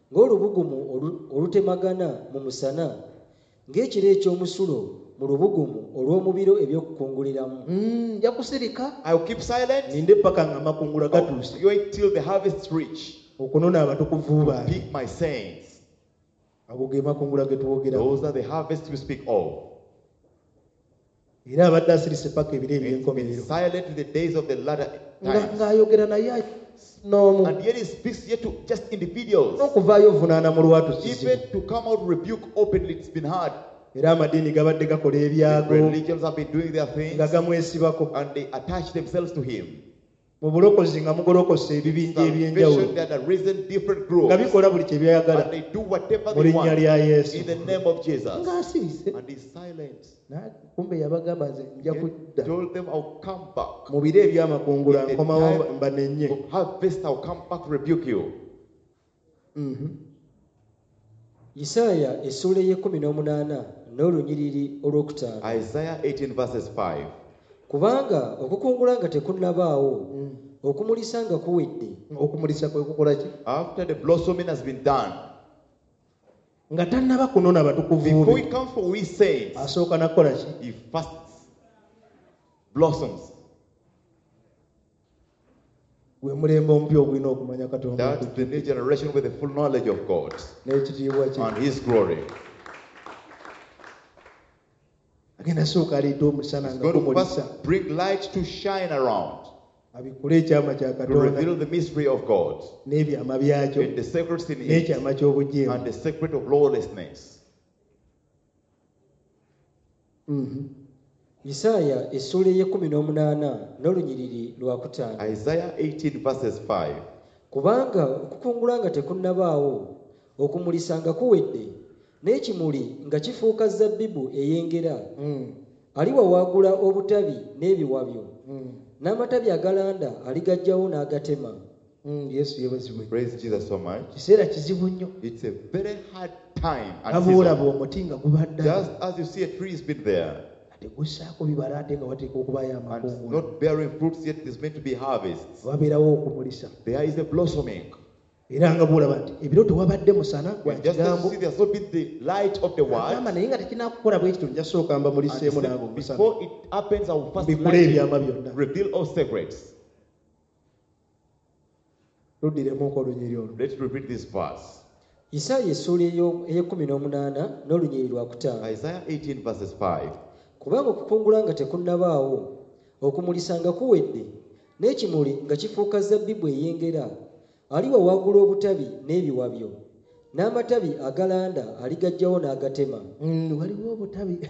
ng'olubugumu olu- olutemagana mu musana, ng'ekire eky'omusulo mu lubugumu olw'omubiro eby'okukunguliramu. Mm, nja kusirika I will keep silent. ninde paka nga amakungula gatuuse I'll wait till the harvest reach. okunona abatukuvu bange. Pick my saints. Ago ge makungula ge twogera. Those are the harvests we speak of. Era abadde asirise paka ebiro It's been eby'enkomerero. silent in the days of the latter Nga- times. ng'ayogera naye n'omu And yet he speaks yet to just individuals. n'okuvaayo ovunaana mu lwatu kizibu. Even to come out rebuke openly, it's been hard. Era amadiini gabadde gakola ebyago Religions have been doing their things nga gamwesibako. and they attach themselves to him. Mu bulokozi nga mugolokosa ebibinja ebyenjawulo Salvation, there are risen different nga groups. bikola buli kye byayagala And they do whatever mu they linnya want lya Yesu. in the name of Jesus. Ng'asirise And he's silent. Na- kumbe yabagamba nze nja He kudda told them, I'll come back. mu biro ebyamakungula In the nkomawo time mbanenye. of harvest, I'll come back to rebuke you. Mhm. Isaaya essula ey'ekkumi n'omunaana n'olunyiriri olwokutaano. Isaiah eighteen verses five. Kubanga okukungula nga tekunnabaawo, okumulisa nga kuwedde, Okumulisa kwe kukola ki? After the blossoming has been done, Nga tannaba kunona batukuvu before be. he comes for we saints, Asooka nakukola ki? he first blossoms. Gwe mulembe omupya ogulina okumanya Katonda That's the new generation with the full knowledge of God n'ekitiibwa kye. and his glory. Agenda sooka aleeta omusana He's nga going to gumulisa. first bring light to shine around, Abikule ekyama kya to Katonda reveal the mystery of God n'ebyama byakyo and the secrets in it n'ekyama ky'obujeemu. and the secret of lawlessness. Mhm. Isaaya essula ey'ekkumi n'omunaana n'olunyiriri lwakutaano. Isaiah eighteen verses five. Kubanga okukungula nga tekunnabaawo, okumulisa nga kuwedde, n'ekimuli nga kifuuka zabbibu eyengera, Mm. aliwawaagula obutabi n'ebiwabyo, Mm. n'amatabi agalanda aligaggyawo n'agatema. Mm. Yesu yeebazibwe. Praise Jesus so much. Kiseera kizibu nnyo. It's a very hard time and Abuulaba season. omuti nga gubadde Just as you see a tree has been there ate gussaako bibala ate nga wateeka okubaayo and amakungula. not bearing fruits yet, there's meant to be harvests. Wabeerawo okumulisa. There is a blossoming. Era nga buulaba nti ebiro tewabadde musana gwa And just as kigambo. you see, there's not been the light of the Agamba word. naye nga tekinakukola bwe kityo nja sooka And he mbamuliseemu said, n'ago omusana. before it happens, I will first Mbikule light ebyama it, byonna. reveal all secrets. Luddiremuko olunyiri olwo. Let's repeat this verse. Isaaya essula eyo- ey'ekkumi n'omunaana n'olunyiriri lwakutaano. Isaiah eighteen verses five. Kubanga okukungula nga tekunnabaawo, okumulisa nga kuwedde, n'ekimuli nga kifuuka zabbibu eyengera, aliwawaagula obutabi n'ebiwabyo, n'amatabi agalanda aligaggyawo n'agatema. Mm, waliwo obutabi.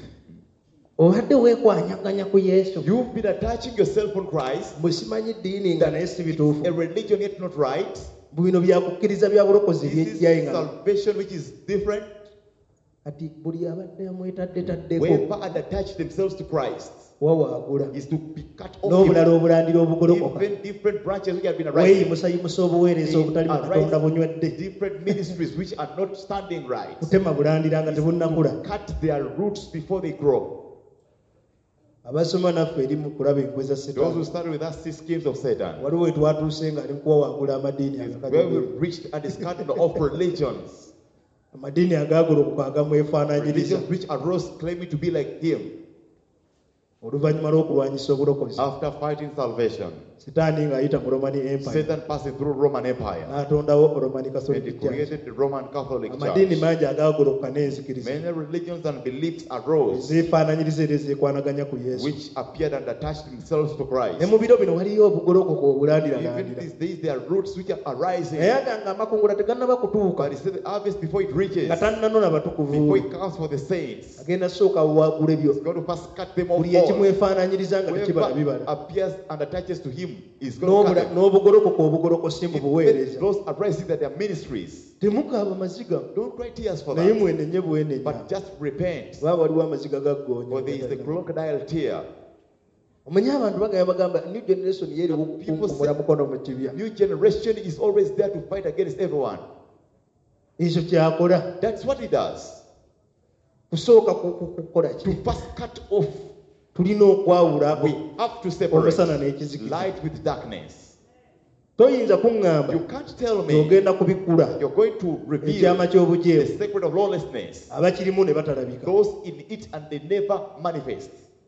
Obadde weekwanyaganya ku Yesu. You've been attaching yourself on Christ, Bwe simanyi ddiini nga naye si bituufu. a religion yet not right. Bino byakukkiriza bya bulokozi This byejjayo is nga salvation which is different. kati buli abadde amwetadde-taddeko Whoever had attached themselves to Christ wawaagula. is to be cut off. N'obulala obulandira obugolokoka. Even different branches which have been arising. Weeyimusayimusa obuweereza obutali mu Katonda bunywedde. Different ministries which are not standing right. Kutema bulandira nga tebunnakula. Cut their roots before they grow. Abasoma naffe eri mu kulaba enkwe za Those who Setaani. started with us see schemes of Satan. Waliwo we twatuuse nga ali mu kuwawaagula amadiini Where we agakadde. reached a discarding of religions. Amadiini agagolokoka agamwefaanaanyiriza. Religions which arose claiming to be like him Oluvannyuma lw'okulwanyisa obulokozi. after fighting salvation. Setaani ng'ayita mu Roman Empire. Satan passing through Roman Empire N'atondawo Roman and Catholic he Church. created the Roman Catholic Amadiini Church. mangi agagolokoka n'enzikiriza. Many religions and beliefs arose Zeefaanaanyiriza era zeekwanaganya ku Yesu. which appeared and attached themselves to Christ. Ne mu biro bino waliyo obugolokoka Even obulandiragandira. these days, there are roots which are arising. Naye aga nga amakungula tegannaba kutuuka But he said the harvest before it reaches, nga tannanona batukuvu. before it comes for the saints, Agenda sooka waagula ebyo. he's going to first cut them off Buli all. ekimwefaanaanyiriza nga tekibala Whoever bibala. appears and attaches to him is going to cut N'obula- them. N'obugolokoka obugolokosi mu Even buweereza. those arising that they are ministries, Temukaaba maziga. don't cry tears for Naye that, mwenenye bwenenya. but just repent. Kuba waliwo amaziga For there is the gaggoonya. crocodile tear. Omanye abantu bagamba bagamba new generation yeeri People say- kukunkumula mukono mu kibya. New generation is always there to fight against everyone. Ekyo kyakola. That's what he does. Kusooka ku- ku- kukola To ki? first cut off, Tulina okwawula we have to separate omusana n'ekizikiza. light with darkness. toyinza kuŋŋamba You can't tell me ogenda kubikula you're going to reveal ekyama the ky'obujeemu secret of lawlessness. abakirimu ne batalabika. Those in it and they never manifest.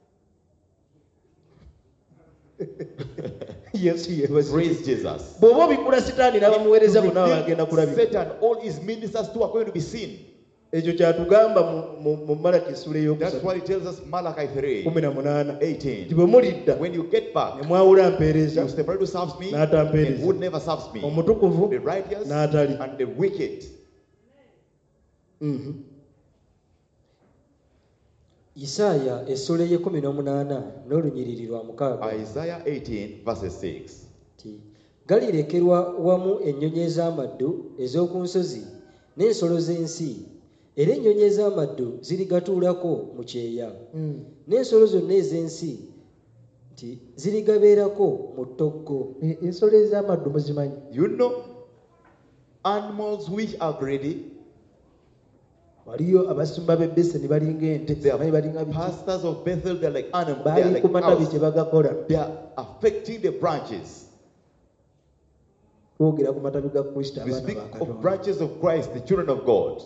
Yesu yeebazibwe. Praise Jesus. bw'oba obikula sitaani n'abamuweereza To bonna bagenda reveal kulabika. Satan, all his ministers too are going to be seen. ekyo kyatugamba mu- mu- mu Malaki essula That's ey'okusatu what it tells us, Malachi three kumi na munaana nti eighteen. bwe mulidda When you get ne back, mwawula mpeereza you separate who serves me n'atampeereza, and who never serves me, omutukuvu the righteous n'atali. and the wicked. Mhm. Isaaya essula y'ekumi n'omunaana n'olunyiriri lwa mukaaga Isaiah eighteen, verses six. nti galirekerwa wamu ennyonyi ez'amaddu ez'oku nsozi n'ensolo z'ensi, era ennyonyi ez'amaddu zirigatuulako mu kyeya, Mm. n'ensolo zonna ez'ensi nti zirigabeerako mu ttoggo. E- ensolo ez'amaddu muzimanyi. You know, animals which are greedy, waliyo abasumba b'e Beseni balinga ente, they abayi balinga are biki. pastors of Bethel, they're like animals, they are Bali like ku matabi cows. kye bagakola. They are affecting the branches. twogera ku matabi ga Kristo, We abaana speak ba of Katonda. branches of Christ, the children of God.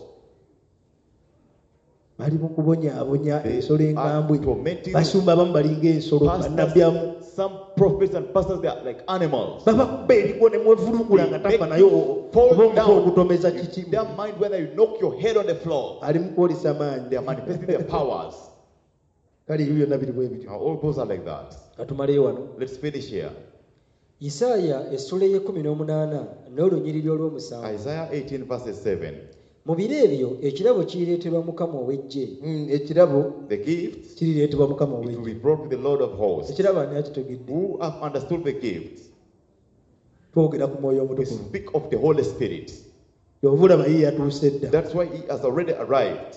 bali mu kubonyaabonya They ensolo are enkambwe. tormenting basumba abamu balinga ensolo, bannabyamu pastors. Some prophets and pastors, they are like animals. babakuba erigo ne mwevulugula nga They tafa make nayo you oba fall omutwe down. ogutomeza You kiki. their mind whether you knock your head on the floor. ali mu kwolesa maanyi. They are manifesting their powers. kale ebyo byonna biri bwe bityo. Now, all those are like that. katumaleyo wano. Let's finish here. Isaaya essula y'ekumi n'omunaana n'olunyiriri olw'omusanvu. Isaiah eighteen, verses seven. Mu biro ebyo ekirabo kirireeterwa Mukama ow'eggye, Mm, ekirabo The gift, kirireetebwa Mukama it will ow'eggye. be brought to the Lord of hosts. ekirabo ani akitegedde? Who have understood the gift? twogera ku mwoyo We omutukuvu. speak of the Holy Spirit. yovulaba ye yatuuse dda. That's why he has already arrived.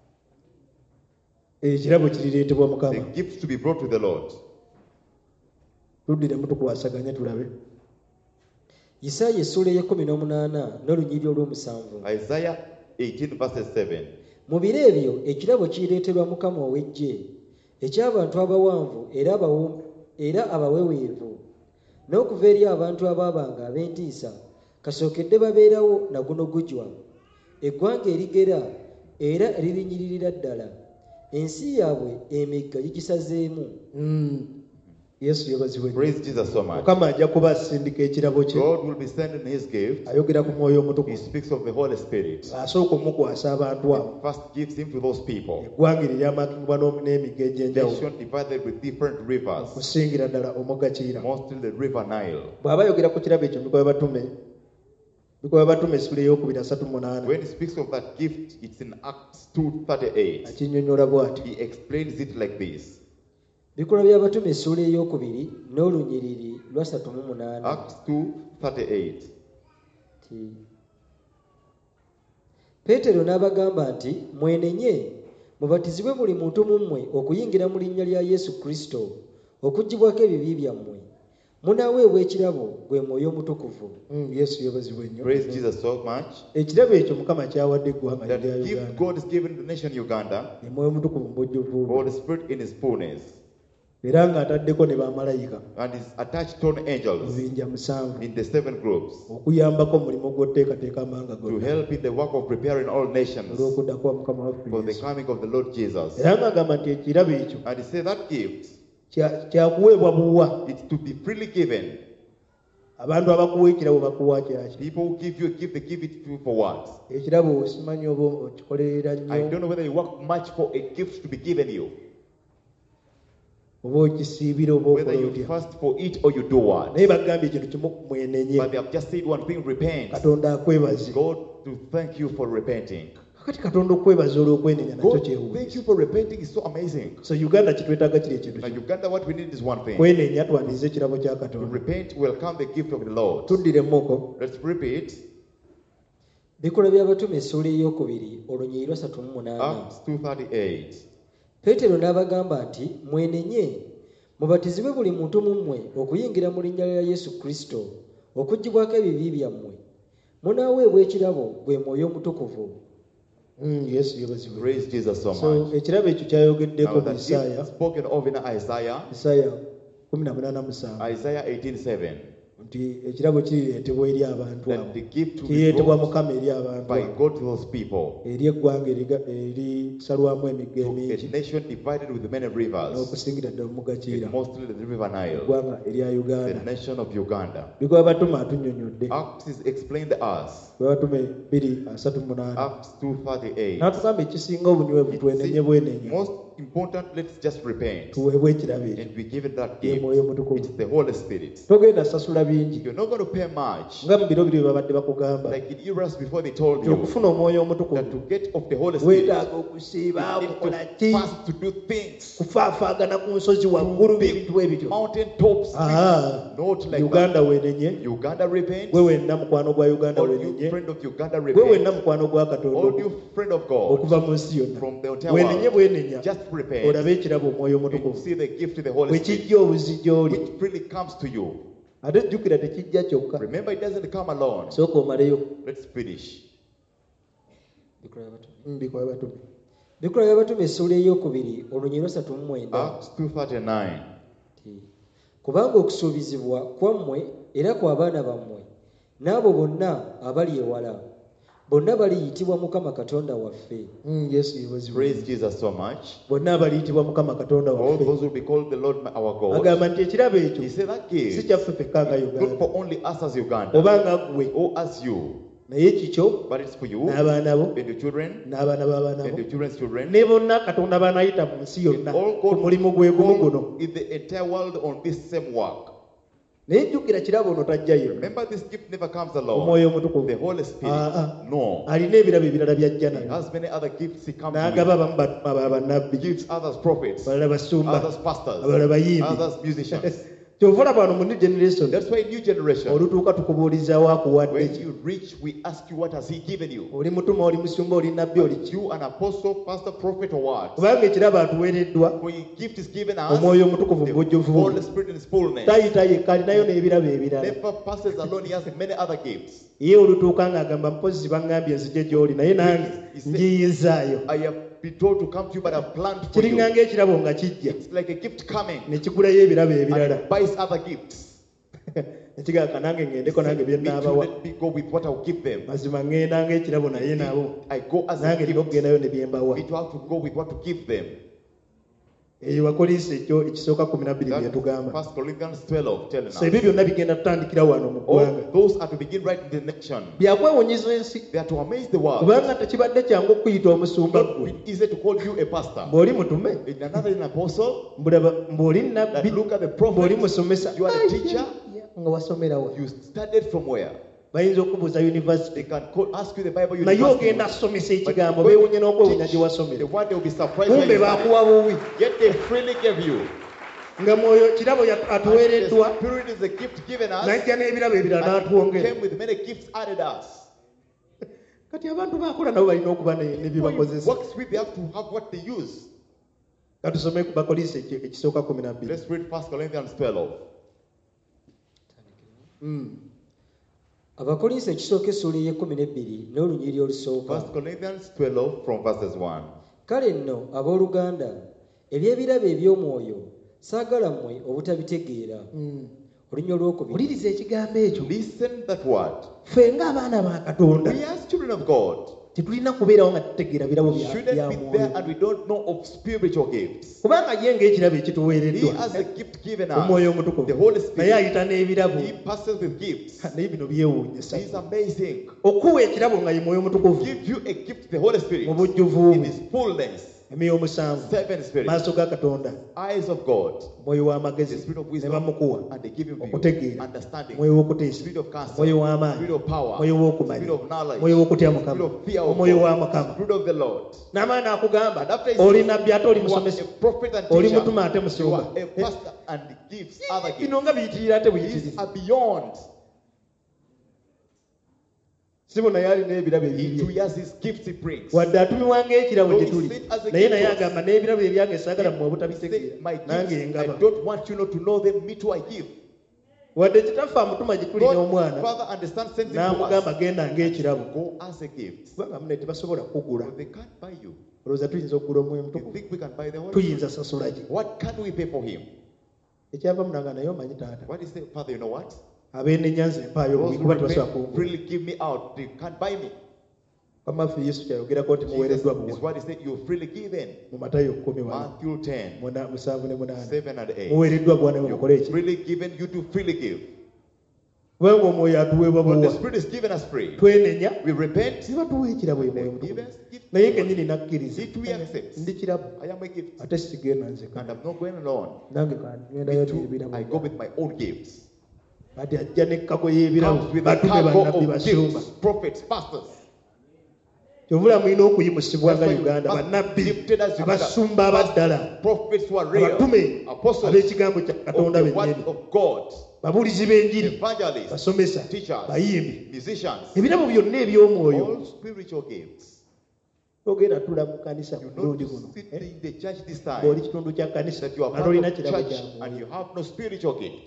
ekirabo kirireetebwa The Mukama. gift to be brought to the Lord. tuddire mutukwasaganye tulabe. Isaaya essula y'ekumi n'omunaana n'olunyiriri olw'omusanvu. Isaiah eighteen, verses seven. Mu biro ebyo ekirabo kirireeterwa Mukama ow'eggye, eky'abantu abawanvu era abawu- era abaweweevu, n'okuva eri abantu abaabanga ab'entiisa kasookedde babeerawo na guno gujwa, eggwanga erigera era eririnyiririra ddala, ensi yaabwe emigga gigisazeemu. Mm. yesu yeebazibwe nnyo. Praise Jesus so much. mukama ajja kuba asindika ekirabo kye. God will be sending his gift. ayogera ku mwoyo He omutukuvu. speaks of the Holy Spirit. asooka omukwasa abantu abo. First gives him to those people. eggwanga eryo lyamakingibwa n'omu- n'emigga egy'enjawulo. Nation divided with different rivers. okusingira ddala omugga Kiyira. Mostly the river Nile. bw'aba ayogera ku kirabo ekyo mikoa batume mikoa batume essula ey'okubiri asatu mu munaana When he speaks of that gift, it's in Acts two thirty-eight. akinnyonnyola bw'ati. He explains it like this. Bikola by'Abatume essula ey'okubiri n'olunyiriri lwa ssatu mu munaana. Acts two thirty-eight. Ti- Peetero n'abagamba nti mwenenye mubatizibwe buli muntu mu mmwe okuyingira mu linnya lya Yesu Kristo okuggyibwako ebibi byammwe, munaaweebwa ekirabo gwe mwoyo omutukuvu. Mm, yesu yeebazibwe nnyo. Praise Jesus so much. ekirabo ekyo mukama kyawadde eggwanga That lya gift uganda. God is given to the nation Uganda, ye mwoyo omutukuvu mu bujjuvu bwe. Holy Spirit in his fullness, era ng'ataddeko ne bamalayika and is attached to angels ebibinja musanvu in the seven groups okuyambako omulimu gw'oteekateeka amanga to gonna help in the work of preparing all nations olw'okudda kwa mukama waffe for the Yesu. coming of the Lord Jesus. era ng'agamba nti ekirabo ekyo And he said that gift, kya- kyakuweebwa buwa. it's to be freely given. abantu abakuwa ekirabo bakuwa kyaki? People who give you a gift, they give it to you for what? ekirabo simanyi oba okikolerera I nnyo don't know whether you work much for a gift to be given you, oba okisiibira oba whether okola you otya. fast for it or you do what. naye bagambye ekintu kimu mwenenye. But they have just said one thing: repent. katonda akwebaze. God to thank you for repenting. kakati katonda okwebaza olw'okwenenya nakyo God, kyewuunyisa. thank you for repenting is so amazing. so uganda kitwetaaga kiri ekintu Now kimu. Uganda, what we need is one thing: kwenenya twandize ekirabo kya to katonda. repent, welcome the gift of the Lord. tuddiremmuko. Let's repeat. Bikola by'Abatume essula ey'okubiri olunyiriri lwa ssatu mu munaana. Acts two thirty-eight. Peetero n'abagamba nti mwenenye mubatizibwe buli muntu mu mmwe okuyingira mu linnya lya Yesu Kristo okuggyibwako ebibi byammwe, munaaweebwa ekirabo gwe mwoyo omutukuvu. Mm, yesu yeebazibwe. Praise Jesus so so much. ekirabo ekyo kyayogeddeko Now mu that isaaya gift spoken of in Isaiah, isaaya kumi na munaana musanvu Isaiah eighteen seven. nti ekirabo kireetebwa eri abantu abo that the gift will be kireetebwa brought mukama eri abantu by abo God to those people, eri eggwanga eriga- erisalwamu emigga to a emingi nation divided with many rivers, n'okusingira ddala omugakiira and mostly the river Nile, eggwanga erya the uganda nation of Uganda. bigwa batuma atunnyonnyodde Acts is explained to us. bwe batume bbiri asatu mu munaana Acts two thirty-eight. n'atugamba ekisinga obunywevu twenenye bwenenya Most important, let's just repent tuweebwe ekirabo ekyo and be given that ye gift. mwoyo mutukuvu It's the Holy Spirit. togenda sasula bingi You're not going to pay much. nga mu biro biri bye babadde bakugamba Like in eras before, they told nti you okufuna omwoyo that omutukuvu to get of the Holy Spirit, weetaaga okusiiba you need kukola to ki fast to do things. kufaafaagana ku nsozi waggulu ebintu ebityo Mountain tops. Ah, Not like uganda that. weenenye Uganda repent. gwe wenna mukwano gwa uganda All you weenenye friend of Uganda gwe repent. wenna mukwano gwa All katonda you friend of God okuva mu nsi yonna from the entire weenenye world, bwenenya just repent olabe ekirabo omwoyo and omutukuvu see the gift of the Holy bwe Spirit, kijja obuzi gy'oli which freely comes to you. ate jjukira tekijja kyokka Remember, it doesn't come alone. sooka omaleyo Let's finish. Bikola y'Abatume. mbikola batume Bikola y'Abatume essuula eyokubiri olunyi lwasatu mu mwenda Acts two thirty-nine. nti, kubanga okusuubizibwa kwammwe era kw'abaana bammwe n'abo bonna abali ewala bonna baliyitibwa Mukama Katonda waffe. Mm, yesu yebazibwa Praise Jesus so much. bonna abaliyitibwa mukama katonda All waffe those will be called the Lord our God. agamba nti ekirabo ekyo He said that si gift kyaffe ffekka nga is not uganda for only us as Uganda oba nga ggwe or as you, naye kikyo but it's for you n'abaana bo and your children n'abaana b'abaana and bo your children's children. ne bonna katonda banayita mu nsi yonna All ku mulimu gwe gumu guno God in the entire world on this same work. naye jjukira kirabo ono tajjayo Remember, this gift never comes alone. omwoyo omutukuvu The Holy Spirit, Ah, ah. no. alina ebirabo ebirala byajja He nayo has many other gifts he comes n'agaba with. abamu batuma abalala He bannabbi gives others prophets, abalala basumba others pastors, abalala bayimbi others musicians. kyova olaba wano mu new generation That's why new generation, olutuuka tukubuulizaawo akuwadde when ki you reach, we ask you, what has he given you? oli mutuma oli musumba oli nabbi oli ki You an apostle, pastor, prophet, or what? kubanga ekirabo atuweereddwa When gift is given us, omwoyo omutukuvu mu the bujjuvu Holy Spirit in his fullness, tayita yekka alinayo n'ebirabo ebirala never passes alone. He has many other gifts. ye olutuuka ng'agamba mpozzi baŋŋambye nzije gy'oli naye nange njiyizaayo I have been told to come to you, but I've planned for kiringa you. ng'ekirabo nga kijja It's like a gift coming ne kigulayo ebirabo and ebirala it buys other gifts. nekigaka nange ŋŋendeko nange bye Me too, nnaabawa let me go with what I'll give them. mazima ŋŋenda ng'ekirabo naye nabo I go as a nange nina gift. okugendayo ne bye mbawa Me too have to go with what to give them. eyo wakolinsi ekyo ekisooka kumi na bbiri bye That's tugamba First Corinthians twelve telling us. so ebyo byonna bigenda tutandikira wano mu ggwanga All those are to begin right in the nation. byakwewunyiza ensi They are to amaze the world. kubanga tekibadde kyangu okuyita omusumba It's ggwe not easy to call you a pastor. bw'oli mutume In another, an apostle. mbulaba mbw'oli That nabbi look at the bw'oli prophet. musomesa You are a teacher. nga wasomera wa You studied from where? bayinza okubuuza university They can call, ask you the Bible naye university. ogenda kusomesa But ekigambo when beewunye you n'okwewunya teach, gye the wasomera one they will be surprised when kumbe you study. baakuwa buwi Yet they freely gave you. nga mwoyo kirabo ya- And atuweereddwa the Spirit is a gift given us. najja n'ebirabo ebirala And n'atwongera came with many gifts added us. kati abantu baakola nabo balina okuba ne- ne bye When it bakozesa works with, they have to have what they use. katusome ku bakolinsi eki- ekisooka kumi na bbiri Let's read First Corinthians twelve. Mm. Abakolinsi ekisooka essuula ey'ekkumi n'ebbiri n'olunyiriri olusooka. First Corinthians twelve from verses one. Kale nno abooluganda eby'ebirabo eby'omwoyo saagala mmwe obutabitegeera. Mm. Olunya olwokubiri. wuliriza ekigambo ekyo Listen that word. ffe ng'abaana ba katonda We as children of God tetulina kubeerawo nga tutegeera birabo bya shouldn't bya be mwoyo there and we don't know of spiritual gifts. kubanga ye ng'ekirabo He ekituweereddwa has a gift given omwoyo us. omutukuvu The Holy naye Spirit. ayita n'ebirabo He passes with gifts. naye bino byewuunyisa He's amazing. okuwa ekirabo nga ye mwoyo omutukuvu Give you a gift, the Holy Spirit, mu bujjuvu in bwe His fullness. emyoyo omusanvu Seven spirits, maaso ga katonda eyes of God, omwoyo the w'amagezi spirit of ne wisdom, bamukuwa and they give him to you okutegeera understanding, omwoyo w'okuteesa spirit of counsel, omwoyo w'amaanyi spirit of power, omwoyo w'okumanya spirit of knowledge, omwoyo w'okutya spirit mukama of fear of omwoyo wa God, mukama spirit of the Lord. n'amaana akugamba And after he oli says, nabbi ate oli you are musomesa a prophet and oli teacher, mutuma ate you musumba are a pastor and gives other gifts. bino nga biyitirira ate These buyitiriza are beyond. sibo naye alina ebirabo He too ebibye has his gifts he brings. wadde atumibwa ng'ekirabo gye So tuli he said as a naye naye gift. agamba n'ebirabo ebyange saagala mmwe He obutabitegeera said, my nange gifts, I engaba don't want you not to know them, me too I give. wadde kitaffe amutuma gye tuli God, n'omwana Father, understand, sends him to n'amugamba us. genda ng'ekirabo Go as a gift. kubanga mune tebasobola kugula But they can't buy you. olowooza tuyinza okugula omwoyo You mutukuvu think we can buy the Holy Spirit? tuyinza sasula ki What can we pay for him? ekyava munanga naye omanyi taata What is the Father? You know what? ab'enenyanza empaayo Those who kuba tebasobola repent, kuwugula. freely give me out. They can't buy me. Wamaffe Yesu kyayogerako nti Jesus muweereddwa is buwa what he said, you freely given. mu Matayo kumi Matthew ten, musanvu ne munaana seven and eight. muweereddwa buwa naye mukole You eki freely given, you do freely give. kubanga omwoyo atuweebwa When the buwa Spirit is given us free, twenenya we repent, siba tuwa ekirabo they emwoyo give mutukuvu us gift. naye kenyini nakkiriza It we accept. ndi kirabo I am a gift. ate sigenda nzeka And I'm not going alone. nange kangendayo Me too, n'ebirabo I go with my own gifts. kati ajja n'ekkago y'ebirabo Comes with the batume cargo bannabbi of basumba gifts, prophets, pastors. kyovula mulina okuyimusibwa nga That's why you uganda must bannabbi be lifted as Uganda. abasumba abaddala Prophets who are real, abatume apostles ab'ekigambo kya of katonda the bennyini word of God, babuulizi b'enjiri evangelists, basomesa teachers, bayimbi musicians, ebirabo byonna eby'omwoyo all spiritual gifts. togenda tula mu kanisa You mulundi not guno sit eh? in the church this ng'oli time kitundu kya kanisa that you are nga part tolina of kirabo church kya and you mwoyo have no spiritual gift.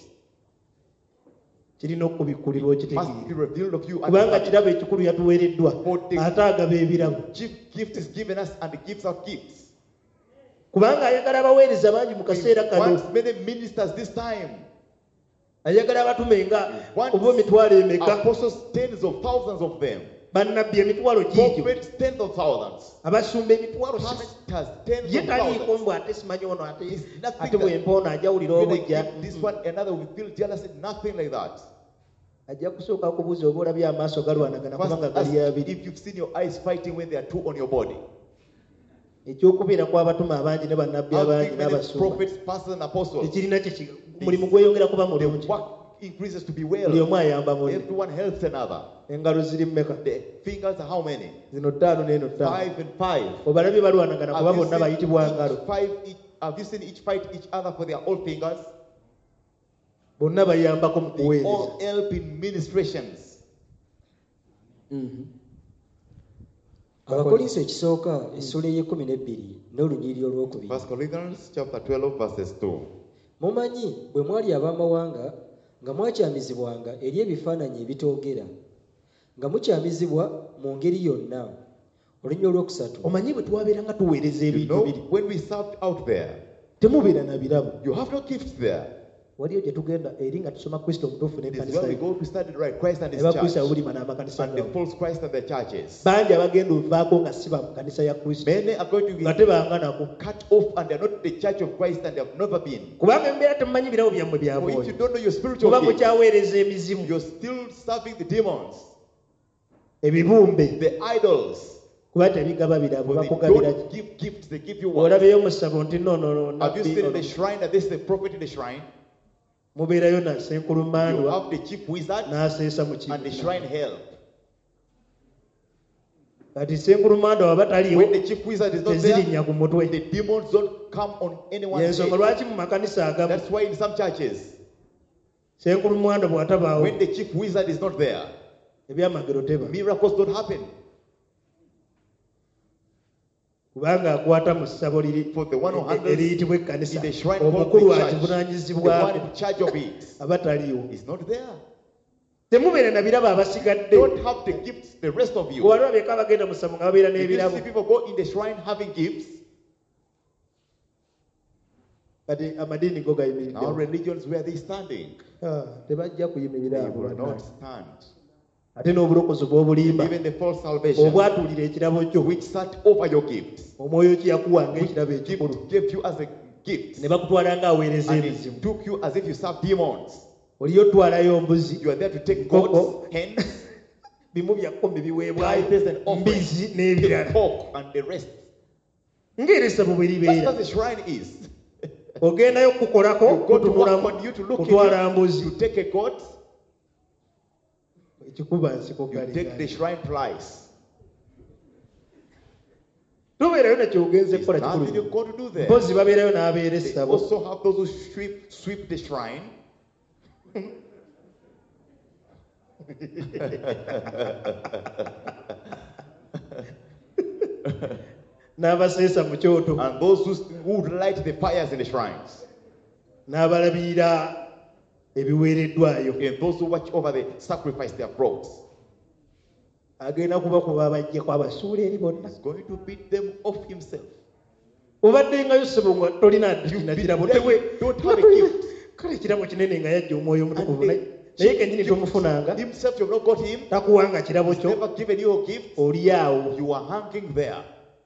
kirina okubikkulirwa Must be okitegeera revealed of you. kubanga And kirabo ekikulu yatuweereddwa For the- ate agaba ebirabo the gift is given us and it gives out gifts. kubanga ayagala abaweereza bangi mu He kaseera kano wants many ministers this time. ayagala abatume nga Wants oba emitwalo emeka apostles, tens of thousands of them. bannabbi emitwalo giigyo Prophets, tens of thousands. abasumba emitwalo Pastors, tens ye of taliiko thousands. mbw ate simanyi ono ate It's nothing ate bwe that- mpoona ajawulira When they obujja give this one another, we feel jealous. Nothing like that. ajja kusooka kubuuza oba olabye amaaso galwanagana First, kubanga ask gali abiri if you've seen your eyes fighting when they are two on your body. ekyokubeera kw'abatume abangi ne bannabbi How abangi big many n'abasumba prophets, pastors, and apostles. tekirina kye mulimu gweyongera kuba The mulungi work increases to be buli well. omu ayamba munne Everyone helps another. engalo ziri mmeka The fingers are how many? zino ttaano n'eno ttaano Five and five. obalabye balwanagana kuba Have you bonna seen bayitibwa ngalo each five? Each, have you seen each fight each other for their own fingers? bonna bayambako mu They kuweereza all help in ministrations. Mhm. abakolinso ekisooka essula ey'ekkumi n'ebbiri n'olunyiriri olwokubiri. First Corinthians chapter twelve verses two. Mumanyi bwe mwali ab'amawanga nga mwakyamizibwanga eri ebifaananyi ebitoogera nga mukyamizibwa mu ngeri yonna. Olunyiriri olwokusatu. omanyi bwe twabeeranga tuweereza You ebintu know, biri when we served out there, temubeera na birabo you have no gifts there. waliyo gye tugenda eri nga tusoma kristo omutuufu This is n'ekkanisa where we ye go to study right Christ and ne His bakristo church abulima n'amakanisa and the gaabwe false Christ and the churches. bangi abagenda ovaako nga si ba mu kanisa ya kristo Many are going to nga be tebanga nako cut off and they are not the church of Christ and they have never been. kubanga embeera temumanyi birabo byammwe bya For if you mwoyo don't know your spiritual kuba gift, mukyaweereza emizimu you're still serving the demons, ebibumbe the idols. kuba tebigaba birabo For they bakugabira don't give gifts, they give you what? olabeyo mu ssabo nti nono Have you seen in the nabbi shrine that this is the prophet in the shrine? mubeerayo na You senkulumandwa have the chief wizard n'aseesa mu and the kibiina shrine help. kati senkulumandwa waba taliyo When the chief wizard is not there, tezirinnya ku mutwe the demons don't come on anyone's yensonga head. lwaki mu makanisa agamu That's why in some churches, senkulumandwa bw'atabaawo when the chief wizard is not there, ebyamagero teba miracles don't happen. kubanga akwata mu ssabo liri For the one who handles eriyitibwa ekkanisa in the shrine called omukulu the church, the one akivunanyizibwako in charge of it aba taliyo is not there. temubeere na birabo abasigadde Don't have the gifts, the rest of you. wali babeeko abagenda mu ssabo nga babeera If you n'ebirabo see people go in the shrine having gifts, kati amadiini go now gayimiriddewo religions, where are they standing? Ah, tebajja kuyimirira They abo will bannange. not stand. ate n'obulokozi bw'obulimba Even the false salvation, obwatuulira ekirabo kyo which sat over your gifts, omwoyo kiyakuwanga which ekirabo ekikulu gift gave you as a gift, ne bakutwala nga aweereza and emizimu it took you as if you serve demons. oliyo otwalayo mbuzi You are there to take Koko. goats, hens, bimu bya kkumi biweebwayo tithes and offerings, mbizi the n'ebirala pork and the rest. ng'era essabo bwe That's libeera what the shrine is. ogendayo kukukolako You go to work kutunulamu on you to look kutwala in mbuzi you, you take a goat, ekikuba nsiko you take the gali shrine price. tobeerayo nakyo ogenze There's kukola nothing kikulu you've got to do there. mpozi babeerayo n'abeera They essabo also have those who sweep, sweep the shrine. n'abaseesa mu kyoto And those who, who light the fires in the shrines. n'abalabirira ebiweereddwayo And those who watch over the sacrifice they have brought. agenda kubakuba abajjeko abasuula eri bonna He's going to beat them off himself. obaddengayo ssebo nga tolina You've na been kirabo there, tewe you don't have a gift. kale ekirabo kinene nga yajja omwoyo omutukuvu And naye the naye kenyini tomufunanga himself, you have not got him. takuwanga kirabo He's kyo never given you a gift. oli awo. You are hanging there.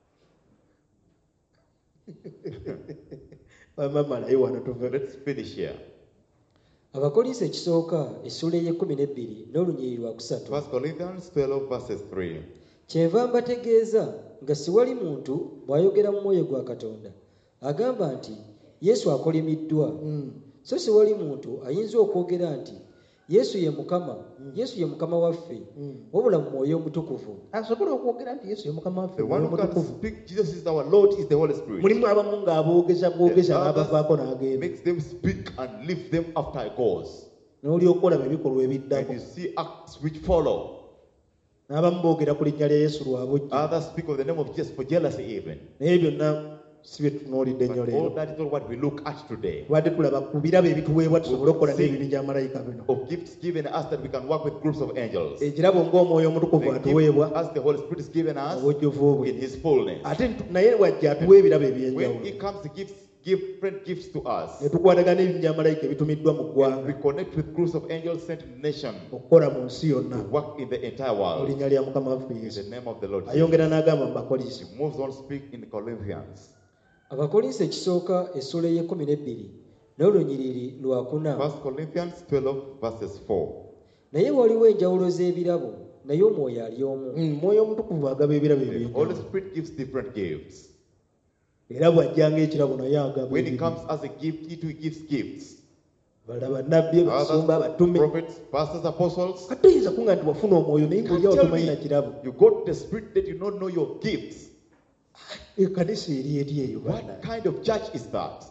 Bamama naye wano tuve. Let's finish here. Abakolinso ekisooka essula ey'ekkumi n'ebbiri n'olunyiriri lwa kusatu. First Corinthians twelve verses three. Kyenva mbategeeza nga siwali muntu bw'ayogera mu mwoyo gwa Katonda agamba nti Yesu akolimiddwa, so siwali muntu ayinza okwogera nti Yesu ye Mukama, Yesu ye Mukama waffe, wabula mu Mwoyo Omutukuvu. Asobola okwogera nti Yesu ye Mukama waffe. The one who can speak Jesus is our Lord is the Holy Spirit. Mulimu abamu ng'aboogeza bwogeza n'abavaako n'agenda. Makes them speak and leave them after a cause. N'olyoka olaba ebikolwa And ebiddako. you see acts which follow. N'abamu boogera ku linnya lya Yesu lwa bujja. Others speak of the name of Jesus for jealousy even. Naye byonna si bye tutunuulidde nnyo But all leero. that is not what we look at today. Tubadde tulaba ku birabo ebituweebwa tusobole okukola n'ebibinja malayika bino. Of gifts given us that we can work with groups of angels. Ekirabo ng'omwoyo omutukuvu The gift atuweebwa as the Holy Spirit is given us obujjuvu bwe. in His fullness. Ate ntu- naye wajja atuwa ebirabo When eby'enjawulo. He comes, He gives different gifts to us. Ne tukwatagana n'ebinja malayika ebitumiddwa mu We ggwanga connect with groups of angels sent in the nation okukola mu nsi yonna. to work in the entire Mu world. linnya lya Mukama waffe In Yesu. the name of the Lord. Ayongera n'agamba mu Bakolinso. He moves on, speak in Corinthians. Abakolinso ekisooka essula ey'ekkumi n'ebbiri n'olunyiriri lwa kuna. First Corinthians twelve verses four. Naye waliwo enjawulo z'ebirabo, naye Omwoyo ali omu. Mm, Mwoyo omutukuvu agaba ebirabo The Holy eby'enjawulo. Spirit gives different gifts. Era bw'ajjanga ekirabo naye agaba When He ebirabo. comes as a gift, He too gives gifts. Balaba bannabbi, basumba, Others, abatume. prophets, pastors, apostles. Kati oyinza kunga nti wafuna omwoyo naye Can ng'olyawo tell tomanyi na me, kirabo. you got the Spirit that you don't know your gifts. Ekkanisa eri eri eyo What bana. kind of church is that?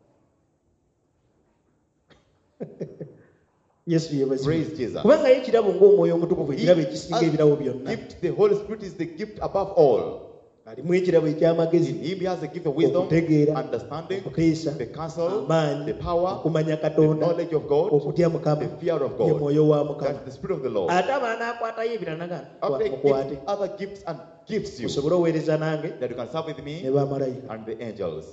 Yesu yeebazibwe. Praise Jesus. Kubanga ye ekirabo ng'omwoyo omutukuvu ekirabo ekisinga As ebirabo byonna. gift, the Holy Spirit is the gift above all. Alimu ekirabo In eky'amagezi, Him He has the gift of wisdom, okutegeera, understanding, okuteesa, the counsel, amaanyi, the power, okumanya the Katonda, knowledge of God, okutya Mukama, the fear of ye God. mwoyo wa Mukama. That's the Spirit of the Lord. Ate abaana akwatayo ebirala naga After He mukwate. gives other gifts and gives you Osobole oweereza nange that you can serve with ne me bamalayika. and the angels.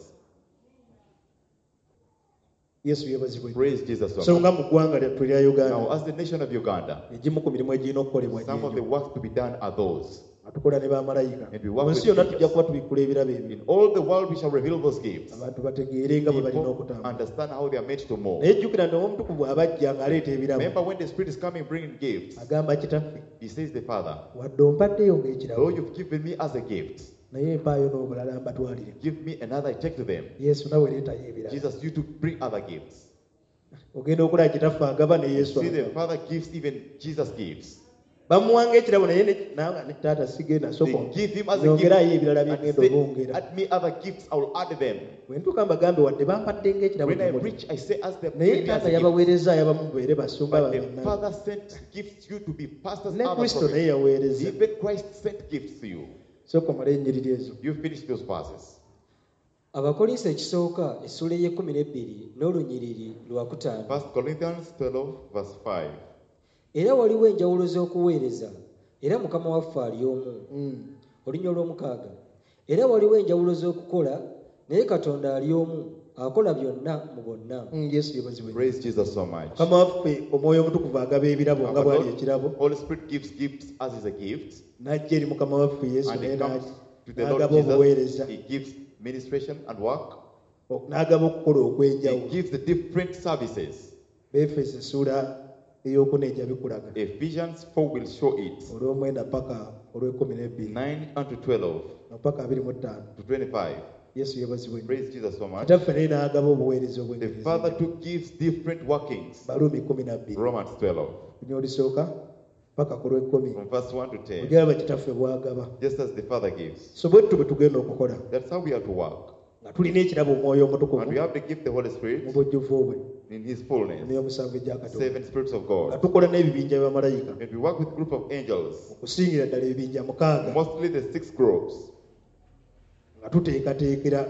Yesu yeebazibwe. Praise Jesus. so So much. nga mu ggwanga lyattu erya Now, Uganda, as the nation of Uganda, egimu ku mirimu egirina okukolebwa some of the gy'egyo. works to be done are those. Atukola ne bamalayika. And we work Mu with nsi yonna angels. tujja kuba tubikkula ebirabo ebyo. In all the world, we shall reveal those gifts. Abantu bategeere nga bwe balina People okutambula. understand how they are meant to move. Naye jjukira nti Omwomutukuvu abajja ng'aleeta ebirabo. Remember, when the Spirit is coming bringing gifts, Agamba kitaffe, He says, the Father, wadde ompaddeyo though ng'ekirabo, you've given me as a gift, naye mpaayo n'obulala mbatwalire. give me another, I take to them. Yesu nawe leetayo ebirabo. Jesus, you to bring other gifts. Ogenda okulaba kitaffe agaba ne Yesu See, the agaba. Father gives, even Jesus gives. Bamuwanga ekirabo naye ne- nawe ne taata sigenda They soko. give Him as a gift. Nyongerayo ebirala And byengenda say, obongera. add me other gifts, I will add them. Bwe ntuuka mbagambe wadde bampadde ng'ekirabo When I kimuli. preach, I say, as the Naye taata yabaweereza abamu mubeere basumba But the bannaabwe. Father sent gifts you to be pastors, Ne other Kristo naye prophets. yaweereza. Even Christ sent gifts to you. Sooka omale ennyiriri ezo. You finish those verses. Abakolinso ekisooka essula ey'ekkumi n'ebbiri n'olunyiriri lwa kutaano. First Corinthians twelve, verse five. Era waliwo enjawulo z'okuweereza, era Mukama waffe ali omu. Mm. Olunya olw'omukaaga. Era waliwo enjawulo z'okukola, naye Katonda ali omu, akola byonna mu bonna. Mm, Yesu yeebazibwe. Praise Jesus so much. Mukama waffe omwoyo omutukuvu agaba ebirabo nga Our bw'ali Lord, ekirabo. Holy Spirit gives gifts as is a gift. N'ajja eri Mukama waffe Yesu And naye He comes n'agi- to the Lord n'agaba obuweereza. Jesus. He gives ministration and work. N'agaba okukola He okw'enjawulo. gives the different services. Befeso essula ey'okuna ejja bikulaga. Ephesians four will show it. Olw'omwenda paka olw'ekkumi n'ebbiri. nine unto twelve Paka abiri mu ttaano. to twenty-five. Yesu yeebazibwe. Praise Jesus so much. Kitaffe naye n'agaba obuweereza The obw'enjawulo. Father too gives different workings. Baluumi kumi na bbiri. Romans twelve, Lunya olusooka paka ku lw'ekkumi. from verse one to ten. Ogeraba kitaffe bw'agaba. Just as the Father gives. So bwe tutyo bwe tugenda okukola. That's how we are to work. Nga tulina ekirabo omwoyo And we omutukuvu have to give the Holy mu Spirit bujjuvu bwe. in His fullness. N'eyomusanvu egya Katonda. Seven spirits of Nga God. tukola n'ebibinja by'abamalayika. And we work with group of angels. Okusingira ddala ebibinja mukaaga. Mostly the six groups. Nga tuteekateekera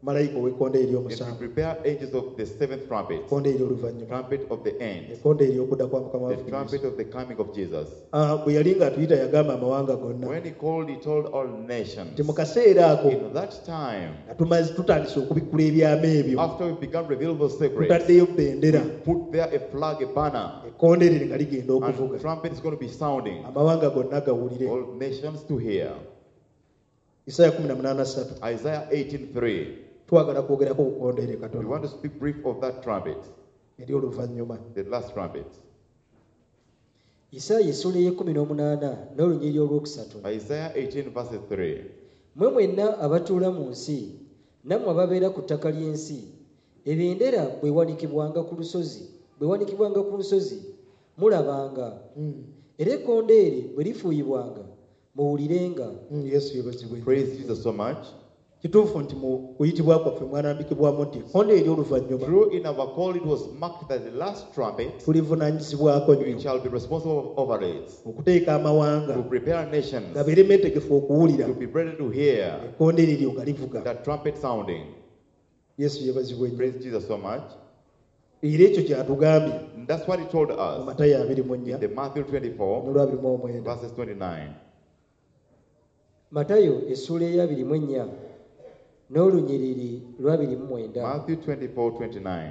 malayika ow'ekkondeere It will ery'omusanvu, prepare angels of the seventh trumpet, ekkondeere ery'oluvannyuma, trumpet of the end, ekkondeere ery'okudda kwa mukama the waffe Yesu. trumpet of the coming of Jesus. Ah, bwe yali ng'atuyita yagamba amawanga gonna When he called, he told all nations. nti mu kaseera ako In that time, nga tumaze tutandise okubikkula ebyama ebyo, after we began revealing those secrets, tutaddeyo bendera, put there a flag, a banner, ekkondeere nga ligenda okuvuga, and trumpet is going to be sounding. amawanga gonna gawulire. All nations to hear. Isaya kumi na munaana ssatu. Isaiah eighteen three. Twagala kwogerako ku kkondeere We katono want to speak brief of that trumpet, ery'oluvannyuma. the last trumpet. Isaaya essula ey'ekkumi n'omunaana n'olunyiriri olwokusatu. Isaiah eighteen verse three. Mmwe mwenna abatuula mu nsi, nammwe ababeera ku ttaka ly'ensi, ebendera bwe wanikibwanga ku lusozi, bwe wanikibwanga ku nsozi, mulabanga. Era ekkondeere bwe lifuuyibwanga, muwulirenga. Mm, Yesu yeebazibwe. Praise Jesus so much. Kituufu nti mu kuyitibwa kwaffe mwanambikibwamu nti ekkondeere ery'oluvannyuma True, in our call, it was marked that the last trumpet, tulivunaanyizibwako we nnyo shall be responsible over it, okuteeka amawanga to prepare nations, nga beere meetegefu okuwulira to be ready to hear ekkondeere eryo nga livuga. that trumpet sounding. Yesu yeebazibwe nnyo. Praise Jesus so much. Era ekyo kyatugambye And that's what he told mu us Matayo abiri mu nnya in the Matthew twenty-four, n'olwabiri mu omwenda. verses twenty-nine. Matayo essula ey'abiri mu ennya n'olunyiriri lw'abiri mu mwenda. Matthew twenty-four twenty-nine.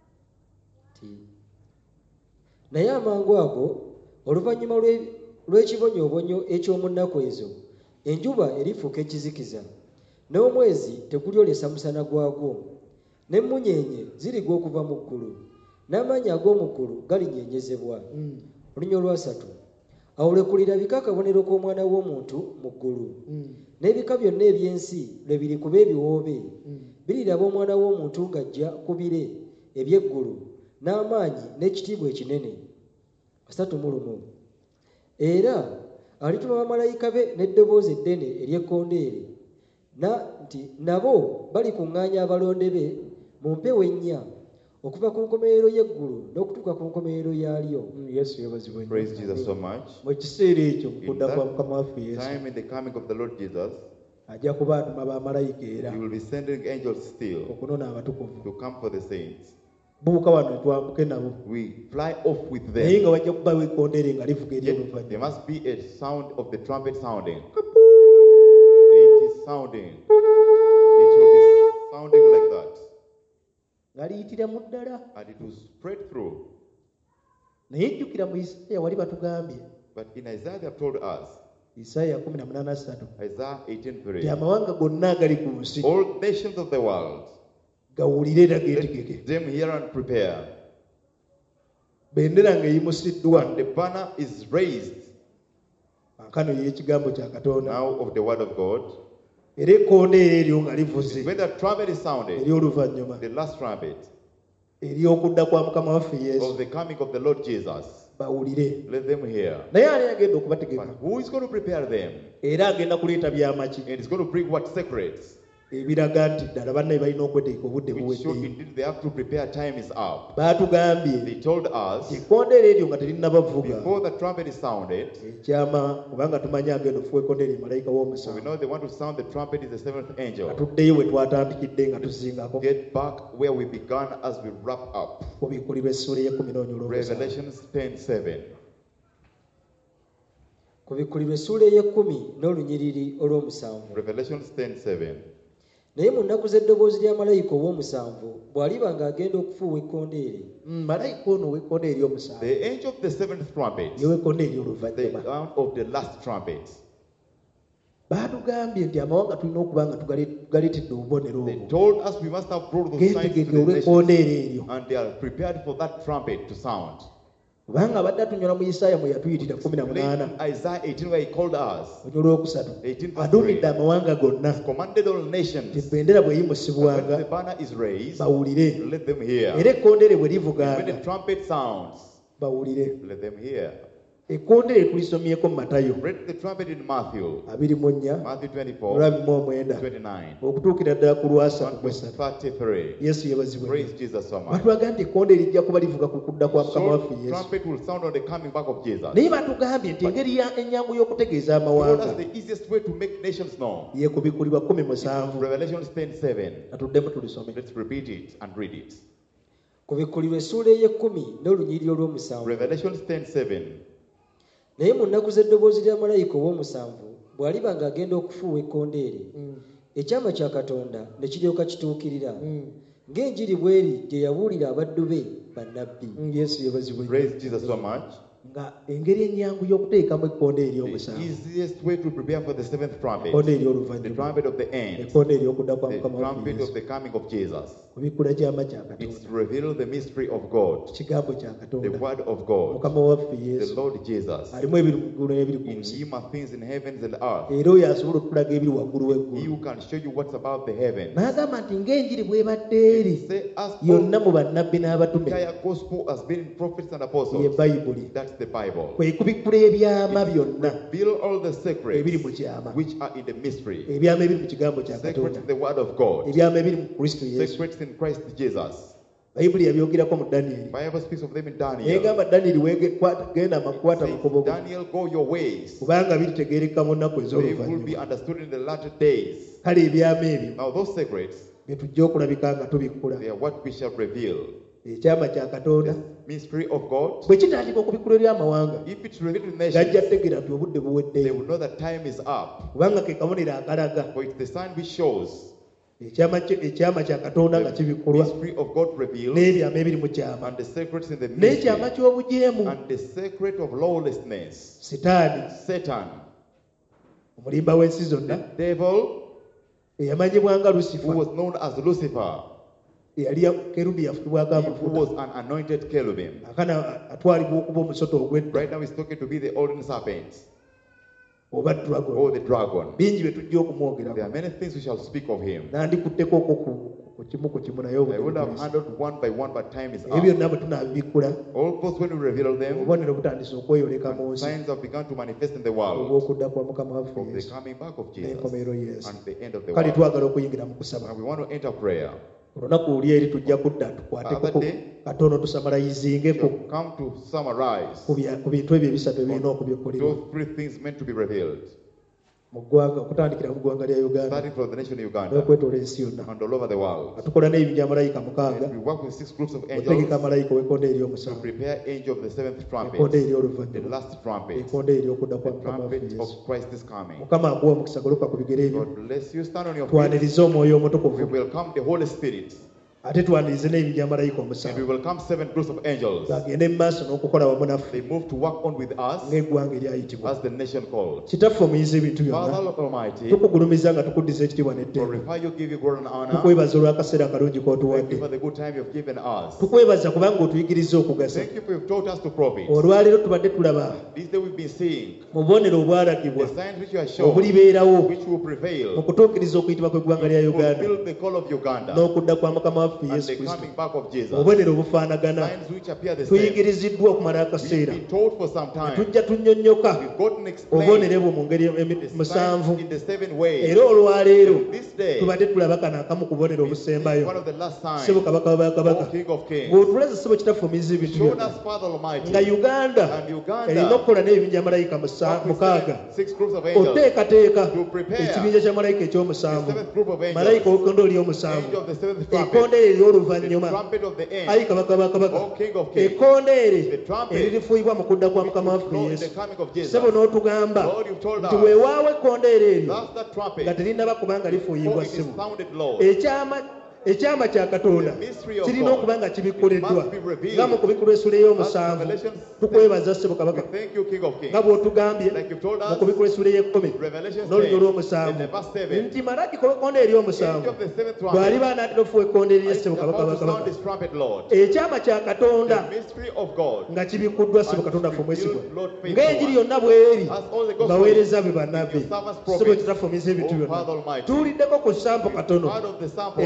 Naye amangu ago oluvannyuma lwe- lw'ekibonyoobonyo eky'omu nnaku ezo, enjuba erifuuka ekizikiza, n'omwezi tegulyolesa musana gwagwo, n'emmunyeenye zirigwa okuva mu ggulu, n'amaanyi ag'omu ggulu galinyeenyezebwa. Olunya olwasatu. Awo lwe kulirabika akabonero k'omwana w'omuntu mu ggulu, n'ebika byonna eby'ensi lwe birikuba ebiwoobe, biriraba omwana w'omuntu ng'ajja ku bire eby'eggulu n'amaanyi n'ekitiibwa ekinene. Asatu mu lumu. Era alituma bamalayika be n'eddoboozi eddene ery'ekkondeere, na nti nabo balikuŋŋaanya abalonde be mu mpewo ennya okuva ku nkomerero y'eggulu n'okutuuka ku nkomerero yaalyo. Yesu yeebazibwe nnyo. Praise Jesus so much. mu kiseera ekyo mu In kudda kwa that mukama waffe Yesu time, in the coming of the Lord Jesus, ajja kuba atuma bamalayika era he will be sending angels still okunona abatukuvu. to come for the saints. Bubuka wano twambuke nabo We fly off with naye them. nga wajja kubawo ekkondeere nga livuga Yet there ery'oluvannyuma. must be a sound of the trumpet sounding. It is sounding. It will be sounding like that. nga liyitira mu ddala. And it will spread through. Naye jjukira mu Isaaya wali batugambye, But in Isaiah, they have told us, Isaaya kumi na munaana ssatu, Isaiah eighteen three, nti amawanga gonna agali ku nsi all nations of the world, gawulire era geetegeke. let them hear and prepare. Bendera ng'eyimusiddwa And the banner is raised kankano y'ekigambo kya Katonda, now of the word of God. era ekkondeere eryo nga livuze When the trumpet is sounded, ery'oluvannyuma the last trumpet ery'okudda kwa mukama waffe of Yesu, the coming of the Lord Jesus, bawulire. let them hear. Naye ani agenda okubategeka But who is going to prepare them? era agenda kuleeta byamaki And it's going to bring what secrets? ebiraga nti ddala bannaye balina okweteeka obudde Which show buweddeyo. indeed they have to prepare, time is up. Baatugambye They told us, ekkondeere eryo nga terinnaba before the trumpet is sounded, ekyama kubanga tumanyi agenda okufuwa ekkondeere malayika so we w'omusanvu. know they want to sound the trumpet is the seventh nga angel. tuddeyo we twatandikidde nga tuzingako Get back where we began as we wrap up. kubikkulirwa essuula ey'ekkumi n'onyolw'omusanvu. Revelations ten seven. Ku bikkulirwa essuula ey'ekkumi n'olunyiriri olw'omusanvu. Revelations ten seven. Naye mu nnaku z'eddoboozi lya malayika ow'omusanvu bw'aliba ng'agenda okufuuwa ekkondeere, Mm, malayika ono ow'ekkondeere ery'omusanvu The angel of the seventh trumpet, yew'ekkondeere the ery'oluvannyuma. sound of the last trumpet. Baatugambye nti amawanga tulina okuba nga tugali- tugaleetedde obubonero They obwo. told us we must have brought those signs to Geetegeke the nations, olw'ekkondeere eryo. and they are prepared for that trumpet to sound. Kubanga abadde atunyola mu Isaaya mwe yatuyitira kumi na munaana In Isaiah eighteen, where he called us, olw'okusatu eighteen verse aduumidde three, amawanga gonna commanded all nti nations, bendera bwe when yimusibwanga the banner is raised, bawulire, let them hear. era ekkondeere bwe When the livuganga trumpet sounds, bawulire. let them hear. ekkondeere tulisomyeko mu Matayo Read the trumpet in Matthew, abiri mu nnya Matthew twenty-four, olwabi mu omwenda twenty-nine, okutuukira ddala ku lwasatu one mu to esatu. thirty-three. Yesu yeebazibwe. Praise Jesus so much. batulaga nti ekkondeere lijja kuba livuga ku kudda kwa mukama So, waffe Yesu. trumpet will sound on the coming back of Jesus. naye batugambye nti engeri ya- ennyangu y'okutegeeza Told amawanga us the easiest way to make nations know. ye kubikulibwa kumi musanvu. Revelation ten seven. atuddemu tulisome. Let's repeat it and read it. ku bikkulirwa essuula ey'ekkumi n'olunyiriri olw'omusanvu. Revelation ten seven. naye mu nnaku z'eddoboozi lya malayika ow'omusanvu bw'aliba ng'agenda okufuuwa ekkondeere ekyama kya katonda ne kiryoka kituukirira ng'enjiri bw'eri gye yabuulira abaddu be bannabbi. Yesu yeebazibwe. Praise Jesus so much. nga engeri ennyangu y'okuteekamu ekkondeere The ery'omusanvu. easiest way to prepare for the seventh trumpet. ekkondeere The ery'oluvannyuma. trumpet of the end. ekkondeere ery'okudda kwa The mukama waffe trumpet of Yesu. the coming of Jesus. kubikkula kyama kya It's katonda. to reveal the mystery of God. kigambo kya The katonda. word of God. mukama waffe The Yesu. Lord Jesus. alimu ebiri mu ggulu n'ebiri ku In nsi. him are things in heavens and earth. era oyo asobola okulaga ebiri waggulu He w'eggulu. who can show you what's above the heavens. n'agamba nti ng'enjiri bw'ebadde eri Say, as yonna mu bannabbi n'abatume entire gospel has been in prophets and ye apostles. bayibuli. That's the Bible. kwe kubikkula ebyama byonna Reveal all the ebiri mu secrets kyama. which are in the mystery. ebyama ebiri mu kigambo kya Secrets katonda. in the word of God. ebyama ebiri mu kristo yesu. Secrets in Christ Jesus. bayibuli yabyogerako mu danyeri. Bible speaks of them in Daniel. negamba danyeri weege- kwata- genda makwata Says, mukobogo Daniel, go your ways. kubanga biritegeereka mu nnaku They will be ez'oluvannyuma. understood in the latter days. kale ebyama ebyo Now those secrets, bye tujja okulabika nga tubikkula. they are what we shall reveal. ekyama kya katonda The mystery of God. bwe kitandika okubikkula eri amawanga If it's revealed to gajja nations, kutegeera nti obudde they buweddeyo will know that time is up. kubanga ke kabonero akalaga For it's the sign which shows ekyama kye- ekyama kya katonda nga the kibikkulwa mystery of God revealed n'ebyama ebiri mu kyama and the secrets in the n'ekyama mystery ky'obujeemu. and the secret of lawlessness. sitaani Satan, omulimba w'ensi the zonna devil eyamanyibwa nga who lusifa was known as Lucifer, eyali ya- kerubi yafukibwako he who was amafuta an anointed cherubim. akana atwalibwa okuba omusota ogw'edda Right now he's talking to be the olden serpent oba dragon. or the dragon. bingi bye tujja There okumwogerako are many things we shall speak of him. nandikutteko okwo ku ku kimu ku kimu naye I would have obudde handled one by one, but time is ebyo up. byonna bwe tunaabibikkula All those when we reveal them, obubonero butandise okweyoleka mu nsi signs have begun to manifest in the world olw'okudda kwa mukama waffe of the yesu coming back of Jesus n'enkomerero yesu. and the end of the kale world. twagala okuyingira mu kusaba. And we want to enter prayer. olunaku luli eri tujja kudda tukwateko Other day, katono tusamalayizingeko Shall come to summarize ku bya- ku bintu ebyo ebisatu ebirina okubikkulirwa those three things meant to be revealed, mu ggwanga okutandikira mu ggwanga lya uganda starting from the nation of Uganda n'okwetoola ensi yonna. and all over the world. nga tukola n'ebibinja malayika mukaaga And we work with six groups of otegeka angels malayika w'ekkonde to ery'omusanvu, prepare angel of the seventh trumpet, ekkonde the ery'oluvannyuma, last trumpet, ekkonde ery'okudda kwa the mukama waffe trumpet yesu. of Christ is coming. mukama aguwa omukisa goloka ku bigere ebyo, God bless you. Stand on your feet. twanirize omwoyo We omutukuvu welcome the Holy Spirit ate twanirize n'ebibinja malayika and we omusanvu welcome seven groups of angels. bagende mu maaso n'okukola wamu naffe They move to work on with us ng'eggwanga eryayitibwa. as the nation called. kitaffe omuyiza ebintu byonna, Father Almighty, tukugulumiza nga tukuddiza ekitiibwa n'eddembe. glorify you, give you glory and honor. tukwebaza olw'akaseera akalungi Thank you k'otuwadde. for the good time you've given us. tukwebaza kubanga otuyigiriza okugasa. Thank you for you've taught us to profit. olwaleero tubadde tulaba This day we've been seeing mu bubonero obwalagibwa the signs which you are shown, obulibeerawo which will mu prevail, kutuukiriza okuyitibwa kw'eggwanga lya uganda fulfill the call of Uganda n'okudda kwa mukama waffe and yesu the kristo. coming back of Jesus. obubonero obufaanagana Signs which appear the same. tuyigiriziddwa okumala We've akaseera, been told for some time. tujja tunnyonnyoka We've gotten obubonero explained bwo mu ngeri emi- the musanvu. signs in the seven ways. era olwaleero This day, tubadde tulaba kano akamu ku bubonero we see obusembayo. one of the last signs, ssebo kabaka wa O bakabaka King of Kings. bw'otulaza ssebo kitaffe omuyiza ebintu Shown byonna us, Father Almighty, nga uganda and Uganda, erina okukola n'ebibinja malayika musa- work with mukaaga seven- six groups of angels, oteekateeka to prepare ekibinja kya malayika the eky'omusanvu, seventh group of malayika angels, w'ekkondo ery'omusanvu, angel of the seventh trumpet, ekkondeere the ery'oluvannyuma, trumpet of the ayi end, kabaka wa kabaka, O King of Kings, ekkondeere the trumpet eririfuuyibwa mu kudda kwa mukama waffe Lord, in yesu. the coming of Jesus. ssebo n'otugamba Lord, you've told nti us, weewaawo ekkondeere eryo that's the trumpet, nga terinaba kubanga for lifuuyibwa it is ssebo. sounded, Lord. ekyama ekyama kya katonda The mystery of kirina God. okuba nga kibikkuliddwa It must be revealed. nga mu kubikkulwa esula ey'omusanvu. Revelation tukwebaza ssebo kabaka We thank you, King of Kings. nga bw'otugambye Like you've told mu us, kubikkulwa esula ey'ekkumi Revelation n'olunyo ten, in olw'omusanvu the verse seven, nti malaki w'ekkonde ery'omusanvu angel of the seventh bw'aliba trumpet, anaatera okufuuwa ekkonde erye is ssebo kabaka about wa to sound kabaka. this trumpet, Lord. ekyama kya katonda The mystery of God, nga kibikkuddwa ssebo And katonda ffe omwesigwa Lord, faithful ng'enjiri one. yonna bw'eri as all the gospel baweereza be bannabbi your servants ssebo prophets, kitaffe omiza ebintu O byonna Father Almighty, tuwuliddeko ku sampo katono part of the sample, ekwatagana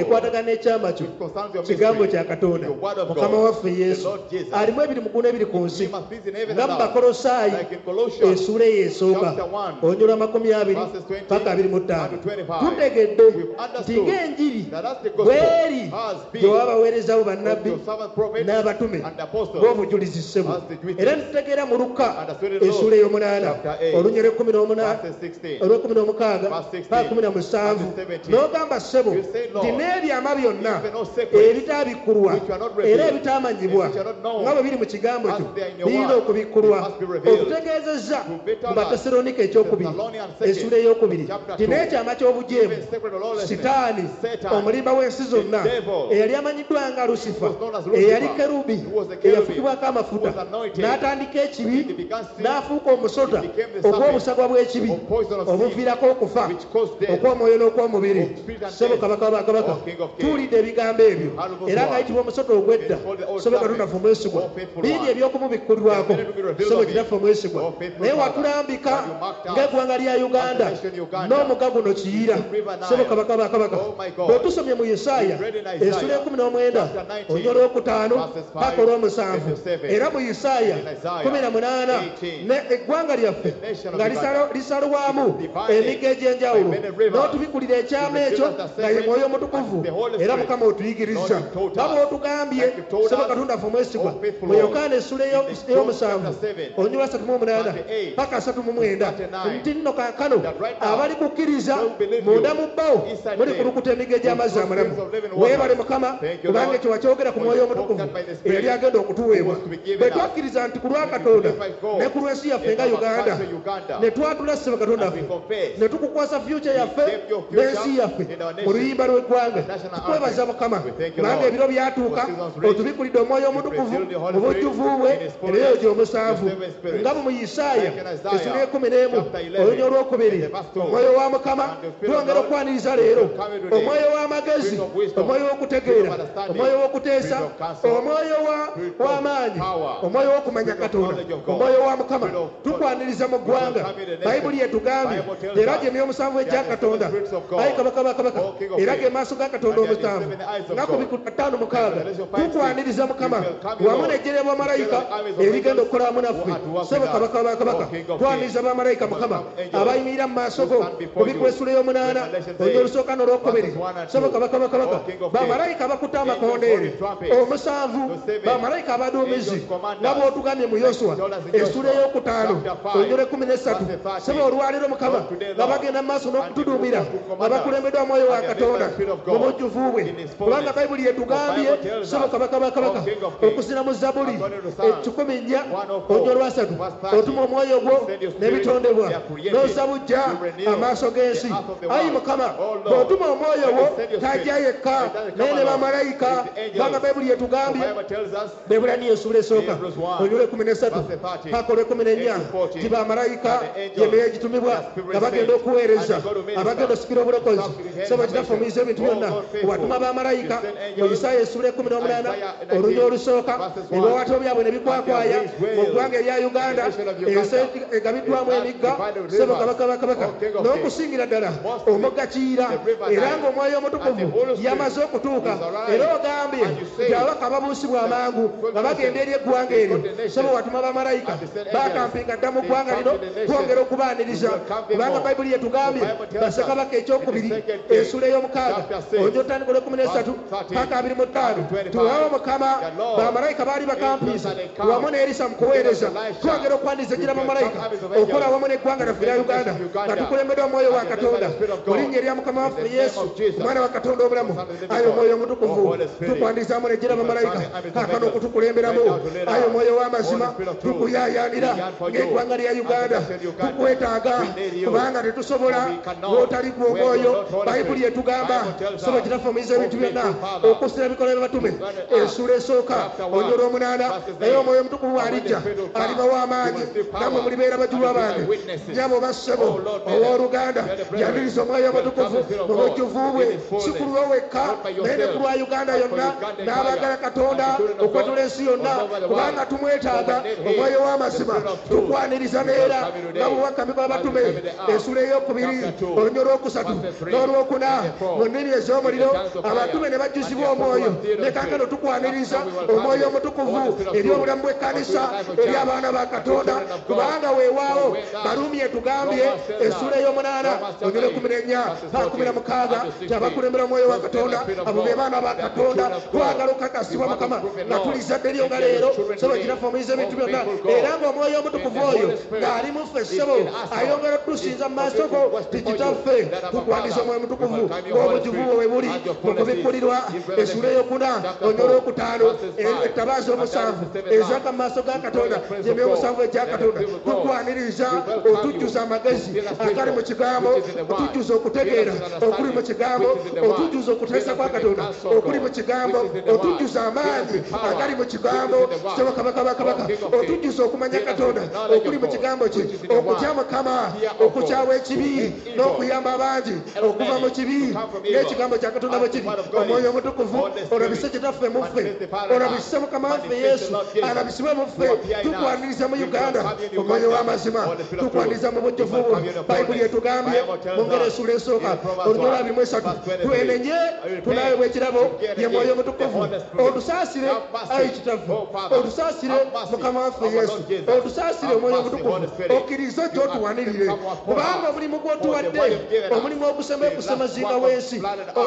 n'ekyama kyo which concerns your kigambo mystery, kya katonda your word of mukama God, waffe the yesu Lord Jesus. alimu ebiri mu guno ebiri ku nsi He must please in heaven nga and mu earth. bakolosaayi Like in Colossians, essuula eyo esooka chapter one, onyolwa makumi abiri verses twenty paka abiri mu ttaano and twenty-five. tutegedde We've nti understood ng'enjiri that as the gospel bweri has been gye wabaweerezawo of bannabbi your servant prophets n'abatume and apostles, bw'obujulizi ssebo as the witness. era nitutegeera mu luka Understood in Luke, essuula ey'omunaana chapter eight, olunya lw'ekkumi n'omunaana verses sixteen. olw'ekkumi n'omukaaga Verse sixteen, paka kumi na musanvu verse seventeen. n'ogamba ssebo You say, Lord, nti n'ebyama byonna even no secrets ebitaabikkulwa which are not revealed, era ebitaamanyibwa which are not known, nga bwe biri mu kigambo as kyo they are in your birina word, okubikkulwa it must be revealed. okutegeezezza To better mu batesalonika ekyokubiri Thessalonians second, essuula ey'okubiri chapter ti two. n'ekyama ky'obujeemu Even sacred lawlessness, sitaani Satan, omulimba w'ensi zonna the devil, eyali amanyiddwa nga lusifa was known as Lucifer, eyali kerubi who was a cherubim, eyafukibwako amafuta who was anointed, n'atandika ekibi he began sin, n'afuuka omusota he became the ogw'obusagwa bw'ekibi of poison of sin, obuviirako okufa which caused death, okw'omwoyo n'okw'omubiri of spirit and sebo death, kabaka wabakabaka O King of Kings. tuwulidde ebigambo ebyo Hallelujah. era ng'ayitibwa omusota ogw'edda It's called the old sebo serpent, katonda ffe omwesigwa O faithful bingi one. eby'okumubikkulirwako There are many to be revealed sebo of him, kitaffe omwesigwa O faithful naye Father. watulambika Have you marked out ng'eggwanga lya uganda as the nation Uganda, n'omuga guno kiyira the river Nile. sebo kabaka bakabaka Oh my God. bwe tusomye mu isaaya We read in Isaiah, essula ekumi n'omwenda chapter nineteen, olunya olwokutaano verses five paka olw'omusanvu to seven. era mu isaaya In Isaiah kumi na munaana eighteen, ne eggwanga lyaffe the nation of nga Uganda lisalo- lisalwamu is divided emiga egy'enjawulo by many rivers. n'otubikulira ekyama To the ekyo rivers that nga ye separate mwoyo omutukuvu and the Holy era Spirit. mukama otuyigiriza Lord, you told nga us, bw'otugambye like you told sebo us, katonda ffe omwesigwa O faithful mu Lord, yokaana essula eyo- in the ey'omusanvu chapter seven, onyolwa asatu mu munaana thirty-eight, paka asatu mu mwenda thirty-nine, nti nno kaakano that right now, abali kukkiriza those who believe munda you, mu bbawo inside muli them, kulukuta emiga egy'amazzi those amalamu streams of living water. weebale mukama Thank you, kubanga Lord, ekyo wakyogera ku for mwoyo you omutukuvu spoke that by the Spirit eyali agenda okutuweebwa who was to be given bwe us. twakkiriza nti ku lwa katonda If I go, ne ku lw'ensi yaffe in nga our uganda country, Uganda, ne twatula ssebe katonda and we ffe confess, ne tukukwasa future yaffe gave your future n'ensi yaffe in our nation, mu luyimba lw'eggwanga national tukwebaza anthem. mukama We thank you, kubanga Lord, ebiro byatuuka for seasons reached. otubikulidde omwoyo omutukuvu revealed the Holy mu bujjuvu bwe Spirit in His fullness, ebeeyo gy'omusanvu the seven spirits. nga mu isaaya Like in Isaiah, essula ekumi n'emu chapter eleven, olunya olwokubiri in the verse two, omwoyo wa mukama and the Spirit of twongera God okwaniriza leero will come today. omwoyo w'amagezi Spirit of wisdom, omwoyo w'okutegeera Spirit of understanding, omwoyo w'okuteesa Spirit of counsel, omwoyo wa- Spirit of w'amaanyi power, omwoyo w'okumanya Spirit of katonda knowledge of God, omwoyo wa mukama Spirit of God, tukwaniriza mu which will ggwanga come in the nation. bayibuli etugambye Bible tells era us gye myomusanvu egya that the katonda seven spirits of God, ayi kabaka bakabaka O King of era Kings, ge maaso ga katonda and there are the omusanvu seven eyes of nga ku God. bikulu ttaano mukaaga Revelation five, tukwaniriza mukama six, you shall come, wamu Lord, n'ejjere bamalayika together with armies of erigenda angels okukola wamu who naffe are to work sebo with us. kabaka bakabaka O King of twaniriza Kings, bamalayika who mukama have angels abayimirira mu maaso go who stand before kubikula you. essula ey'omunaana Revelation olunya eight, olusooka n'olwokubiri verses one and sebo two. kabaka bakabaka O King of Kings, bamalayika bakutte angels amakondeere holding trumpets. omusanvu The seven bamalayika abaduumizi angels commanders, nga bw'otugambye mu yoswa told us in essula Joshua, ey'okutaano chapter five, olunya olw'ekkumi n'essatu verse thirteen. sebo olwaleero mukama Lord, today, nga Lord, bagenda mu maaso and n'okutuduumira the Lord, nga bakulembeddwa mwoyo wa and the katonda Spirit of God mu bujjuvu bwe in His fullness. kubanga bayibuli etugambye The Bible tells sebo us, kabaka bakabaka O King of Kings, okusina mu zabuli according to Psalms ekikumi nnya one oh four, olunya olwasatu verse thirty, otuma omwoyo gwo send your spirit, n'ebitondebwa they are created, n'osabujja to renew amaaso g'ensi the earth of the ayi world. mukama Oh, Lord, bw'otuma omwoyo when wo you send your tajja spirit, yekka it doesn't come naye ne alone. bamalayika It's the angels. kubanga bayibuli The etugambye Bible tells us, bebulani esula esooka Hebrews one, olunya olw'ekkumi n'essatu verse thirty, paka olw'ekkumi n'ennya eight to forty, ti bamalayika and the angels, gyembeyo egitumibwa the spirit nga bagenda saints, okuweereza and they go to minister, abagenda osikira obulokozi to the sebo kitaffe omuyisa ebintu Oh, byonna God faithful. watuma bamalayika You send angels, mu isaaya essula ekkumi n'omunaana Isaiah nineteen, olunya olusooka verses one, ebiwaawaatiro byabwe ne bikwakwaya and their mu ways ggwanga erya uganda in the nation of Uganda, ensi egabiddwamu is emigga divided sebo rivers, kabaka bakabaka O King of n'okusingira ddala Most omugga kiyira the river era Nile, ng'omwoyo and the omutukuvu Holy Spirit yamaze okutuuka is arrived, era ogambye and you say nti abaka babuusibwa amangu nga bagenda eri eggwanga eryo sebo watuma bamalayika and they send angels, bakampinga dda mu they ggwanga come lino to the nation, twongera okubaaniriza will come kubanga more. bayibuli yetugambye The Bible tells us bassekabaka ekyokubiri in the second king, essula ey'omukaaga chapter six, olwo otandika olw'ekkumi n'essatu verse thirteen, paka abiri mu ttaano and twenty-five, tuwawo mukama the Lord, bamalayika baali bakampiisa angels that they come, wamu ne erisa mu kuweereza angels of Elisha, twongera okwaniriza gira with bamalayika some armies of angels, okola wamu n'eggwanga laffe erya uganda Uganda, nga tukulembeddwa omwoyo wa and the katonda Spirit of God, mu linnya erya mukama waffe in the name yesu of Jesus, omwana wa katonda omulamu Son of the living ayi God, omwoyo omutukuvu O Holy Spirit, tukwanirizamu n'ejjira bamalayika with the armies of kaakano angels, okutukulemberamu send out to lead ayi us, omwoyo w'amazima Holy Spirit of truth, tukuyaayaanira we yearn for you, ng'eggwanga lya uganda as the nation Uganda, tukwetaaga we need you, kubanga tetusobola for we cannot, lw'otali gwe where you omwoyo are not Holy bayibuli Spirit. etugamba Bible tells sobo us, kitaffe omuyiza ebintu O byonna faithful Father, okusira ebikola by'abatume Uganda, essula esooka chapter one, olunya olw'omunaana verses naye eight, omwoyo omutukuvu and when alijja the Spirit will come, alibawo amaanyi you will receive power, nammwe mulibeera bajulwa and you will be bange my witnesses. nyabo bassebo Oh, Lord, may owooluganda the- may the brethren yaniriza omwoyo will omutukuvu come the Spirit of mu God bujjuvu bwe in his fullness, si ku lulwo wekka not by naye ne ku lwa yourself, uganda but for yonna Uganda n'abaagala entire, katonda and the children of okwetula God ensi yonna all over the kubanga world. tumwetaaga For we need him, omwoyo the w'amazima Spirit of truth, tukwaniriza who neera shall come today, nga bwewakami bw'abatume as we come in the hour, essula ey'okubiri chapter two, olunya olwokusatu verse three, n'olwokuna and four, mu nnimi ez'omuliro abatume ne bajjuzibwa omwoyo ne kaakano tukwaniriza omwoyo omutukuvu eri obulamu bw'ekkanisa eri abaana ba katonda kubanga weewaawo baruumi etugambye essula ey'omunaana onyole kumi n'ennya kumi na mukaaga kyabakulembera omwoyo wa katonda abo be baana ba katonda twagala okukakasibwa mukama nga tuli zadde lyo nga leero sebo kiraffe omuyiza ebintu byonna era ng'omwoyo omutukuvu oyo ng'ali mu ffe ssebo ayongera okutusinza mu maaso go tikitaffe tukwandiza omwoyo mutukuvu ng'obujuvu bwe bwe buli mu kubikkulirwa essula ey'okuna onyole okutaano ettabaaza omusanvu ezaka mu maaso ga katonda gyemye omusanvu egya katonda tukwaniriza otujjuza amagezi agali mu kigambo otujjuza okutegeera okuli mu kigambo otujjuza okuteesa kwa katonda okuli mu kigambo otujjuza amaanyi agali mu kigambo sebo kabakabakabaka otujjuza okumanya katonda okuli mu kigambo kye okutya mukama okukyawa ekibi n'okuyamba abangi okuva mu kibi n'ekigambo kya katonda bwe kiri omwoyo omutukuvu olabise kitaffe mu ffe olabise mukama waffe yesu alabisibwe mu ffe tukwaniriza mu uganda omwoyo w'amazima tukwaniriza mu bujjuvu bwo bayibuli etugambye mu ngero essula esooka olunyolo abiri mu esatu twenenye tunawe bw'ekirabo ye mwoyo omutukuvu otusaasire ayi kitaffe otusaasire mukama waffe yesu otusaasire omwoyo omutukuvu okkirize gy'otuwanirire kubanga omulimu gw'otuwadde omulimu ogusema ekusemazinga w'ensi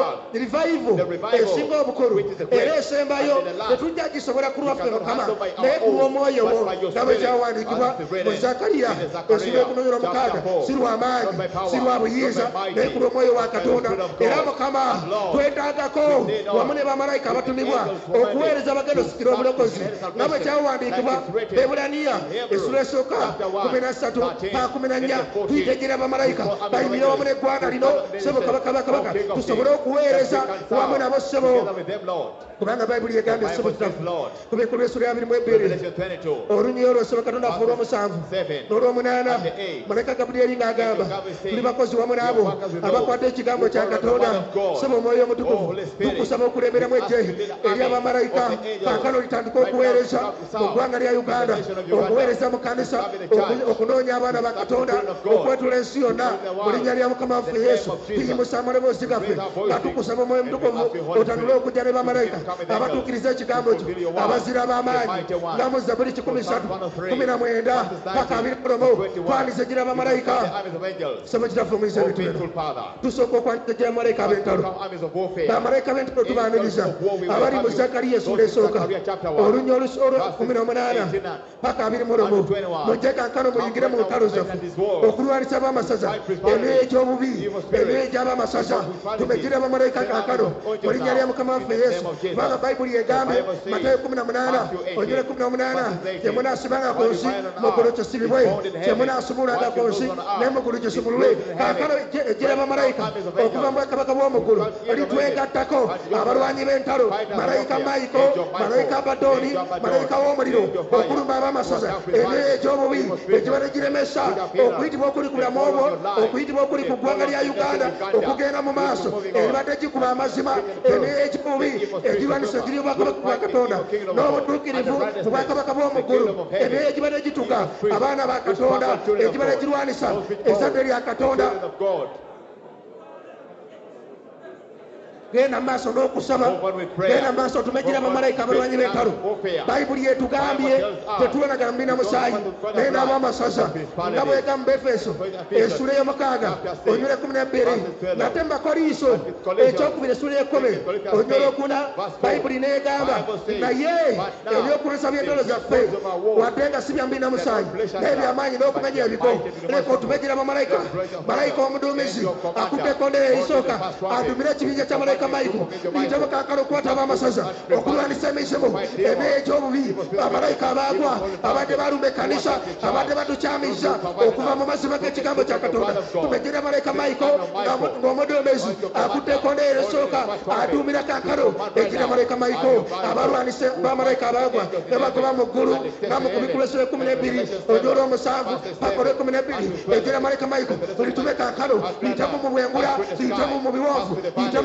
revival esinga obukulu era esembayo tetujja gisobola ku lwaffe mukama naye ku lw'omwoyo wo nga bwe kyawandiikibwa mu zakariya essula ekunonyera omukaaga si lw'amaanyi si lwa buyinza naye ku lw'omwoyo wa katonda era mukama twetaagako wamu ne bamalayika abatumibwa okuweereza abagenda osikira obulokozi nga bwe kyawandiikibwa ebulaniya essula esooka kumi na ssatu pa kumi na nnya tuyitegerera abamalayika bayimire wamu n'eggwanga lino sebo kabakabakabaka tusobole okuweereza wamu nabo sebo kubanga bayibuli egambye sebo kitaffe kubikulu essula ya abiri mu ebbiri olunyiro olwo sebo katonda afuula omusanvu n'olw'omunaana malayika gabulyeri ng'agamba tuli bakozi wamu n'abo abakwata ekigambo kya katonda sebo omwoyo omutukuvu tukusaba okulemberamu ejje eri abamalayika kaakano litandika okuweereza mu ggwanga lya uganda okuweereza mu kanisa okunoonya abaana ba katonda okwetula ensi yonna mu linnya lya mukama waffe yesu tuyimusa amaloboozi gaffe nga tukusaba omwoyo omutukuvu otandule okujja ne bamalayika abatuukiriza ekigambo kyo abazira b'amaanyi nga mu zabuli kikumi ssatu kumi na mwenda paka abiri mulomo twaniza gira bamalayika sebo kitaffe omuyiza ebintu tusooka okwanisa gira bamalayika ab'entalo bamalayika b'entalo tubaaniriza abali mu zakariya essula esooka olunya olukumi n'omunaana paka abiri mulomo mujje kankano muyingire mu ntalo zaffe okulwanisa ab'amasaza emyoyo egy'obubi emyoyo egy'ab'amasaza tumegire abamalayika kankano mu linnya lya mukama waffe yesu kubanga bayibuli egambye matayo kumi na munaana onyole kumi n'omunaana kyemunaasibanga ku nsi mugulu kisibibwe kyemunaasumulanga ku nsi naye mugulu gisumululwe kankano ejjira abamalayika okuva mu bwakabaka bw'omugulu litwegattako abalwanyi b'entalo malayika maiko malayika abadooni malayika w'omuliro okulumba ab'amasaza emyoyo egy'obubi egibadde giremesa okuyitibwa okuli ku bulamu obwo okuyitibwa okuli ku ggwanga lya uganda okugenda mu maaso ebibadde gikuba amazima emyoyo egy'obubi egirwanisa giri obwakabaka bwa katonda n'obutuukirivu mu bwakabaka bw'omugulu emyoyo egibadde gituka abaana ba katonda egibadde girwanisa ezadde lya katonda genda maaso n'okusaba genda maaso tumegira abamalayika abalwanyi b'entalo bayibuli etugambye tetuwanagana mu bina musaayi naye n'ab'amasaza nga bwegamba mu Efeso essula ey'omukaaga onyole kumi n'ebbiri nate mu Bakoliiso ekyokubiri essula ey'ekkumi onyole okuna bayibuli n'egamba naye ebyokulwisa by'entalo zaffe wadde nga si bya mu bina musaayi naye byamaanyi n'okumenya ebigo leka otumegira abamalayika malayika omuduumizi akutte ekkondeera erisooka aduumire ekibinja kya malayika Maiko bitabo kankano okukwata ab'amasaza okulwanisa emizimu emyoyo egy'obubi bamalayika abaagwa abadde balumba ekkanisa abadde batukyamiza okuva mu mazima g'ekigambo kya katonda tumegere malayika Maiko ng'omuduumizi akutte ekkondeera esooka aduumira kankano egira malayika Maiko abalwanisa bamalayika abaagwa ne bagoba mu ggulu nga mu kubikulu essula ekkumi n'ebbiri onyolo omusanvu paka olw'ekkumi n'ebbiri egira malayika Maiko tulitume kankano liyitemu mu bwengula liyitemu mu biwonvu liyitemu mu madiini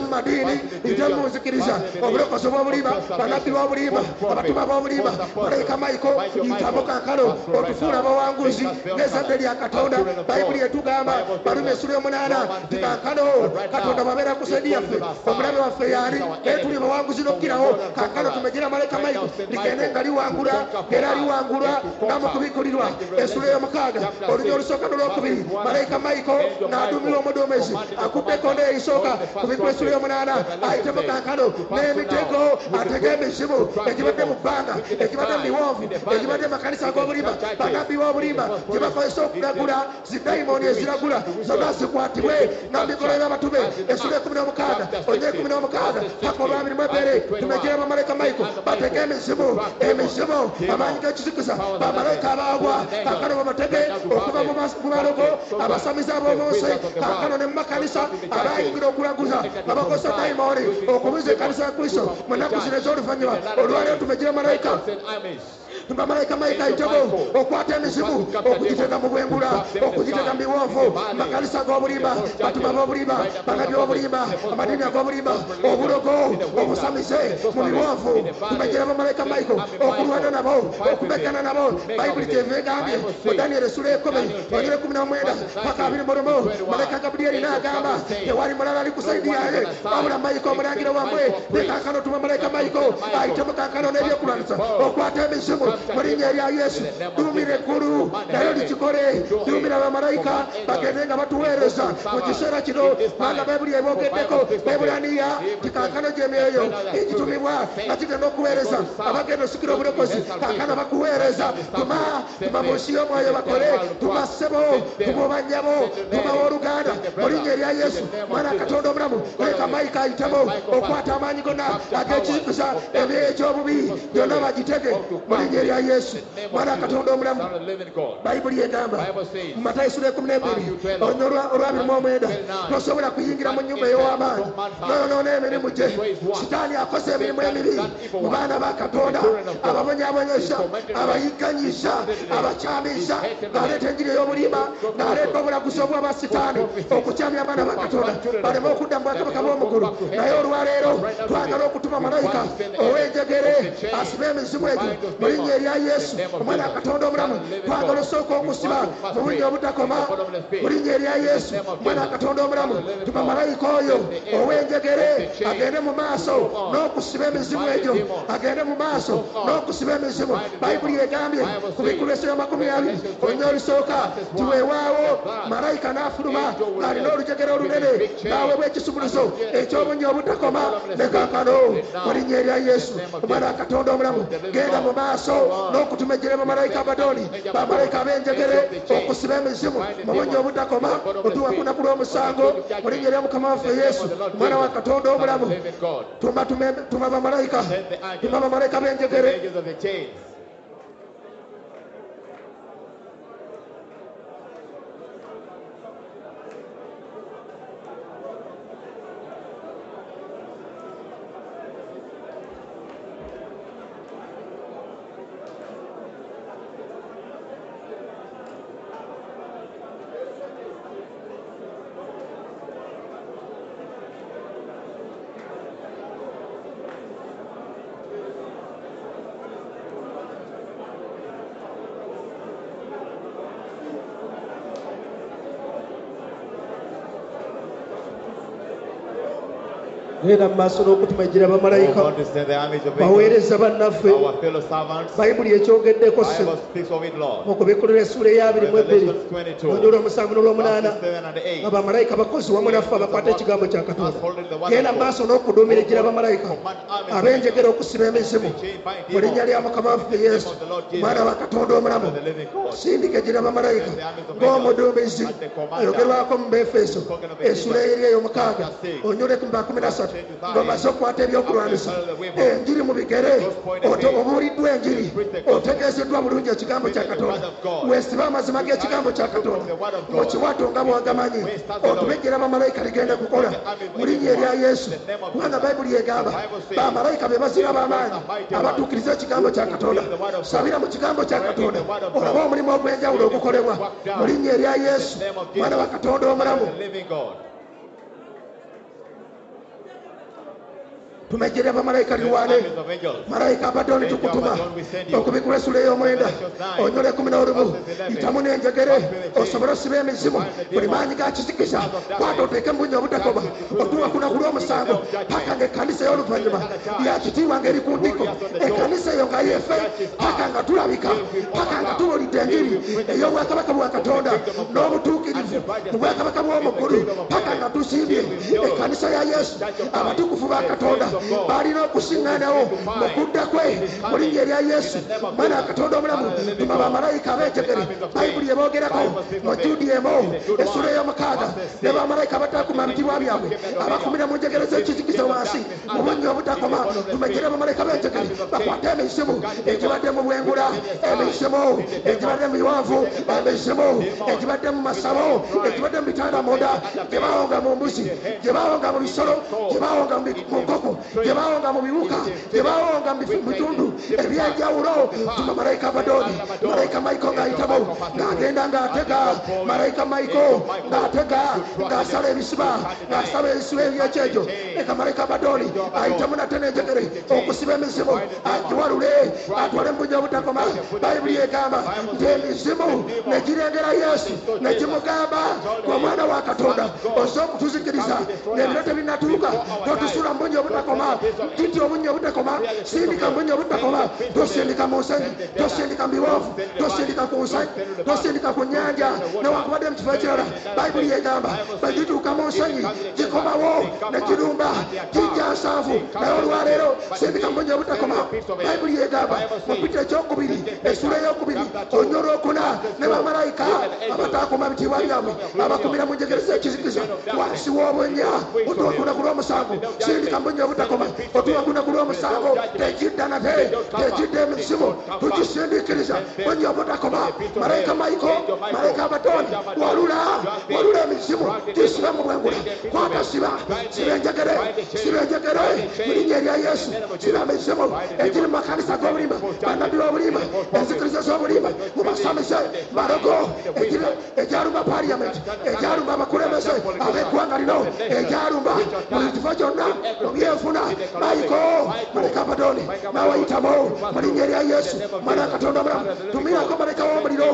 ddiini eby'omunzikiriza obulokozi bw'obulimba bannabbi b'obulimba abatume b'obulimba malayika maiko yitamu kankano otufuula abawanguzi ng'ezzadde lya katonda bayibuli etugamba balume essula y'omunaana ti kankano katonda babeera ku saidi yaffe omulabe waffe yaali naye tuli bawanguzi n'okkirawo kankano tumejera malayika maiko ligende nga liwangula era liwangulwa namukubikurirwa essula y'omukaaga olunya olusooka n'olwokubiri malayika maiko n'aduumira omuduumezi akubba ekkondo erisooka kubikula essula y'omunaana ayitemu kankano n'emitego atege emizimu egibadde mu bbanga egibadde mu biwonvu egibadde mu makanisa ag'obulimba bannabbi b'obulimba gye bakozesa okulagula zidayimooni eziragula zonna zikwatibwe n'amikola y'abatume essula ekumi n'omukaaga olunya ekumi n'omukaaga paka olwabiri mu ebere tumejera bamalayika maiko batege emizimu emizimu amaanyi g'ekizikiza bamalayika abaagwa kankano babatege okuva mu balogo abasamiza ab'omu nsi kankano ne mu makanisa abayingira okulaguza nga bakozesa dayimooni okubuza ekkanisa ya kristo mu nnaku zino ez'oluvannyuma olwaleero tumejera malayika tumba malayika malayika ayitego okwata emizimu okugitega mu bwengula okugitega mu biwonvu makanisa ag'obulimba batuma b'obulimba bannabbi b'obulimba amadiini ag'obulimba obulogo obusamize mu biwonvu tumejera bamalayika maiko okulwana nabo okubeggana nabo bayibuli kyeva egambye mu daniyeli essula ekumi onyera ekumi n'omwenda paka abiri mu lumu malayika gaburiyeri n'agamba tewali mulala ali ku saidi yaye wabula maiko omulangira wammwe ne kankano tuma malayika maiko ayitemu kankano n'ebyokulwanisa okwata emizimu mu linnya erya yesu duumira eggulu naye likikole duumira bamalayika bagende nga batuweereza mu kiseera kino kubanga bayibuli eboogeddeko bayibulaniya tikankano gy'emyoyo egitumibwa nga kigenda okuweereza abagenda osikira obulokozi kankano bakuweereza tuma tuma mu nsi y'omwoyo bakole tuma ssebo tuma obanyabo tuma w'oluganda mu linnya erya yesu mwana katonda omulamu leka mayika ayitemo okwata amaanyi gonna ag'ekizikiza emyoyo egy'obubi byonna bagitege mu linnya erya yesu mwana katonda omulamu bayibuli egamba mu matayo essula ekumi n'ebiri olunya olwabiri mu omwenda tosobola kuyingira mu nnyumba ey'ow'amaanyi noyonoona emirimu gye sitaani akoze emirimu emibi mu baana ba katonda ababonyaabonyesa abayigganyisa abakyamiza ng'aleeta enjiri ey'obulimba ng'aleeta obulaguzi obw'aba sitaani okukyamya abaana ba katonda baleme okudda mu bwakabaka bw'omugulu naye olwaleero twagala okutuma malayika ow'enjegere asibe emizimu egyo mu linnya erya yesu omwana katonda omulamu twagala osooka okusiba mu bunnya obutakoma mu linnya erya yesu omwana katonda omulamu tuma malayika oyo ow'enjegere agende mu maaso n'okusiba emizimu egyo agende mu maaso n'okusiba emizimu bayibuli egambye ku bikulu essula makumi abiri olunya olusooka tiweewaawo malayika n'afuluma ng'alina olujegere olunene n'aweebwa ekisumuluzo eky'obunnya obutakoma ne kankano mu linnya erya yesu omwana katonda omulamu genda mu maaso n'okutumejjera bamalayika abadooni bamalayika ab'enjegere okusiba emizimu mu bunnya obutakoma otuwa ku lunaku lw'omusango mu linnya erya mukama waffe yesu omwana wa katonda omulamu tuma tuma bamalayika tuma bamalayika b'enjegere genda mu maaso n'okutumejjera bamalayika baweereza bannaffe bayibuli ekyogeddeko se okubikulira essula ey'abiri mu ebbiri olunya olw'omusanvu n'olw'omunaana nga bamalayika bakozi wamu naffe abakwata ekigambo kya katonda genda mu maaso n'okuduumira ejjera bamalayika ab'enjegera okusiba emizimu mu linnya lya mukama waffe yesu mwana wa katonda omulamu sindika ejjera bamalayika ng'omuduumizi ayogerwako mu Befeso essula eri ey'omukaaga olunya olw'ekumi na ssatu ng'omaze okukwata ebyokulwanisa enjiri mu bigere obuuliddwa enjiri otegeezeddwa bulungi ekigambo kya katonda weesiba amazima g'ekigambo kya katonda mu kiwato nga bwagamanyi otubejjera bamalayika ligenda kukola mu linnya erya yesu kubanga bayibuli egamba bamalayika be bazira b'amaanyi abatuukiriza ekigambo kya katonda sabira mu kigambo kya katonda olaba omulimu ogw'enjawulo ogukolebwa mu linnya erya yesu mwana wa katonda omulamu tumejjera abamalayika liwane Armies of angels. malayika Abadoni tukutuma okubikula esula ey'omwenda onyole ekumi n'olumu itamu n'enjegere osobole osiba emizimu buli maanyi ga kizikiza kwata oteeke embunyi obutakoba otuwa kunaku lw'omusango paka ng'ekkanisa ey'oluvannyuma yakitiibwa ng'eri ku ntiko ekkanisa eyo nga yeefe paka nga tulabika paka nga tuwulidde enjiri ey'obwakabaka bwa katonda n'obutuukirivu mu bwakabaka bw'omukulu paka nga tusiibye ekkanisa ya yesu abatukufu ba katonda balina okusiŋŋaanawo mu kudda kwe mu linnya erya yesu mwana wa katonda omulamu tuma bamalayika ab'enjegere bayibuli eboogerako mu judi emo essula ey'omukaaga ne bamalayika abatakuma bitibwa byabwe abakumira mu njegere z'ekizikiza wansi mu bunnya obutakoma tumejjera bamalayika b'enjegere bakwate emisimu egibadde mu bwengula emisimu egibadde mu biwanvu emisimu egibadde mu masabo egibadde mu bitanda munda gyebawonga mu mbuzi gyebawonga mu bisolo gyebawonga mu nkoko gyebawonga mu biwuka gyebawonga mu bitundu ebyenjawulo tuma malayika Abadoni malayika Maiko ng'ayitabo ng'agenda ng'atega malayika Maiko ng'atega ng'asala ebisiba ng'asaba ebisiba ebyekyejo eka malayika Abadoni ayitamu nate n'enjegere okusiba emizimu agiwalule atwale embunyi obutakoma bayibuli egamba nti emizimu negirengera yesu negimugamba omwana wa katonda oze okutuzikiriza n'ebiro tebinatuuka totusula mbunyi obutakoma titi obunyi obutakoma sindika mbunyi obutakoma tosindika mu nsenyi tosindika mu biwoofu tosindika ku nsenyi tosindika ku nnyanja newakubadde mu kifo ekirala bayibuli egamba bagituuka mu nsenyi gikomawo negirumba kijja nsanvu naye olwaleero sindika mbunyi obutakoma bayibuli egamba mu pita ekyokubiri essula ey'okubiri onnyo olwokuna ne bamalayika abatakuma bitibwa byabwe abakumira mu njegere z'ekizikiza wansi w'obwennya otuwa kunaku lw'omusango sindika mbunyi obutakoma otuwa kunaku lw'omusango tekidda nate tekidda emisimu tugisindikiriza mbunyi obutakoma malayika Maiko malayika Abadoni walula walula emisimu gisibe mu bwengula kwata siba siba enjegere siba enjegere mu linnya erya yesu siba emisimu egiri mu makanisa g'obulimba bannabbi b'obulimba enzikiriza z'obulimba mu basamize barogo egyalumba parliament egyalumba abakulembeze ab'eggwanga lino egyalumba buli kifo kyonna mu byenfuna Maiko malayika Abadoni nawayitamo mu linnya erya yesu mwana wa katonda omulamu tumirako malayika w'omuliro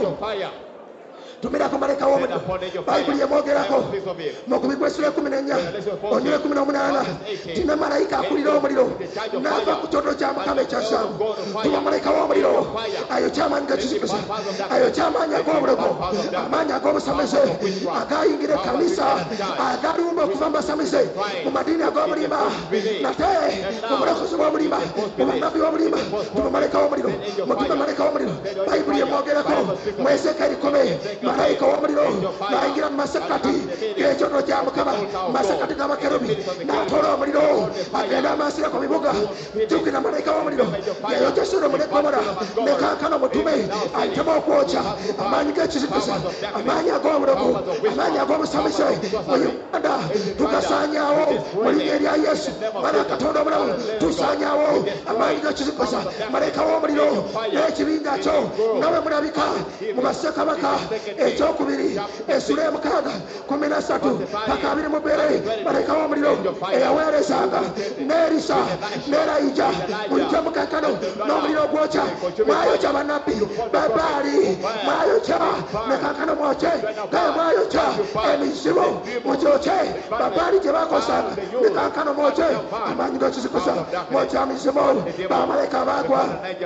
tumirako malayika w'omuliro bayibuli emwogerako mukubi gw'essula ekumi n'ennya onyula ekumi n'omunaana tina malayika akulira omuliro n'ava ku kyoto kya mukama ekyassanvu tuba malayika w'omuliro ayokya amaanyi g'ekizikiza ayokya amaanyi ag'obulogo amaanyi ag'obusamize agayingira ekkanisa agalumba okuva mu basamize mu madiini ag'obulimba nate mu bulokozi bw'obulimba mu bannabbi b'obulimba tuba malayika w'omuliro mutume malayika w'omuliro bayibuli emwogerako mu Ezekiel kumi malayika w'omuliro n'ayingira mu masekati g'ekyoto kya mukama mu masekati g'abakerubi n'atoola omuliro agenda amansira ku bibuga jjukira malayika w'omuliro yayokya Sodomu ne Ggomola ne kaakano mutume ayitemu okwokya amaanyi g'ekizikiza amaanyi ag'obulogo amaanyi ag'obusamize mu Uganda tugasaanyaawo mu linnya erya yesu mwana wa katonda omulamu tusaanyaawo amaanyi g'ekizikiza malayika w'omuliro n'ekibinja kyo nga bwe mulabika mu bassekabaka ekyokubiri essula emukaaga kumi na ssatu paka abiri mu bbiri malayika w'omuliro eyaweerezanga n'erisa n'erayija bulijjo mukakano n'omuliro gwokya mwayokya bannabbi babaali mwayokya ne kankano mwokye gaye mwayokya emizimu mugyokye babaali gye bakosanga ne kankano mwokye amaanyi g'ekizikuza mwokya mizimu bamalayika baagwa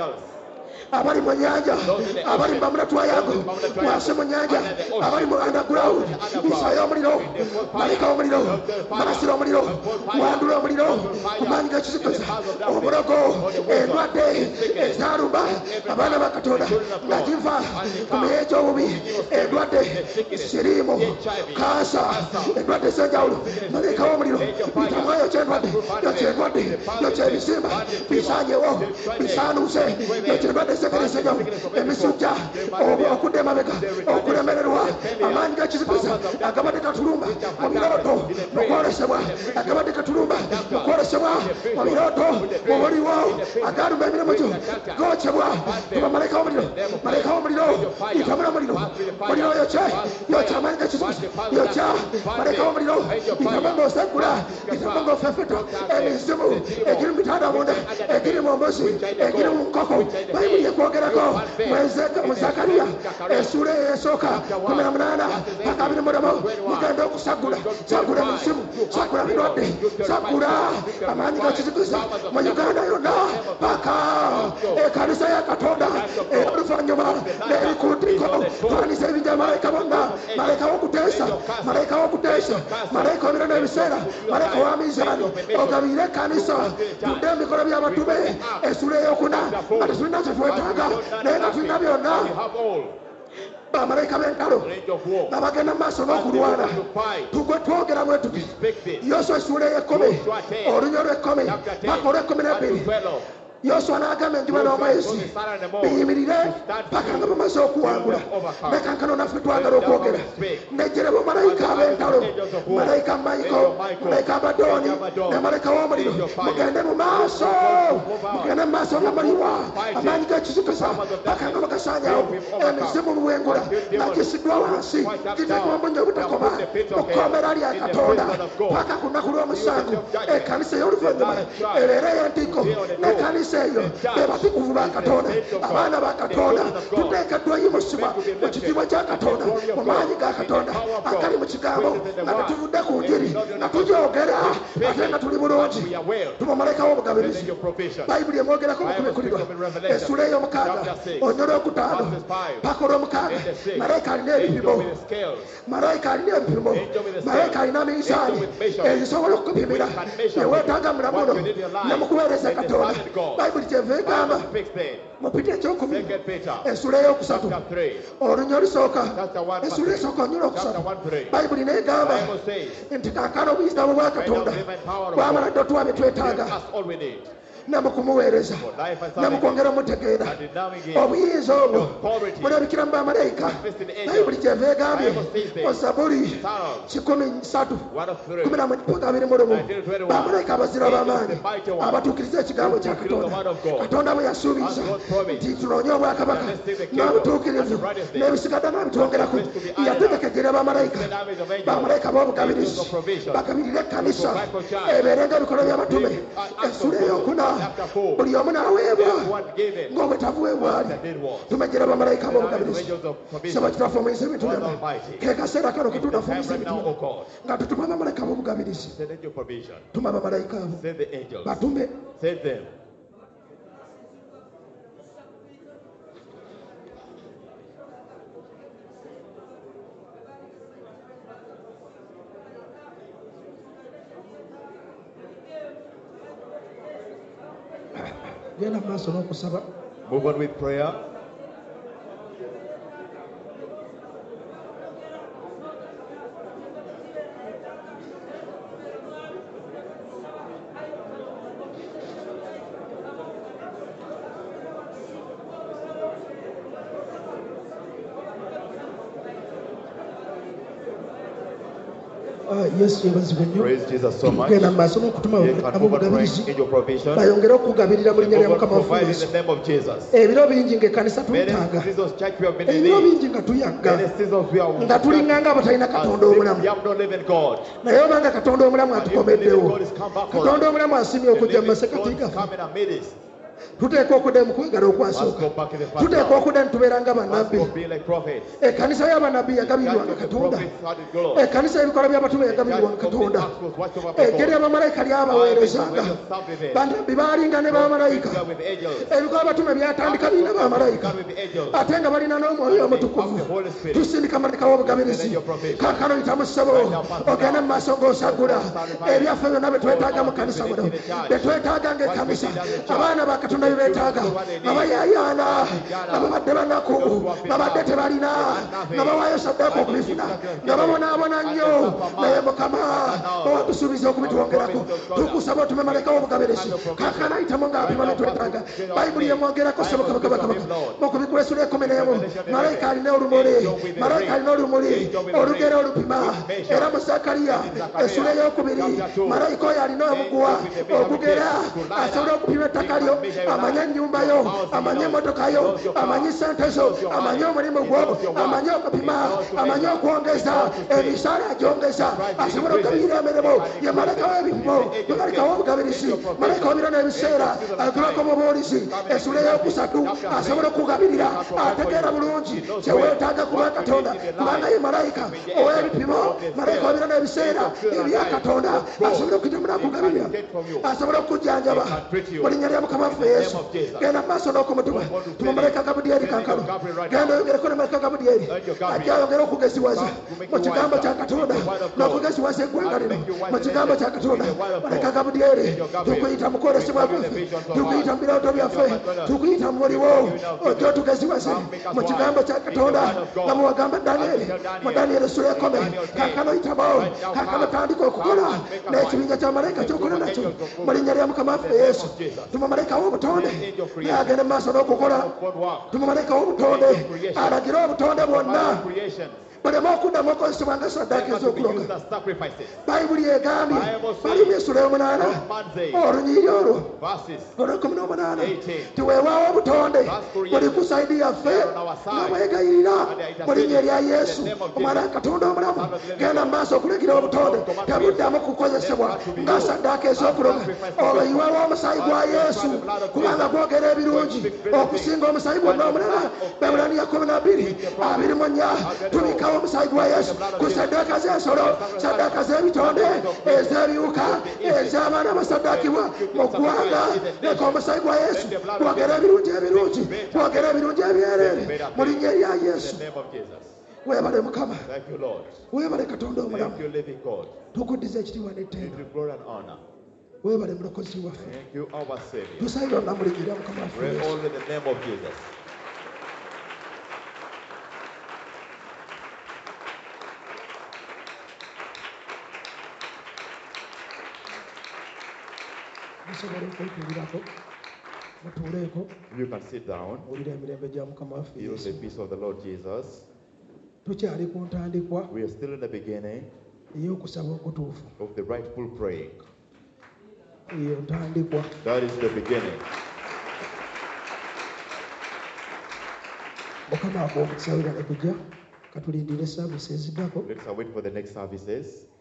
abali mu nyanja abali mu bamulatwa yago wansi mu nyanja abali mu underground isayo omuliro malayika w'omuliro masira omuliro wandula omuliro ku maanyi g'ekizikuza obulogo endwadde ezalumba abaana ba katonda nga giva ku miye egy'obubi endwadde siriimu kansa endwadde ez'enjawulo malayika w'omuliro bitamwa yokya endwadde yokya endwadde yokya ebisimba bisaanyewo bisaanuuse yokya endwadde ebisekeresenyo emisujja okudda emabega okulemererwa amaanyi gakizikiriza agabadde gatulumba mu birooto mu kwolesebwa agabadde gatulumba mu kwolesebwa mu birooto mu buliwo agalumba emirimu gyo gokyebwa tuba malayika w'omuliro malayika w'omuliro itamula muliro muliro yokye yokya amaanyi gakizikiriza yokya malayika w'omuliro itama ng'osegula itama ng'ofefeta emizimu egiri mu bitanda munda egiri mu mbuzi egiri mu nkoko bayibuli ekwogerako mu zakariya essuula eyesooka kumi na munaana paka abiri mulimu mugenda okusagula sagula emisimu sagula birwadde sagula amaanyi gakizikiriza mu uganda yonna paka ekanisa ya katonda oluvanyuma n'erikuntiko twanisa ebinja malayika bonna malayika w'okuteesa malayika w'okuteesa malayika w'ebiro n'ebiseera malayika wa mizaani ogabiire ekanisa tudde emikono by'abatume essuula ey'okuna nga tetulina kye twetaaga naye nga tulina byonna bamalayika b'entalo babagenda mu maaso n'okulwana tugwe twogera bwe tuti yoswa essuula ey'ekkumi olunyo lw'ekkumi paka olw'ekkumi n'ebbiri yoswa n'agamba enjuba n'omwezi biyimirire paka nga bamaze okuwangula nekankano naffe twagala okwogera nejjere bamalayika ab'entalo malayika mayiko malayika abadooni ne malayika w'omuliro mugende mu maaso mugende mu maaso nga muliwa amaanyi g'ekizikiriza paka nga bagasanyawo emizimu mu bwengula nga gisiddwa wansi gitekwa omunyo obutakoma mu kkomera lya katonda paka ku nnaku lw'omusanvu ekkanisa ey'oluvannyuma ebeera ey'entikko n'ekkanisa eyo ebatukuvu ba katonda abaana ba katonda tuteekeddwa yimusibwa mu kitiibwa kya katonda mu maanyi ga katonda agali mu kigambo nga tetuvudde ku njiri nga tugyogera ate nga tuli bulungi tuba malayika w'obugabirizi bayibuli emwogerako mukubikulirwa essuula ey'omukaaga onyo lw'okutaano paka olw'omukaaga malayika alina ebipimo malayika alina ebipimo malayika alina miisaani ezisobola okupimira eweetaaga mulamuno ne mukuweereza katonda bayibuli kyeva egamba mu pita ekyokumi essuula ey'okusatu olunyo olusooka essuula esooka onyo lw'okusatu bayibuli neegamba nti kaakano obuyitabo bwa katonda bwamala dde otuwa bye twetaaga namukumuweereza namukwongera omutegeera obuyinza obwo bulabikira mu bamalayika bayibuli kyeva egambye ozabuli kikumi nsatu kumi na paka abiri mu lumu bamalayika abazira b'amaanyi abatuukiriza ekigambo kya katonda katonda bwe yasuubiza nti tunoonye obwakabaka n'obutuukirivu n'ebisigadde n'abitwongerako yategekejera bamalayika bamalayika b'obugabirizi bagabirire ekkanisa ebeerenga ebikono by'abatume essuula ey'okuna buli omu n'aweebwa ng'obwetavu we bwali tumejjera bamalayika b'obugabirizi saba kitaffe omuyisa ebintu byonna ke kaseera kano ketunaffe omuyisa ebintu byonna nga tutuma bamalayika b'obugabirizi tuma bamalayika abo batume genda mu maaso n'okusaba. Move on with prayer. Yesu yebazibwe nnyo tugenda mu maaso n'okutuma ab'obugabirizi bayongere okugabirira mu linnya lya Mukama waffe Yesu. Ebiro bingi ng'ekkanisa tuyitaaga, ebiro bingi nga tuyagga, nga tulinganga abatalina katonda omulamu, naye obanga katonda omulamu atukomeddewo, katonda omulamu asiimye okujja mu masekati gaffe, tuteekwa okudda mu kwagala okwasooka, tuteekwa okudda ne tubeera nga bannabbi. Ekkanisa y'abannabbi yagabirirwanga Katonda, ekkanisa y'ebikola by'abatume yagabirirwanga Katonda, eggye ly'abamalayika lyabaweerezanga, bannabbi baalinga ne bamalayika, ebikola by'abatume byatandika birina bamalayika ate nga balina n'omwoyo omutukuvu. Tusindika malayika w'obugabirizi kaakano yitamu ssebo ogende mu maaso ng'osagula ebyaffe byonna bye twetaaga mu kkanisa muno, bye twetaaga ng'ekkanisa, abaana ba Katonda bafuna bibetaaga nga bayayaana nga babadde banaku babadde tebalina nga bawaayo saddaaka okubifuna nga babonaabona nnyo naye mukama owatusuubiza okubitwongerako tukusaba otume malayika w'obugaberesi kaakana ayitamu ng'apima bitwetaaga bayibuli yemwogerako sebukabakabakabaka mukubikula esula ekumi n'emu malayika alina olumuli malayika alina olumuli olugero olupima era mu Zakariya esula ey'okubiri malayika oyo alina omuguwa ogugera asobola okupima ettaka lyo amanye ennyumba yo amanye emmotoka yo amanye sente zo amanye omulimu gwo amanye okupima amanye okwongeza emisaala agyongeza asobola okugabira emirimu ye malayika w'ebipimo ye malayika w'obugabirisi malayika w'ebiro n'ebiseera agulako omubuulizi esula ey'okusatu asobola okugabirira ategeera bulungi kyeweetaaga kuba Katonda kubanga ye malayika ow'ebipimo malayika w'ebiro n'ebiseera ebya Katonda asobola okutemula kugabirira asobola okujjanjaba mu linnya lya Mukama waffe Yesu genda mu maaso n'okumutuma tuma malayika Gabudyeri kankalo genda oyogereko ne malayika Gabudyeri ajja ayogera okugeziwaza mu kigambo kya Katonda n'okugeziwaza eggwanga lino mu kigambo kya Katonda malayika Gabudyeri tukuyita mu kwolesebwa kwaffe tukuyita mu birooto byaffe tukuyita mu muliwo ojja otugeziwaze mu kigambo kya Katonda nga muwagamba Danyeri mu Danyeri essula ekome kankano yitabo kankano tandika okukola n'ekibinja kya malayika ky'okola nakyo mu linnya lya Mukama waffe Yesu tuma malayika w'obutonde agende mu maaso n'okukola tuma malayika w'obutonde alagire obutonde bwonna baleme okuddamu okozesebwa nga saddaaka ez'okuloga bayibuli egambye bali mu essula y'omunaana olunyiriri olwo olw'ekumi n'omunaana tiweewaawo obutonde buli ku sayidi yaffe nga bwegayirira mu linnya erya Yesu omwana wa Katonda omulamu genda mu maaso okulegira obutonde tebuddamu kukozesebwa nga saddaaka ez'okuloga olwo yiweewo omusaayi gwa Yesu kubanga gwogera ebirungi okusinga omusaayi gwonna omulala Ebbulaniya kumi na bbiri abiri mu nnya tubikawo omusaayi gwa Yesu ku saddaaka z'ensolo saddaaka z'ebitonde ez'ebiwuka ez'abaana abasaddaakibwa mu ggwanga leka omusaayi gwa Yesu gwogera ebirungi ebirungi gwogera ebirungi ebyereere mu linnya erya Yesu weebale Mukama weebale Katonda omulamu tukuddiza ekitiibwa n'ettendo weebale mulokozi waffe tusabira onna mu linnya erya Mukama waffe You can sit down. Feel the peace of the Lord Jesus. We are still in the beginning of the rightful praying. That is the beginning. Let's wait for the next services.